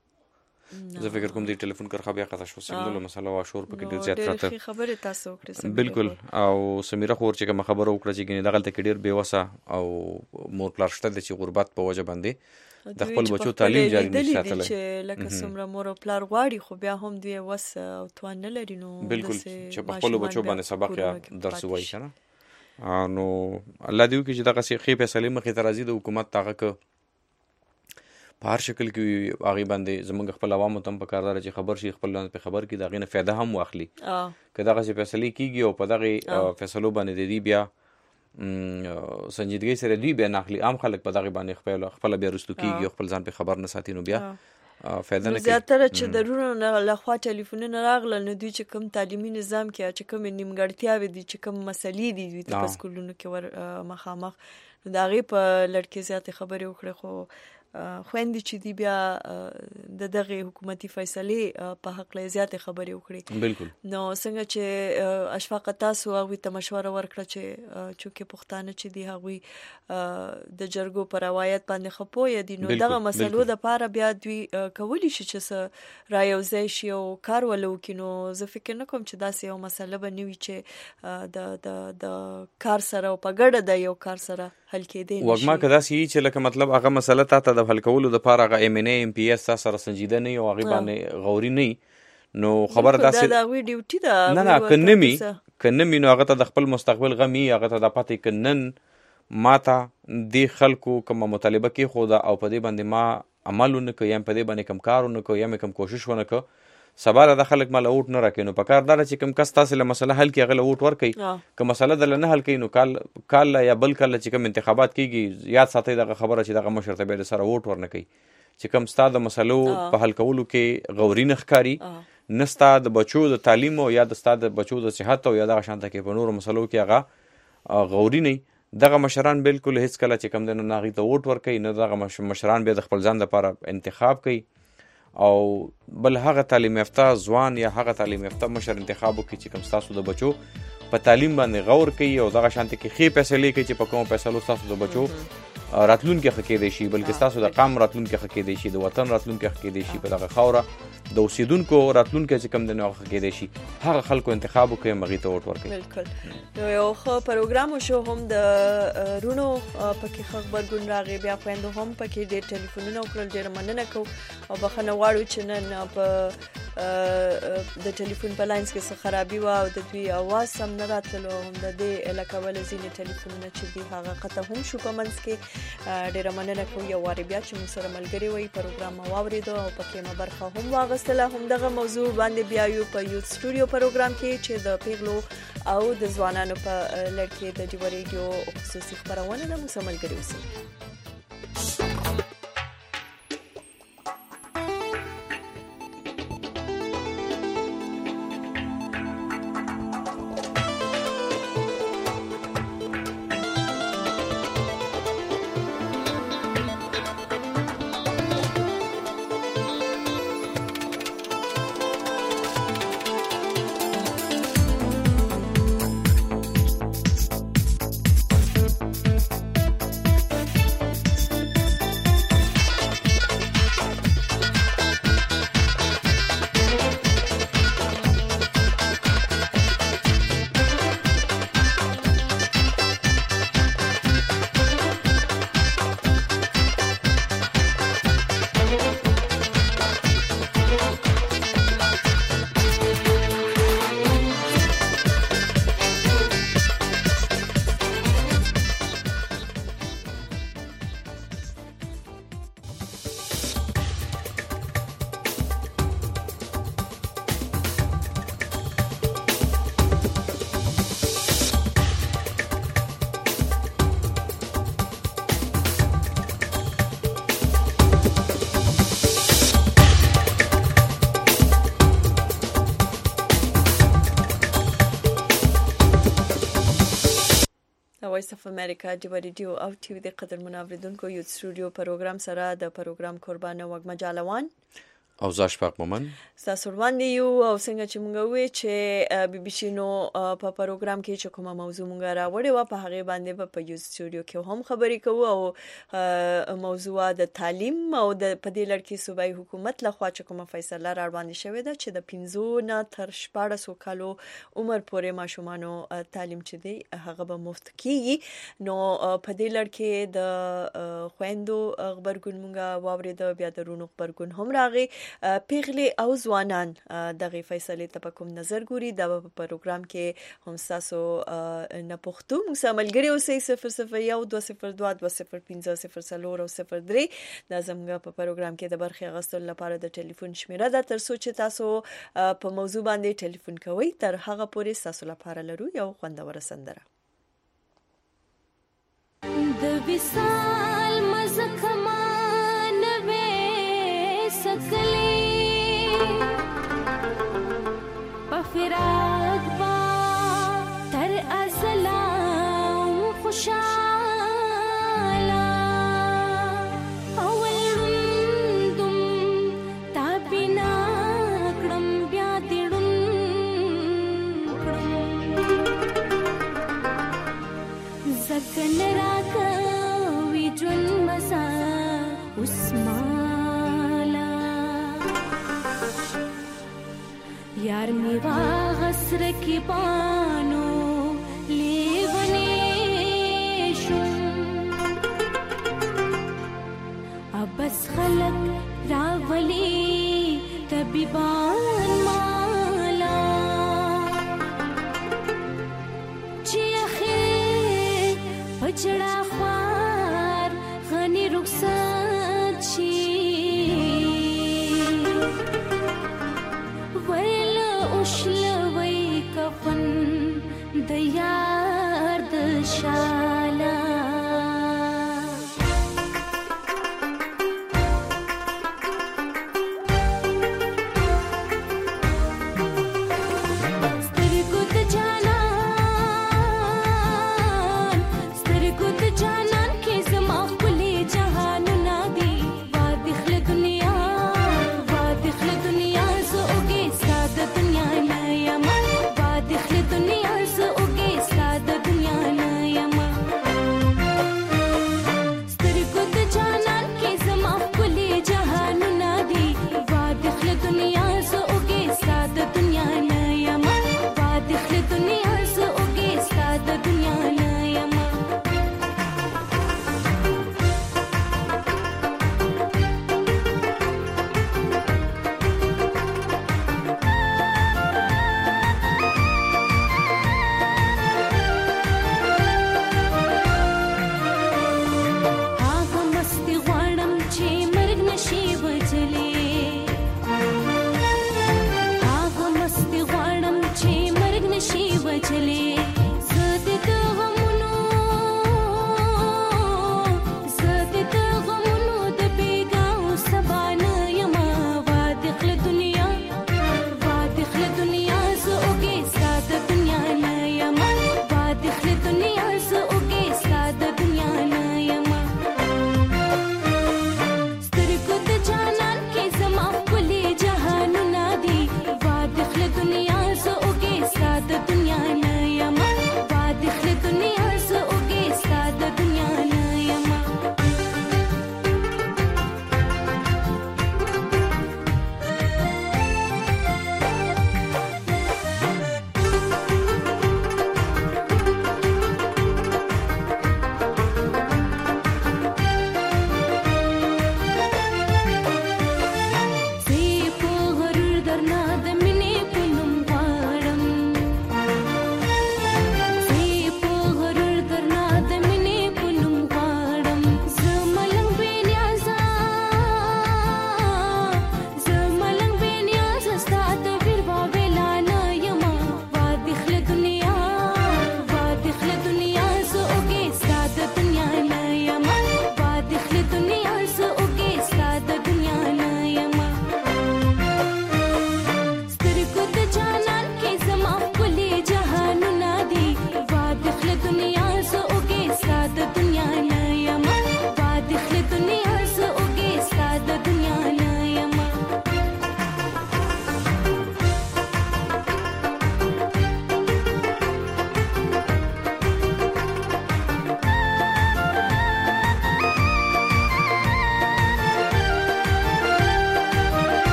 زه فکر کوم دې ټلیفون کر خبیا قطع شو سیمدلو مسله وا شور پکې ډیر زیات راته خبره تاسو کړې. بالکل او سمیرا خور چې کوم خبره وکړه چې ګنې دغه ته ډیر بیوسه او مور پلار شته چې غربت په وجه باندې د خپل بچو تعلیم جاری نشي ساتلی چې لکه څومره مور او پلار غواړي خو بیا هم دوی وس او توان نه لري نو بالکل چې په خپل بچو باندې سبق یا درس وایي کنه نو الله دې وکړي چې دغه څه خې فیصله مخې ته راځي د حکومت تاغه ک په هر شکل کې هغه باندې زمونږ خپل عوامو ته په کار دار چې خبر شي خپل په خبر کې دا غینه فائدہ هم واخلي که دغه څه فیصله کیږي او په دغه فیصلو باندې دی بیا سنجیدګي سره دی بیا ناخلي عام خلک په دغه باندې خپل خپل بیا رستو کیږي خپل ځان په خبر نه ساتي نو بیا فائدہ نه کوي. زیاتره چې درونه له خوا ټلیفونونه راغله نو دوی چې کوم تعلیمي نظام کې چې کوم نیمګړتیاوې دي چې کوم مسلې دي دوی په سکولونو کې ور مخامخ دا غي په لړکې زیاتې خبرې وکړي خو خويندې چې دی بیا د دغه حکومتي فیصله په حق له زیاتې خبرې وکړي. بالکل نو څنګه چې اشفاق تاسو هغه ته مشوره ورکړه چې چې پښتانه چې دی هغه د جرګو پر روایت باندې خپوي دي نو دغه مسلو د پاره بیا دوی کولی شي چې رايوځي شي او کار ولو کینو زه فکر نه کوم چې داسې یو مسله بنوي چې د د د کار سره او په ګډه د یو کار سره حل کېدی نشي. وګما کدا سي چې لکه مطلب هغه مسله ته د حل کولو د پاره هغه ایم ان ای ام پی اس سره سنجیده نه او هغه باندې غوري نه نو خبر داسې دا غوي ډیوټي دا نه نه کنمي کنمي نو هغه ته د خپل مستقبل غمي هغه ته د پاتې کنن ماته د خلکو کوم مطالبه کې خو دا او په دې باندې ما عملونه کوي په دې باندې کم کارونه کوي یا کم کوشش ونه کوي سبا د خلک مال اوټ نه راکینو په کار دار چې کوم کس تاسو له مسله حل کې غل اوټ ور کوي کوم مسله د نه حل کینو کال کال یا بل کال چې کوم انتخابات کیږي یاد ساتي دغه خبره چې دغه مشرته به سره اوټ ور نه کوي چې کوم ستاد مسلو په حل کولو کې غوري نخکاری نستا د بچو د تعلیم او یا د ستاد بچو د صحت او یا د شانته کې په نور مسلو کې هغه غوري نه دغه مشران بالکل هیڅ کله چې کوم د ناغي ته اوټ ور کوي نه دغه مشران به د خپل ځان لپاره انتخاب کوي او بل هغه تعلیم یافته ځوان یا هغه تعلیم یافته مشر انتخاب وکړي چې کوم تاسو د بچو په تعلیم باندې غور کوي او دغه شانته کې خې فیصله کوي چې په کوم فیصلو تاسو د بچو راتلون کې حق دی شي بلکې تاسو د قام راتلون کې حق دی شي د وطن راتلون کې حق دی شي په دغه خوره د اوسیدونکو راتلون کې چې کم د نو حق دی شي هغه خلکو انتخاب کوي مغي ته وټ ورکړي. بالکل نو یو خو پروګرام شو هم د رونو پکې خبرګون راغی بیا خويندو هم پکې ډېر ټلیفونونه وکړل ډېر مننه کو او بخنه واړو چې نن په د ټلیفون په لاینز کې څه خرابي و او د دوی اواز سم نه راتلو هم د دې علاقه ول ځینې ټلیفونونه چې دی هغه قطع هم شو په منځ کې ډېر مننه کو یو واری بیا چې موږ سره ملګری وي پروګرام واوریدو او پکې مو برخه هم واغستله هم دغه موضوع باندې بیا یو په یو سټوډیو پروګرام کې چې د پیغلو او د ځوانانو په لړ کې د ډیو ریډیو خصوصي خبرونه موږ سره ملګری اوسئ. اف امریکا د ریډیو او ټي وي د قدر منوریدونکو یو سټوډیو پروګرام سره د پروګرام قربانه وګما جالوان او زه اشفاق مومن تاسو روان یو او څنګه چې مونږ وې چې بي بي سي نو په پروګرام کې چې کومه موضوع مونږ راوړې و په هغه باندې په یو سټوډیو کې هم خبرې کوو او موضوع د تعلیم او د پدې لړ کې صوبایي حکومت لخوا چې کومه فیصله را باندې شوې ده چې د پنځه نه تر شپږ کالو عمر پورې ماشومانو تعلیم چې دی هغه به مفت کیږي نو په دې لړ کې د خويندو خبرګون مونږ واورید بیا د رونو خبرګون هم راغی پیغلي او ځوانان دغه فیصله ته په کوم نظر ګوري دا په پروګرام کې هم تاسو نه پښتو موږ سملګری اوسئ صفر صفر یو دوه صفر دوه دوه صفر پنځه صفر څلور او صفر درې دا زموږ په پروګرام کې د برخې غوښتل لپاره د ټلیفون شمیره ده تر څو چې تاسو په موضوع باندې ټلیفون کوئ تر هغه پورې تاسو لپاره لرو یو خوندور سندره د وصال مزکما سکلی پفراق با تر ازلام خوشالا اول رندم تابینا کڑم بیادیڑن زکن راکوی جون مسا اسمان यार मेवा गसर की पानो लेवने शुम अब बस खलक रावली तबीबान माला ची आखिर पचड़ा ख्वार गनी रुखसत ची उशलवई कफन द यार द शाला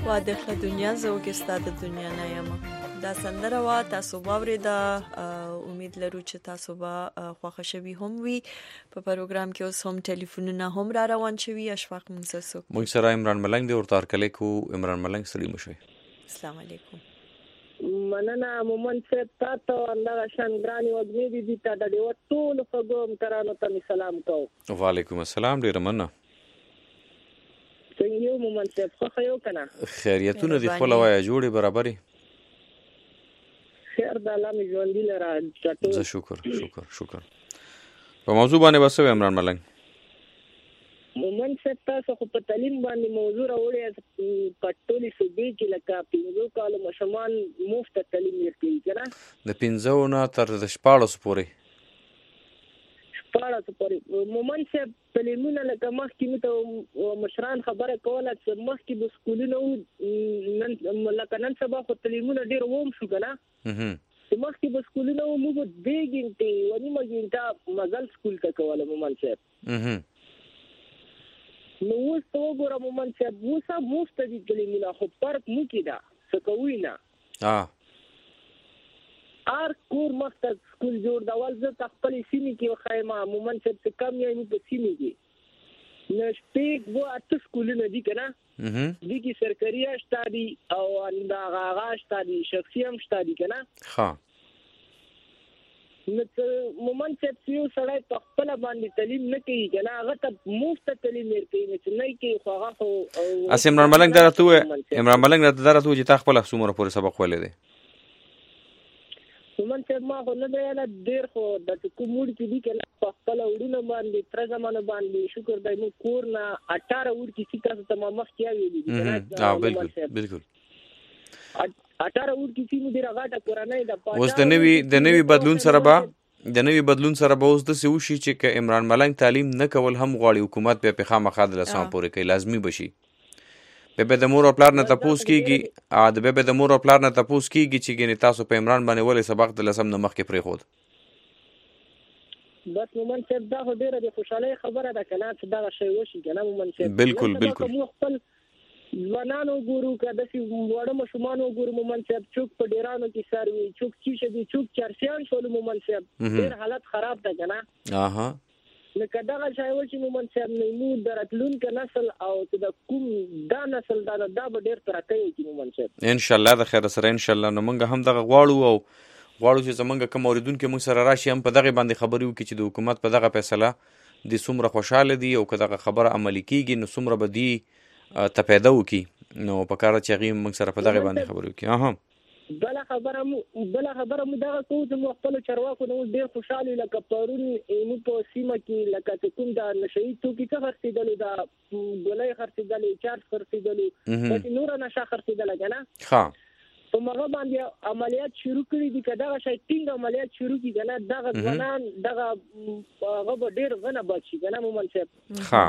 واده دنیا زو کې ستاسو د دنیا نه یم دا سندره وا تاسو باورې دا امید لرو چې تاسو به خوښ شوي هم وي په پروګرام کې اوس هم ټلیفونونه هم را روان شوي اشفاق منسسو موږ سره عمران ملنګ دی ورته هرکلی کو عمران ملنګ سلام مو شوي السلام علیکم مننه مومن صاحب تاسو الله شان ګرانی وګنی دي دي ته د ټول فګوم ترانو ته سلام کو وعلیکم السلام ډیر مننه څنګه یو مومن صاحب خو یو کنه خیریتونه دي خپل وای جوړي برابرۍ خیر د الله می ژوند لرا چټو زه شکر شکر شکر په موضوع باندې بسوي عمران ملنګ مومن صاحب تاسو خو په تعلیم باندې موضوع راوړی پټولي صوبې کې لکه پنځو کالو مشمان مفت تعلیم ورکوي کنه د پنځو نه تر د شپاړسو پورې شپاړسو پورې مومن صاحب تعلیمونه لکه مخکې ته مشران خبره کوله چې مخکې د سکولونو نن لکه نن سبا خو تعلیمونه ډیر ووم شو کنه چې مخکې د سکولونو موږ دې ګنټې ونیمه ګنټه مزل سکول ته کوله مومن صاحب نو اوس ته وګوره مومن صاحب اوس هم مفت دي تعلیمونه خو فرق مو کې ده څه کوي نه هر کور مخته سکول جوړ دا ول زه خپل سیمې کې خایمه مومن صاحب څه کم یې په سیمې کې نو شپږ وو اته سکولونه دي کنه دي کې سرکاري شته دي او دا غاغا شته دي شخصي هم شته دي کنه ها نو مومن صاحب یو سړی په خپل باندې تعلیم نه کوي کنه هغه ته مفت تعلیم ورکوي چې نه کوي خو هغه خو اس عمران ملنګ درته عمران ملنګ درته درته چې تا خپل څومره پورې سبق ولې دی مومن صاحب ما خو نه دی نه ډیر خو د کوموډ کې دي کنه په خپل وړونه باندې تر زمانه باندې شکر دای مو کور نه اټاره وړ کې چې تاسو ته ما مخ کیاوي دي کنه ها بالکل بالکل اټاره وړ کې چې مو ډیر غاټه قرانه ده اوس د نوی د نوی بدلون سره به د نوی بدلون سره به اوس د سوشي چې ک عمران ملنګ تعلیم نه کول هم غواړي حکومت په پیخه مخاد لسان پورې کوي لازمی بشي به د مور او پلار نه تاسو کیږي ا د به د مور او پلار نه تاسو کیږي چې ګنې تاسو په عمران باندې ولې سبق د لسم نه مخ کې پرې خود بس مومن صاحب دا ډیره د خوشاله خبره ده کنه چې دا شی وشي کنه مومن صاحب بالکل بالکل خپل ځوانانو ګورو کده چې وړو مشمانو ګورو مومن صاحب چوک په ډیرانو کې سروي چوک چې شدي چوک چرسیان شول مومن صاحب ډیر حالت خراب ده کنه اها لکه دا شای و چې مومن صاحب نو درتلون ک نسل او د کوم دا نسل دا دا به ډیر ترقی کوي مومن صاحب ان شاء الله د خیر سره ان شاء الله نو موږ هم دغه غواړو او غواړو چې زمونږ کوم اوریدونکو موږ سره راشي هم په دغه باندې خبرې وکړي چې د حکومت په دغه فیصله د څومره خوشاله دي او که دغه خبره عملي کیږي نو څومره به دي ته پیدا وکړي نو په کار چې هغه موږ سره په دغه باندې خبرې وکړي اها بل خبره مو بل خبره مو دغه کوم چې خپل چرواکو نو ډیر خوشاله لکه پرون مو په سیمه کې لکه کوم دا نشي تو کې څه خرڅېدل دا ګولای خرڅېدل چارج خرڅېدل چې نور نشه خرڅېدل کنه ها په مغه باندې عملیات شروع کړي دي کدا شي ټینګ عملیات شروع کړي کنه دغه ځوانان دغه هغه ډیر غنه بچي کنه مومن صاحب ها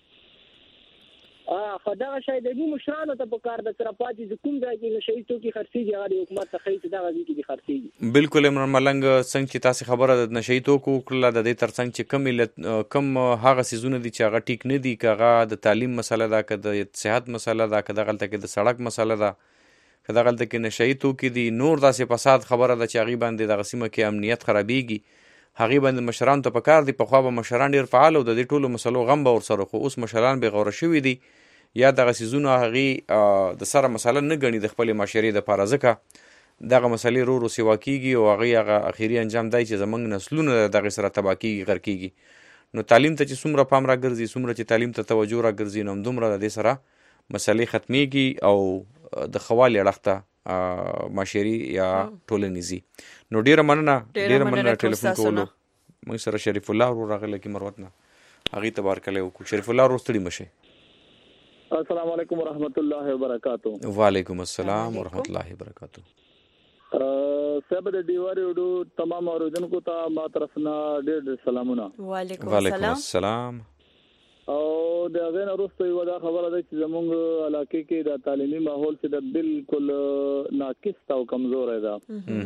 ا خدای شای د دې مشرانو ته په کار د سره پاتې کوم ځای کې نشي تو کې خرڅيږي هغه حکومت ته خېټه دا غوږی کې خرڅيږي بالکل عمران ملنګ څنګه چې تاسو خبره د نشي تو کو کړل د دې ترڅنګ چې کم کم هغه سيزونه دي چې هغه ټیک نه دي کغه د تعلیم مسله ده که د صحت مسله ده که د غلطه کې د سړک مسله ده که د غلطه کې نشي تو کې دي نور داسې فساد خبره ده چې هغه باندې د قسمه کې امنیت خرابيږي هغه باندې مشران ته پکار دي په خوا به مشران ډیر فعال او د دې ټولو مسلو غم به ور سره خو اوس مشران به غوړ شوي دي یا دغه سيزونه هغه د سره مسله نه غني د خپل معاشري د پاره ځکه دغه مسلې رو رو سیوا کیږي او هغه هغه اخیری انجام دی چې زمنګ نسلونه دغه سره تباکی غر کیږي نو تعلیم ته چې څومره پام را ګرځي څومره چې تعلیم ته توجه را ګرځي نو دومره د دې سره مسلې ختميږي او د خوالي اړخته معاشري یا ټولنيزي نو ډیره مننه ډیره مننه ټلیفون کولو موږ سره شریف الله ورو راغله کی مروتنه هغه تبارک الله او شریف الله ورستړي مشه السلام علیکم ورحمۃ اللہ وبرکاتہ وعلیکم السلام ورحمۃ اللہ وبرکاتہ صاحب د دیواری وډو تمام اوریدونکو ته ما طرفنا ډېر سلامونه وعلیکم السلام او د غن وروسته یو دا خبره ده چې زمونږ علاقې کې د تعلیمي ماحول څخه د بالکل ناقص او کمزور ده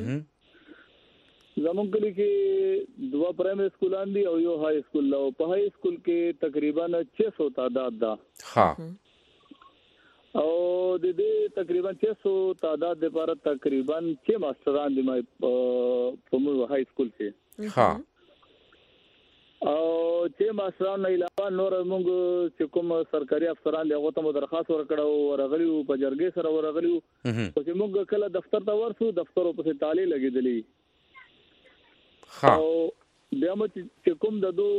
زمونږ کلی کې دوا پرایمری سکولان دي او یو های سکول او په های سکول کې تقریبا छह सौ تعداد ده ها او د دې تقریبا چې سو تعداد لپاره تقریبا چې ماستران دي په موږ های سکول کې ها او چې ماستران نه علاوه نور موږ چې کوم سرکاري افسران دي هغه ته درخواست ورکړو ورغلیو په جرګې سره ورغلیو او چې موږ کله دفتر ته ورسو دفتر په تعالی لګیدلی ها بیا مو چې کوم د دو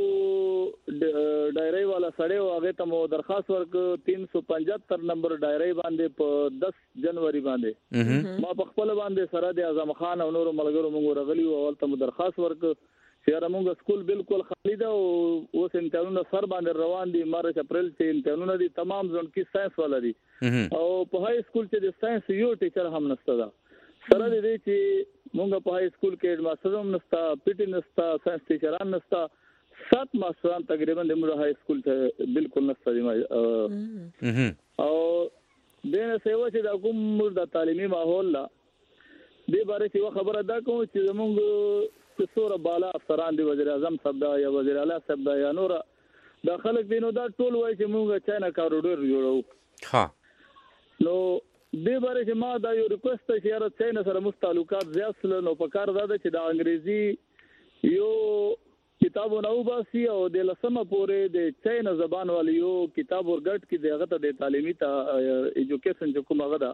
ډایری والا سړی او هغه ته مو درخواست ورک تین سو پنځهتر نمبر ډایری باندې په دس جنوري باندې ما په خپل باندې سره د اعظم خان او نور ملګرو موږ راغلی او اول ته مو درخواست ورک چې موږ سکول بالکل خالی ده او اوس امتحانونه سر باندې روان دي مارچ اپریل کې امتحانونه دي تمام ځون کې ساينس والا دي او په های سکول چې د ساينس یو ټیچر هم نشته ده سره دې چې مونږ په های سکول کې ماستر هم نشتا پی ټی نشتا ساينس ټیچران نشتا سات ماستران تقریبا د موږ های سکول ته بالکل نشتا دي او دغه سیوا چې د کوم د تعلیمي ماحول لا دې باره کې خبره دا کوم چې موږ څوره بالا افسران دي وزیر اعظم صاحب دا یا وزیر اعلی صاحب دا یا نور دا خلک دینو دا ټول وایي چې موږ چاینا کاروډور جوړو ها نو دې باره چې ما دا یو ریکوست چې یاره چاینا سره مو تعلقات زیات سره نو په کار دا چې د انګریزي یو کتابونه وباسي او د لسمه پورې د چاینا زبان والی یو کتاب ورګټ کې دغه ته د تعلیمي ته ایجوکیشن چې کومه غدا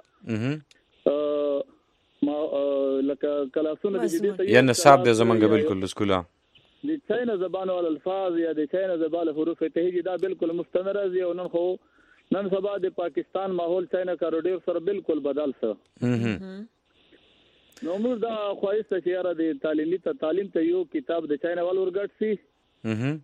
ا ما لکه کلاسونه د دې یا نصاب د زمونږ بالکل سکولا د چاینا زبان ول الفاظ یا د چاینا زبان حروف تهجی دا بالکل مستمر راځي او نن خو نن سبا د پاکستان ماحول چاینا کاروډیر سره بالکل بدل سره نو موږ دا خواهش ته یاره د تعلیمي ته تعلیم ته یو کتاب د چاینا ول ورګټ سي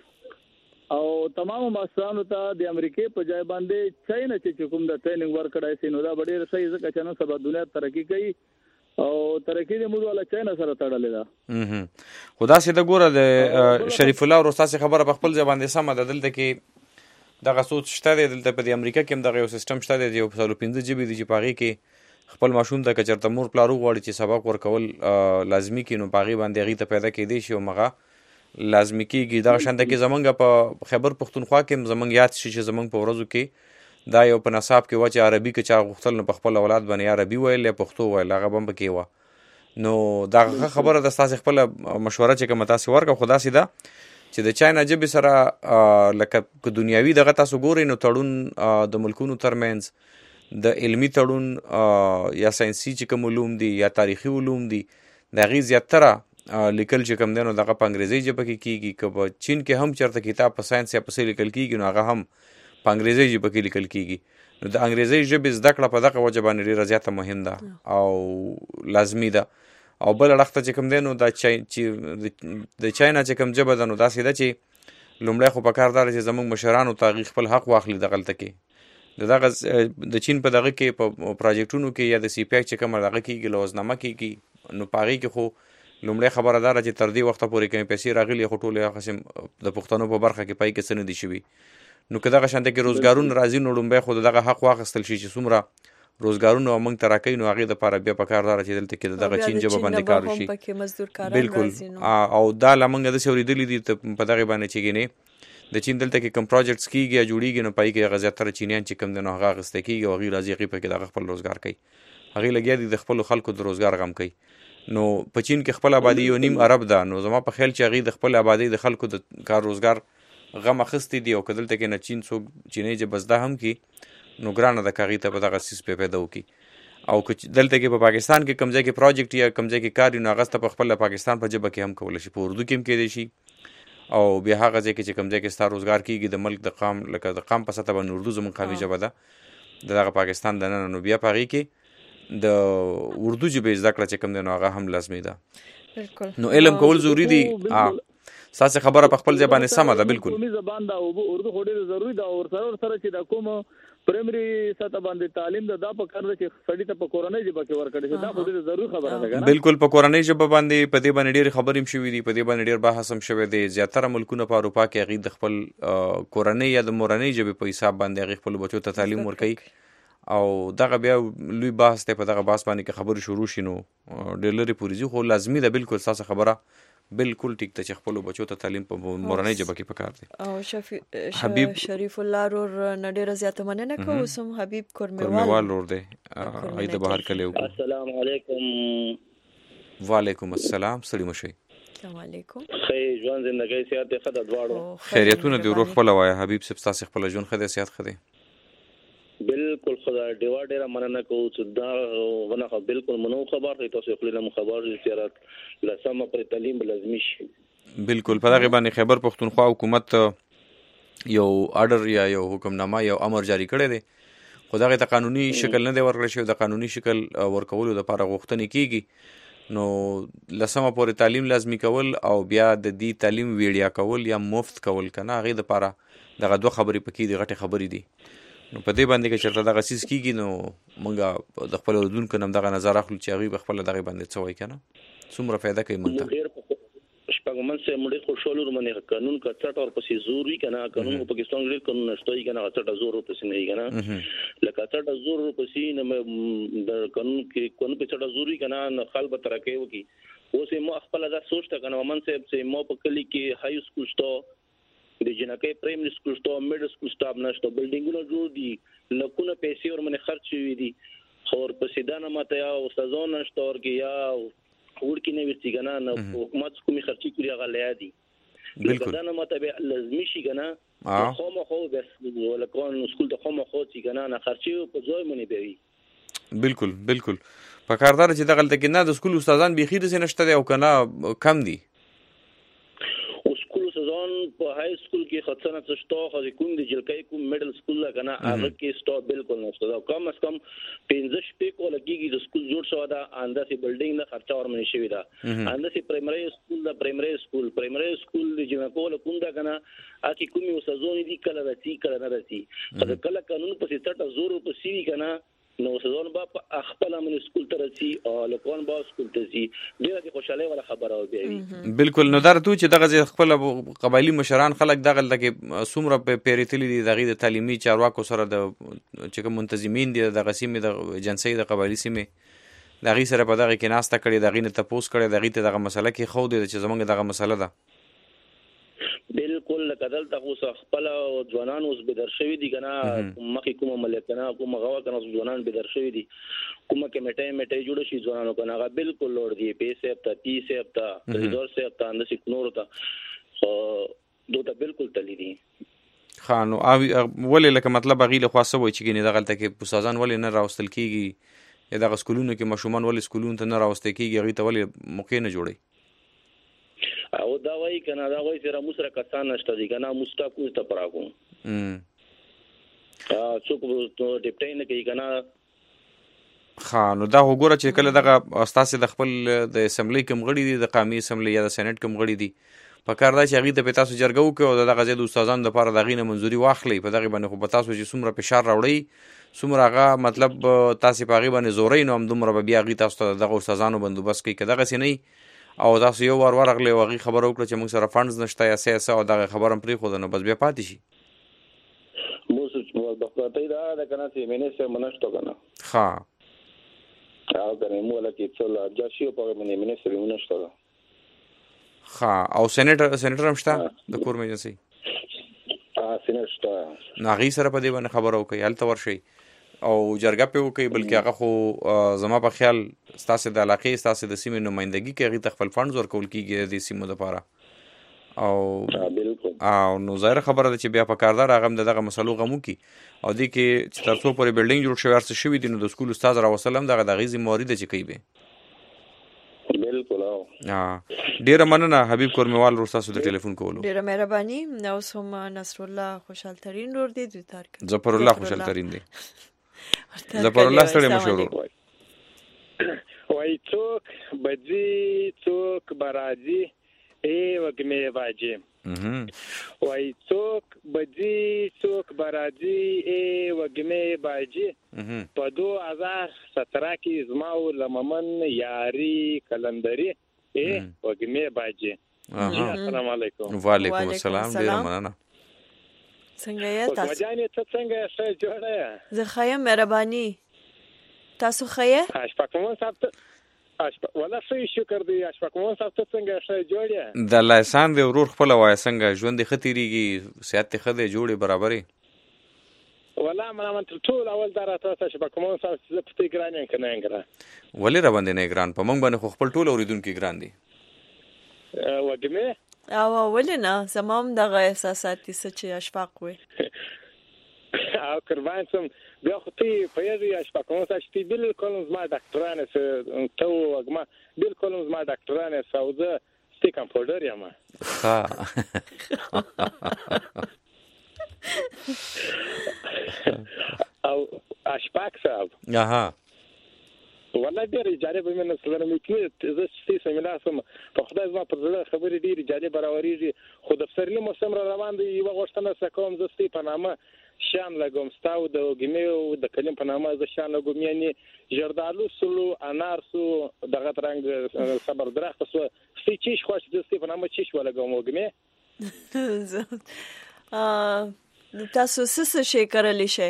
او تمام ماسترانو ته د امریکای په ځای باندې چاینا چې کوم د ټریننګ ورکړای سي نو دا ډېر صحیح ځکه چې نن سبا دنیا ترقی کوي او ترقی د موږ ولا چاینا سره تړلې ده خدا سي د ګوره د شریف الله ورستاسي خبره په خپل ځبان دي سم د دلته کې دغه سوچ شته دی دلته په امریکا کې هم دغه یو سیستم شته دی یو په پنځه جی بي دی چې پاغي کې خپل ماشوم ته کچرته مور پلارو غواړي چې سبق ورکول لازمی کې نو پاغي باندې غي ته پیدا کېدی شي او مغه لازمی کېږي دا شانته کې زمونږ په خیبر پختونخوا کې زمونږ یاد شي چې زمونږ په ورځو کې دا یو په نصاب کې و چې عربي کې چا غوښتل نو په خپل اولاد باندې عربي ویل یا پښتو ویل هغه بم کې و نو دا خبره د تاسو خپل مشوره چې کوم تاسو ورکو خدا سي دا چې د چاینا جبه سره لکه دنیاوي دغه تاسو ګورئ نو تړون د ملکونو ترمنځ د علمی تړون یا ساينسي چې کوم علوم دي یا تاریخي علوم دي د غي زیاتره لیکل چې کوم دنو دغه په انګریزي ژبه کې کیږي کبه چین کې هم چرته کتاب په ساينس یا په لیکل کیږي نو هغه هم په انګریزي ژبه کې لیکل کیږي نو د انګریزي ژبې زده کړه په دغه وجه باندې ډیره زیاته مهم ده او لازمي ده او بل اړخته چې کوم دنو د د چاینا چې کوم ژبه ده نو دا سیده چې لومړی خو په کار دار چې زموږ مشرانو تاریخ خپل حق واخلي د غلطه کې دغه د چین په دغه کې په پروجیکټونو کې یا د سی پی ایک چې کوم دغه کې لوزنامه کې نو پاغي کې خو لومړی خبردار چې تر دې وخته پورې کوم پیسې راغلي خو ټول قسم د پښتنو په برخه کې پای کې سن دي شوی نو که دغه شانته کې روزګارونه راځي نو لومبه خو دغه حق واخستل شي چې څومره روزګارونه موږ ترکې نو هغه د لپاره بیا په کار دار چې دلته کې دغه چین جواب باندې کار وشي بالکل او دا لمنګ د سوریدلې دي په دغه باندې چې ګینه د چین دلته کې کوم پروجیکټس کیږي یا جوړیږي نو پای کې غزیاتره چینیان چې کوم د هغه غسته کیږي او غیر راځي په کې دغه خپل روزګار کوي هغه لګیا دي د خپل خلکو د روزګار غم کوي نو په چین کې خپل آبادی یو نیم عرب ده نو زما په خیال چې هغه د خپل آبادی د خلکو د کار روزګار غم اخستې دي او کدل ته کې نه چین څوک چینی چې بس دا هم کې نو ګرانه د کاغی ته په دغه سیس په پیدا وکي او دلته کې په پاکستان کې کمزې کې پروجیکټ یا کمزې کې کار نه غسته په خپل پاکستان په جبه کې هم کول شي په اردو کې هم کې دي شي او بیا هغه ځکه چې کمزې کې ستار روزګار کیږي د ملک د قام لکه د قام په سطح باندې اردو زموږ قومي جبه ده دغه پاکستان د نن نو بیا پاغي کې د اردو جبه زده کړه چې کم دی نو هغه هم لازمي ده بالکل نو علم کول ضروری دي ساسه خبره په خپل ځبانه سم ده بالکل قومي زبان دا او اردو خوري ضروری ده او سره سره چې د کوم پرایمري سطح باندې تعلیم ده دا په کار ده چې سړی ته په کورنۍ ژبه کې ورکړي چې دا خو ډیره ضروري خبره ده کنه بالکل په کورنۍ ژبه باندې په دې باندې ډیره خبرې هم شوې دي په دې باندې ډیر بحث هم شوی دی زیاتره ملکونه په اروپا کې هغه د خپل کورنۍ یا د مورنۍ ژبه په حساب باندې هغه خپل بچو ته تعلیم ورکړي او دغه بیا لوی بحث ته په دغه بحث باندې کې خبرې شروع شینو ډیر لري پوریزي خو لازمي ده بالکل ساسه خبره بالکل ټیک ته چې خپل بچو ته تعلیم په مورنۍ ژبه کې پکار دی. او شفیع شریف الله رور نډیر زیاته مننه کوم سم حبیب کورمیوال رور دی اې د بهر کلیو. السلام علیکم. وعلیکم السلام. سلام شي. السلام علیکم. خیر ژوند زندګۍ سیاحت خدای دواړو خیریتونه دی روح خپل وای حبیب صاحب تاسو خپل ژوند خدای سیاحت خدای. بالکل خدای دیوا ډیره مننه کوم چې دا غنه بالکل منو خبر دی تاسو خپل له خبر زیارت لسمه پر تعلیم لازمي شي. بالکل په دغه باندې خیبر پختونخوا حکومت یو آرډر یا یو حکمنامه یو امر جاری کړی دی خو دغه ته قانوني شکل نه دی ورکړل شوی. د قانوني شکل ورکولو لپاره غوښتنې کیږي نو لسمه پورې تعلیم لازمي کول او بیا د دې تعلیم ویډیا کول یا مفت کول کنه هغه د لپاره دغه دوه خبرې پکې دي غټه خبرې دي. نو په دې باندې کې چرته دغه سیس کیږي نو مونږه د خپل اردوونکو نم دغه نظر اخلو چې هغه خپل دغه باندې څه وایي کنه څومره فائدہ کوي مونږ شپږمن سه مړي خوشاله ورمنه قانون کا څټ اور پسې زور وی کنه قانون په پاکستان کې قانون نشته کنه څټ زور پسې نه کنه لکه څټ زور پسې نه د قانون کې قانون په څټ زور وی کنه خلک به ترکه وکي اوسه مو خپل دا سوچته کنه ومن سه چې مو په کلی کې های سکول شته د جنکې پرایمري سکول شته میډل سکول سټاف نشته بلډینګونه جوړ دي لکونه پیسې ورمنه خرچ شوی دي خور پسې دا نه ماته یا استادان نشته اور کې یا ور کې نه ورتي کنه نه حکومت کومي خرچي کوي هغه لیا دي بالکل دا نه ماته به لازمي شي کنه خو مو خو بس ولکون سکول ته خو مو خو شي کنه نه خرچي په ځای مونږ دی. بالکل بالکل په کاردار چې دغه تل کې نه د سکول استادان به خیر سي نشته او کنه کم دي. په های سکول کې خاصه څه شته خو کوم د جلکای کوم میډل سکول لا کنه هغه کې سټاپ بالکل نشته دا کم از کم پنځه شپې کول کېږي د سکول جوړ شو دا انداسي بلډینګ نه خرچه ورمنې شوی دا انداسي پرایمري سکول دا پرایمري سکول پرایمري سکول د جنکول کوم دا کنه اکی کومي وسزونی دي کله راځي کله نه راځي کله قانون په ستټه زور په سی کنه نو سزون با خپل من سکول ته رسي او لکون با سکول ته سي ډیره د خوشاله ولا خبره او بي بالکل نو درته چې دغه خپل قبایلی مشران خلک دغه لکه سومره په پیریتلی دي دغه د تعلیمي چارواکو سره د چې کوم منتظمین دي دغه سیمه د جنسي د قبایلی سیمه دغه سره په دغه کې ناسته کړي دغه نه تپوس کړي دغه ته دغه مسله کې خو دي چې زمونږ دغه مسله ده بالکل لکدل تاسو خپل ځوانان اوس به درشوي دي کنه مخې کوم ملکنه کوم غوا کنه ځوانان به درشوي دي کوم کمیټه میټه جوړ شي ځوانانو کنه هغه بالکل لوړ دي پیسې هفته تیس هفته ریزورس هفته اندسي کونور ته دوته بالکل تللی دي. خانو او ولې لکه مطلب غیله خاصه وای چې ګینه دغه کې پوسازان ولې نه راوستل کیږي یا دغه سکولونو کې مشومان ولې سکولونو ته نه راوستل کیږي غي ته ولې موقع نه جوړي او دا وای کنه دا وای سره مسره کسان نشته دي کنه مستا کوز ته پراغو ام ا څوک ډیپټین کوي کنه خانو دا وګوره چې کله دغه استاد د خپل د اسمبلی کوم غړي دي د قومي اسمبلی یا د سېنات کوم غړي دي په کار دا چې هغه د پتاسو جرګو کې او دغه زید استادان د لپاره دغه نه منځوري واخلي په دغه باندې خو پتاسو چې څومره فشار راوړي څومره هغه مطلب تاسو په هغه باندې زوري نو هم دومره بیا هغه تاسو دغه استادانو بندوبست کوي کداغه سي نه او تاسو یو ور ورغلی وغي خبر وکړه چې موږ سره فاندز نشته یا سیاسه او دغه خبرم پری خو نه بس بیا پاتې شي مو څه د خپلې دا د کنه چې منیسټر منشتو کنه ها او کنه مو لکه څل جاشیو په منی منیسټر منشتو ها او سېنیټر سېنیټر هم شته د کور میجنسي ا سېنیټر نه غي سره په دې باندې خبر او کوي هلته ورشي او جرګه په وکي بلکې هغه خو زما په خیال ستاسو د علاقې ستاسو د سیمې نمائندګي کې هغه تخفل فاندز ورکول کیږي د سیمو لپاره او بالکل او نو ظاهر خبره ده چې بیا په کاردار هغه دغه مسلو غمو کی او د کې چې تاسو پورې بلډینګ جوړ شوی ارڅ شوی دي نو د سکول استاد را وسلم دغه د غیزي مورید چې کوي به بالکل او ها ډیر مننه حبیب کورمیوال ور تاسو د ټلیفون کولو ډیر مهرباني نو سم نصر الله خوشحال ترين ور دي د تار کړ ظفر الله خوشحال ترين دي ظفر الله سره مشهور وای څوک بدی څوک برازي ای وګمه باجی وای څوک بدی څوک برازي ای وګمه باجی په دوه هزار ستر کې زماو لممن یاري کلندري ای وګمه باجی السلام علیکم وعلیکم السلام ډیر مننه څنګه یې تاسو مجانې ته څنګه ښه جوړه زه خایم مهرباني تاسو خایه شپږم سبت اشفاق ولا شي شکر دی اشفاق مون تاسو څنګه ښه جوړه د الله احسان دی ورور خپل وای څنګه ژوند ختیریږي صحت خدای جوړي برابرې ولا ما من ټول اول درته اشفاق مون تاسو پټی ګران کنه انګره ولی را باندې نه ګران په مونږ باندې خو خپل ټول اوریدونکو ګران دي وګمه او ولنه زمام دغه احساسات دي چې اشفاق وي او قربان سم بیا خو تی پیږي اشفاق مون تاسو تی بالکل زما ډاکټرانه څه تو وګما بالکل زما ډاکټرانه سوزه ستی کمپاوډر یم ها او اشفاق صاحب اها والله ډېر جالب مې نه سره مې کې زه چې سیمینار سم په خدای زما پر زړه خبرې ډېرې جالب راوړېږي خو د پسرلي موسم را روان دی یوه غوښتنه څه کوم زه ستې په نامه شان لګوم ستا او د وږمې د کلیم په نامه زه شان لګوم یعنې زردالو سلو انار سو دغه ترنګ صبر درخت سو ستې چیش خوښ د ستې په نامه چیش ولګوم وږمې تاسو څه شي کړلی شئ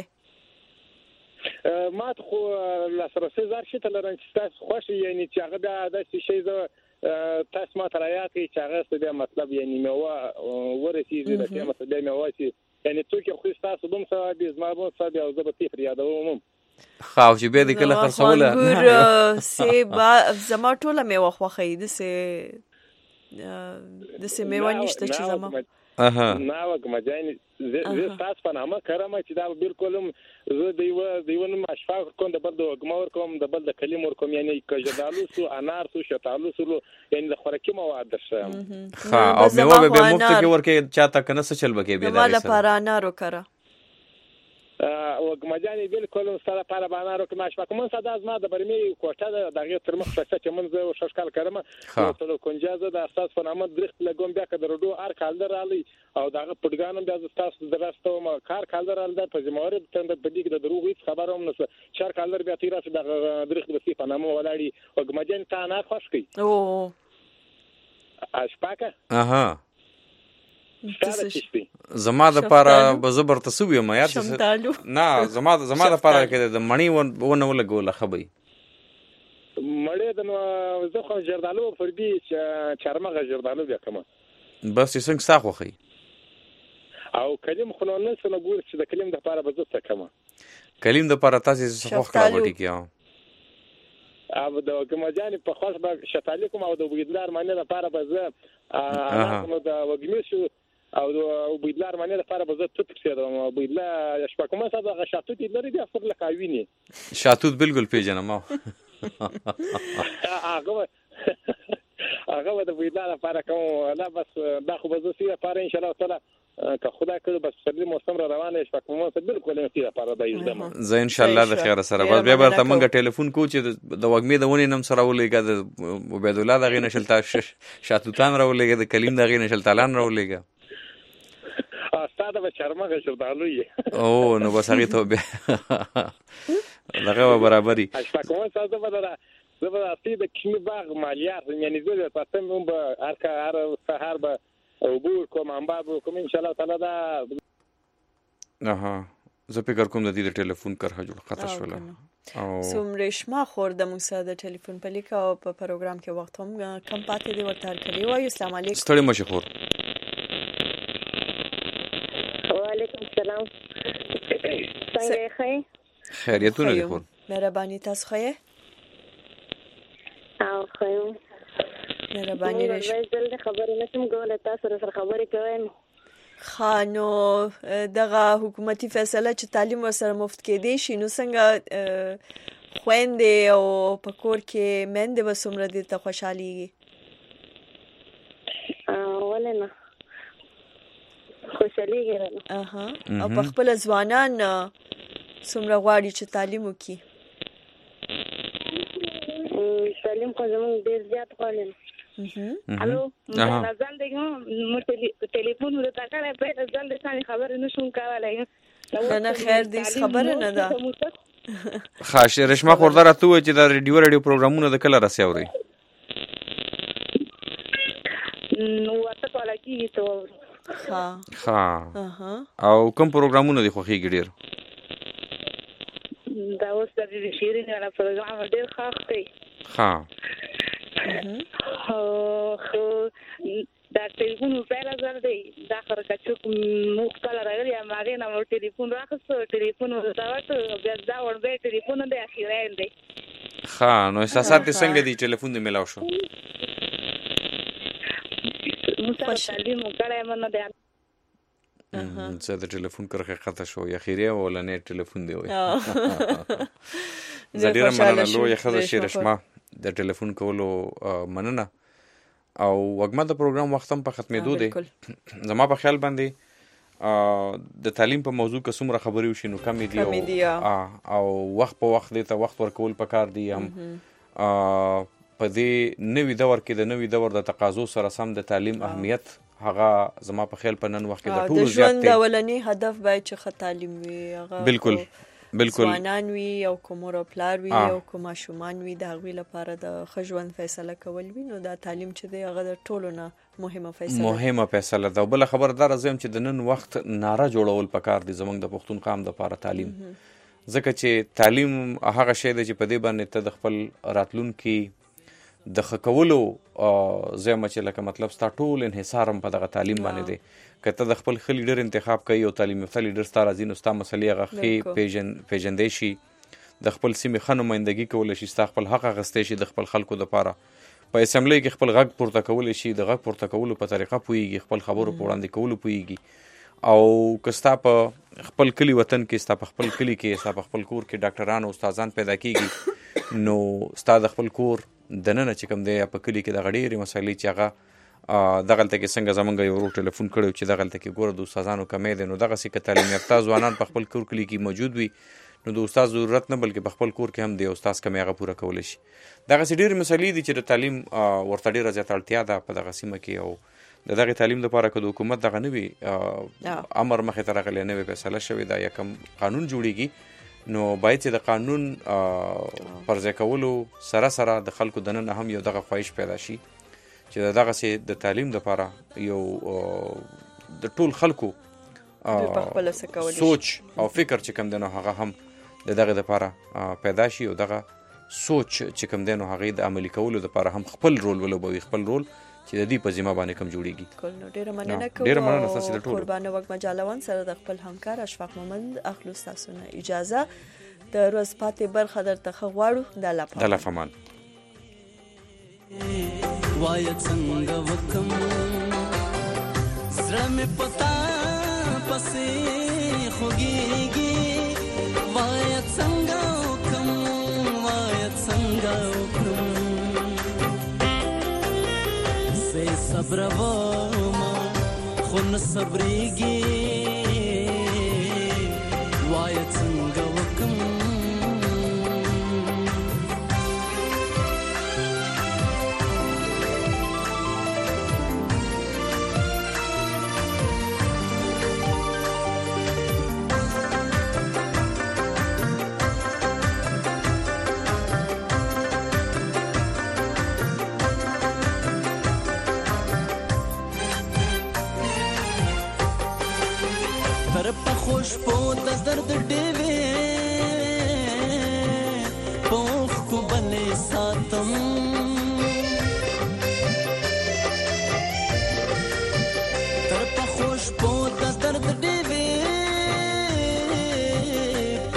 ما خو لاسرسي زار شي ته لرم چې تاسو خوښ یعنی چې هغه د داسې شی زه تاسو ما تر یا کې چې هغه څه د مطلب یعنی میوه ورسیږي د تیمه څه د میوه چې یعنی څوک خو تاسو بم سره د زما بم سره او زه به تیر یادوم خو چې به د کله خرڅوله ګور سی با زما ټوله میوه خوخې د سه د سه میوه نشته چې زما اها نا وګم جاین زه تاسو په نامه کرامه چې دا بالکل زه دیو دیو نو اشفاق کوم د بل د وګمور کوم د بل د کلیم ور کوم یعنی کجدالو سو انار سو شتالو سو یعنی د خوراکي مواد درشه ها او میوه به مفت کې ورکه چاته کنه څه چل بکې به دا مال لپاره انار وکړه وګم جاین بالکل سره لپاره بانار کوم اشفاق مون صدا از ما د برمي کوټه دغه تر مخ څه چې من زه ششکال کړم ټول کنجازه د اساس په نامه درخت لګوم بیا کډر دو ار کالدر علي او دغه پډګانم بیا تاسو درسته ما کار کالدر ال د پجموره تند بدیګ د دروغ هیڅ خبروم نشو چار کالدر بیا تیرا د درخت بسی په نامه ولاړی وګم جاین تا نه خوش کی او اشفاق اها زما د پاره به زبر تسوی ما یاد نه زما زما د پاره کې د مڼی ونه ولګول خبي مړې د نو زه خو جردالو پر دې چرمغه جردالو بیا کوم بس څنګه ساخو خي او کلیم خو نو نه څنګه ګور چې د کلیم د پاره به زه څه کوم کلیم د پاره تاسو څه خو خلا وټی کیو او د کومجان په خوښ به شتالی کوم او د وګیدلار معنی د پاره به زه نو د وګمی شو او او بيدلار معنی لپاره به زه ته تکسیدم او بيدلا اشپا کومه صدا غشاتوت لري د افر لکاوینی شاتوت بالکل پیژنم ما هغه هغه د بيدلا لپاره کوم لا بس دا خو به زه سي لپاره ان شاء الله تعالی که خدای کړ بس سړي موسم را روانه اشپا کومه صدا بالکل نه تیرا لپاره د یوزم زه ان شاء الله د خیر سره بس بیا ورته مونږ ټلیفون کو چې د وګمې د ونی نم سره ولېګا د عبید الله دغه نشلتا شاتوتان را ولېګا د کلیم دغه نشلتالان را ولېګا استاد به شرمغه شردالو یې او نو بس هغه ته به دغه برابرۍ اشفاق مون تاسو به دا زه به تاسو د کیمي باغ مالیات یعنی زه تاسو مون به هر کار سحر به او بور کوم انباب کوم ان شاء الله تعالی دا اها زه فکر کوم د دې ټلیفون کرخه جوړ خطا شولا او سومریشما خور د موسی د ټلیفون په لیکه او په پروګرام کې وخت هم کم پاتې دی ورته کړی وای السلام علیکم ستړي مشخور وعلیکم السلام څنګه ښه خیریتونه دي خور مهرباني تاسو ښه او ښه مهرباني راشي زه خبرې نشم کولای تاسو سره خبرې کوم خانو دغه حکومتي فیصله چې تعلیم ورسره مفت کېدی شي نو څنګه خويندې او په کور کې مېندې وسومره دي ته خوشحاليږي ولنه خوشحاليږي نه اها او په خپل ځوانان څومره غواړي چې تعلیم وکړي تعلیم خو زموږ ډېر زیات غواړي الو دا ځان دغه مو ټلیفون ورته کړه په ځان د ثاني خبر نشم کولای نه خیر دې خبره نه ده خاصه رشما خوردار ته و چې دا ریډیو ریډیو پروګرامونه د کله راسي اوري نو وته کوله کی ته ها ها او کوم پروګرامونه دي خو خېږي ډېر دا اوس د دې شیرین ولا پروګرام ډېر ښه دی ها خو دا ټلیفون پیدا زر دی دا خرکه چې مو کله راغلی ما غي نه ټلیفون راخص ټلیفون دا ورته بیا دا ور به ټلیفون دی اخیرا دی ها نو احساسات څنګه دی ټلیفون دی ملاو شو تعلیم وکړای منه دی زه د ټلیفون کرخه قطع شو یا خیره ولا نه ټلیفون دی وای زه ډیره مننه لو یا خزه شیرشما د ټلیفون کولو مننه او وګما د پروګرام وختم په ختمېدو دی زما په خیال باندې د تعلیم په موضوع کې څومره خبرې وشي نو کم دی او وخت په وخت ته وخت ورکول پکار دی هم په دې نوې دور کې د نوې دور د تقاضو سره سم د تعلیم اهمیت هغه زما په خیال په نن وخت کې د ټولو زیات دی د ژوند د اولنی هدف باید چې ښه تعلیم وي هغه بالکل بالکل ځوانان وي او کومور او پلار وي او کوم شومان وي د هغوی لپاره د ښه ژوند فیصله کول وي نو دا تعلیم چې دی هغه د ټولو نه مهمه فیصله مهمه فیصله ده بل خبردار زم چې د نن وخت ناره جوړول پکار دي زمونږ د پښتون قام د لپاره تعلیم ځکه چې تعلیم هغه شی دی چې په دې باندې ته د خپل راتلونکي د خکولو زما چې لکه مطلب ستا ټول انحصار هم په دغه تعلیم باندې دی که ته د خپل ښه لیډر انتخاب کوي او تعلیم یافته لیډر ستا راځي نو ستا مسلې هغه ښې پیژندی شي د خپل سیمې ښه نمایندګي کولی شي ستا خپل حق اخیستی شي د خپل خلکو دپاره په اسمبلی کې خپل غږ پورته کولی شي د غږ پورته کولو په طریقه پوهیږي خپل خبرو په وړاندې کولو پوهیږي او که ستا په خپل کلي وطن کې ستا په خپل کلي کې ستا په خپل کور کې ډاکټران او استادان پیدا کیږي نو ستا د خپل کور دننه چې کوم دی په کلي کې دغه ډېرې مسلې چې هغه دغلته کې څنګه زمونږ یو ورور ټلیفون کړی چې دغلته کې ګوره د استادانو کمی دی نو دغسې که تعلیم یافته ځوانان په خپل کور کلي کې موجود وي نو د استاد ضرورت نه بلکې په خپل کور کې هم د استاد کمی هغه پوره کولی شي دغسې ډېرې مسلې دي چې د تعلیم ورته ډېره زیاته اړتیا ده په دغه سیمه کې او د دغې تعلیم لپاره که د حکومت دغه نوي امر مخې ته راغلی نوې فیصله شوې ده یا کوم قانون جوړیږي نو باید چې د قانون پر ځای کولو سره سره د خلکو دننه هم یو دغه خواهش پیدا شي چې دغسې د تعلیم لپاره یو د ټول خلکو سوچ او فکر چې کوم دی نو هغه هم د دغې لپاره پیدا شي او دغه سوچ چې کوم دی نو هغې د عملي کولو لپاره هم خپل رول ولوبوي خپل رول چې د دې په ذمه باندې کم جوړیږي نو ډیره مننه کوم ډیره مننه تاسو د ټول قربانه وګما جالوان سره د خپل همکار اشفاق محمد اخلو تاسو نه اجازه د روز پاتې برخه درته غواړو د لپاره د لفمان وای څنګه وکم زړه مې پتا پسې خوږيږي وای څنګه وکم وای څنګه وکم صبر وما خون صبريږي وای څنګه وکم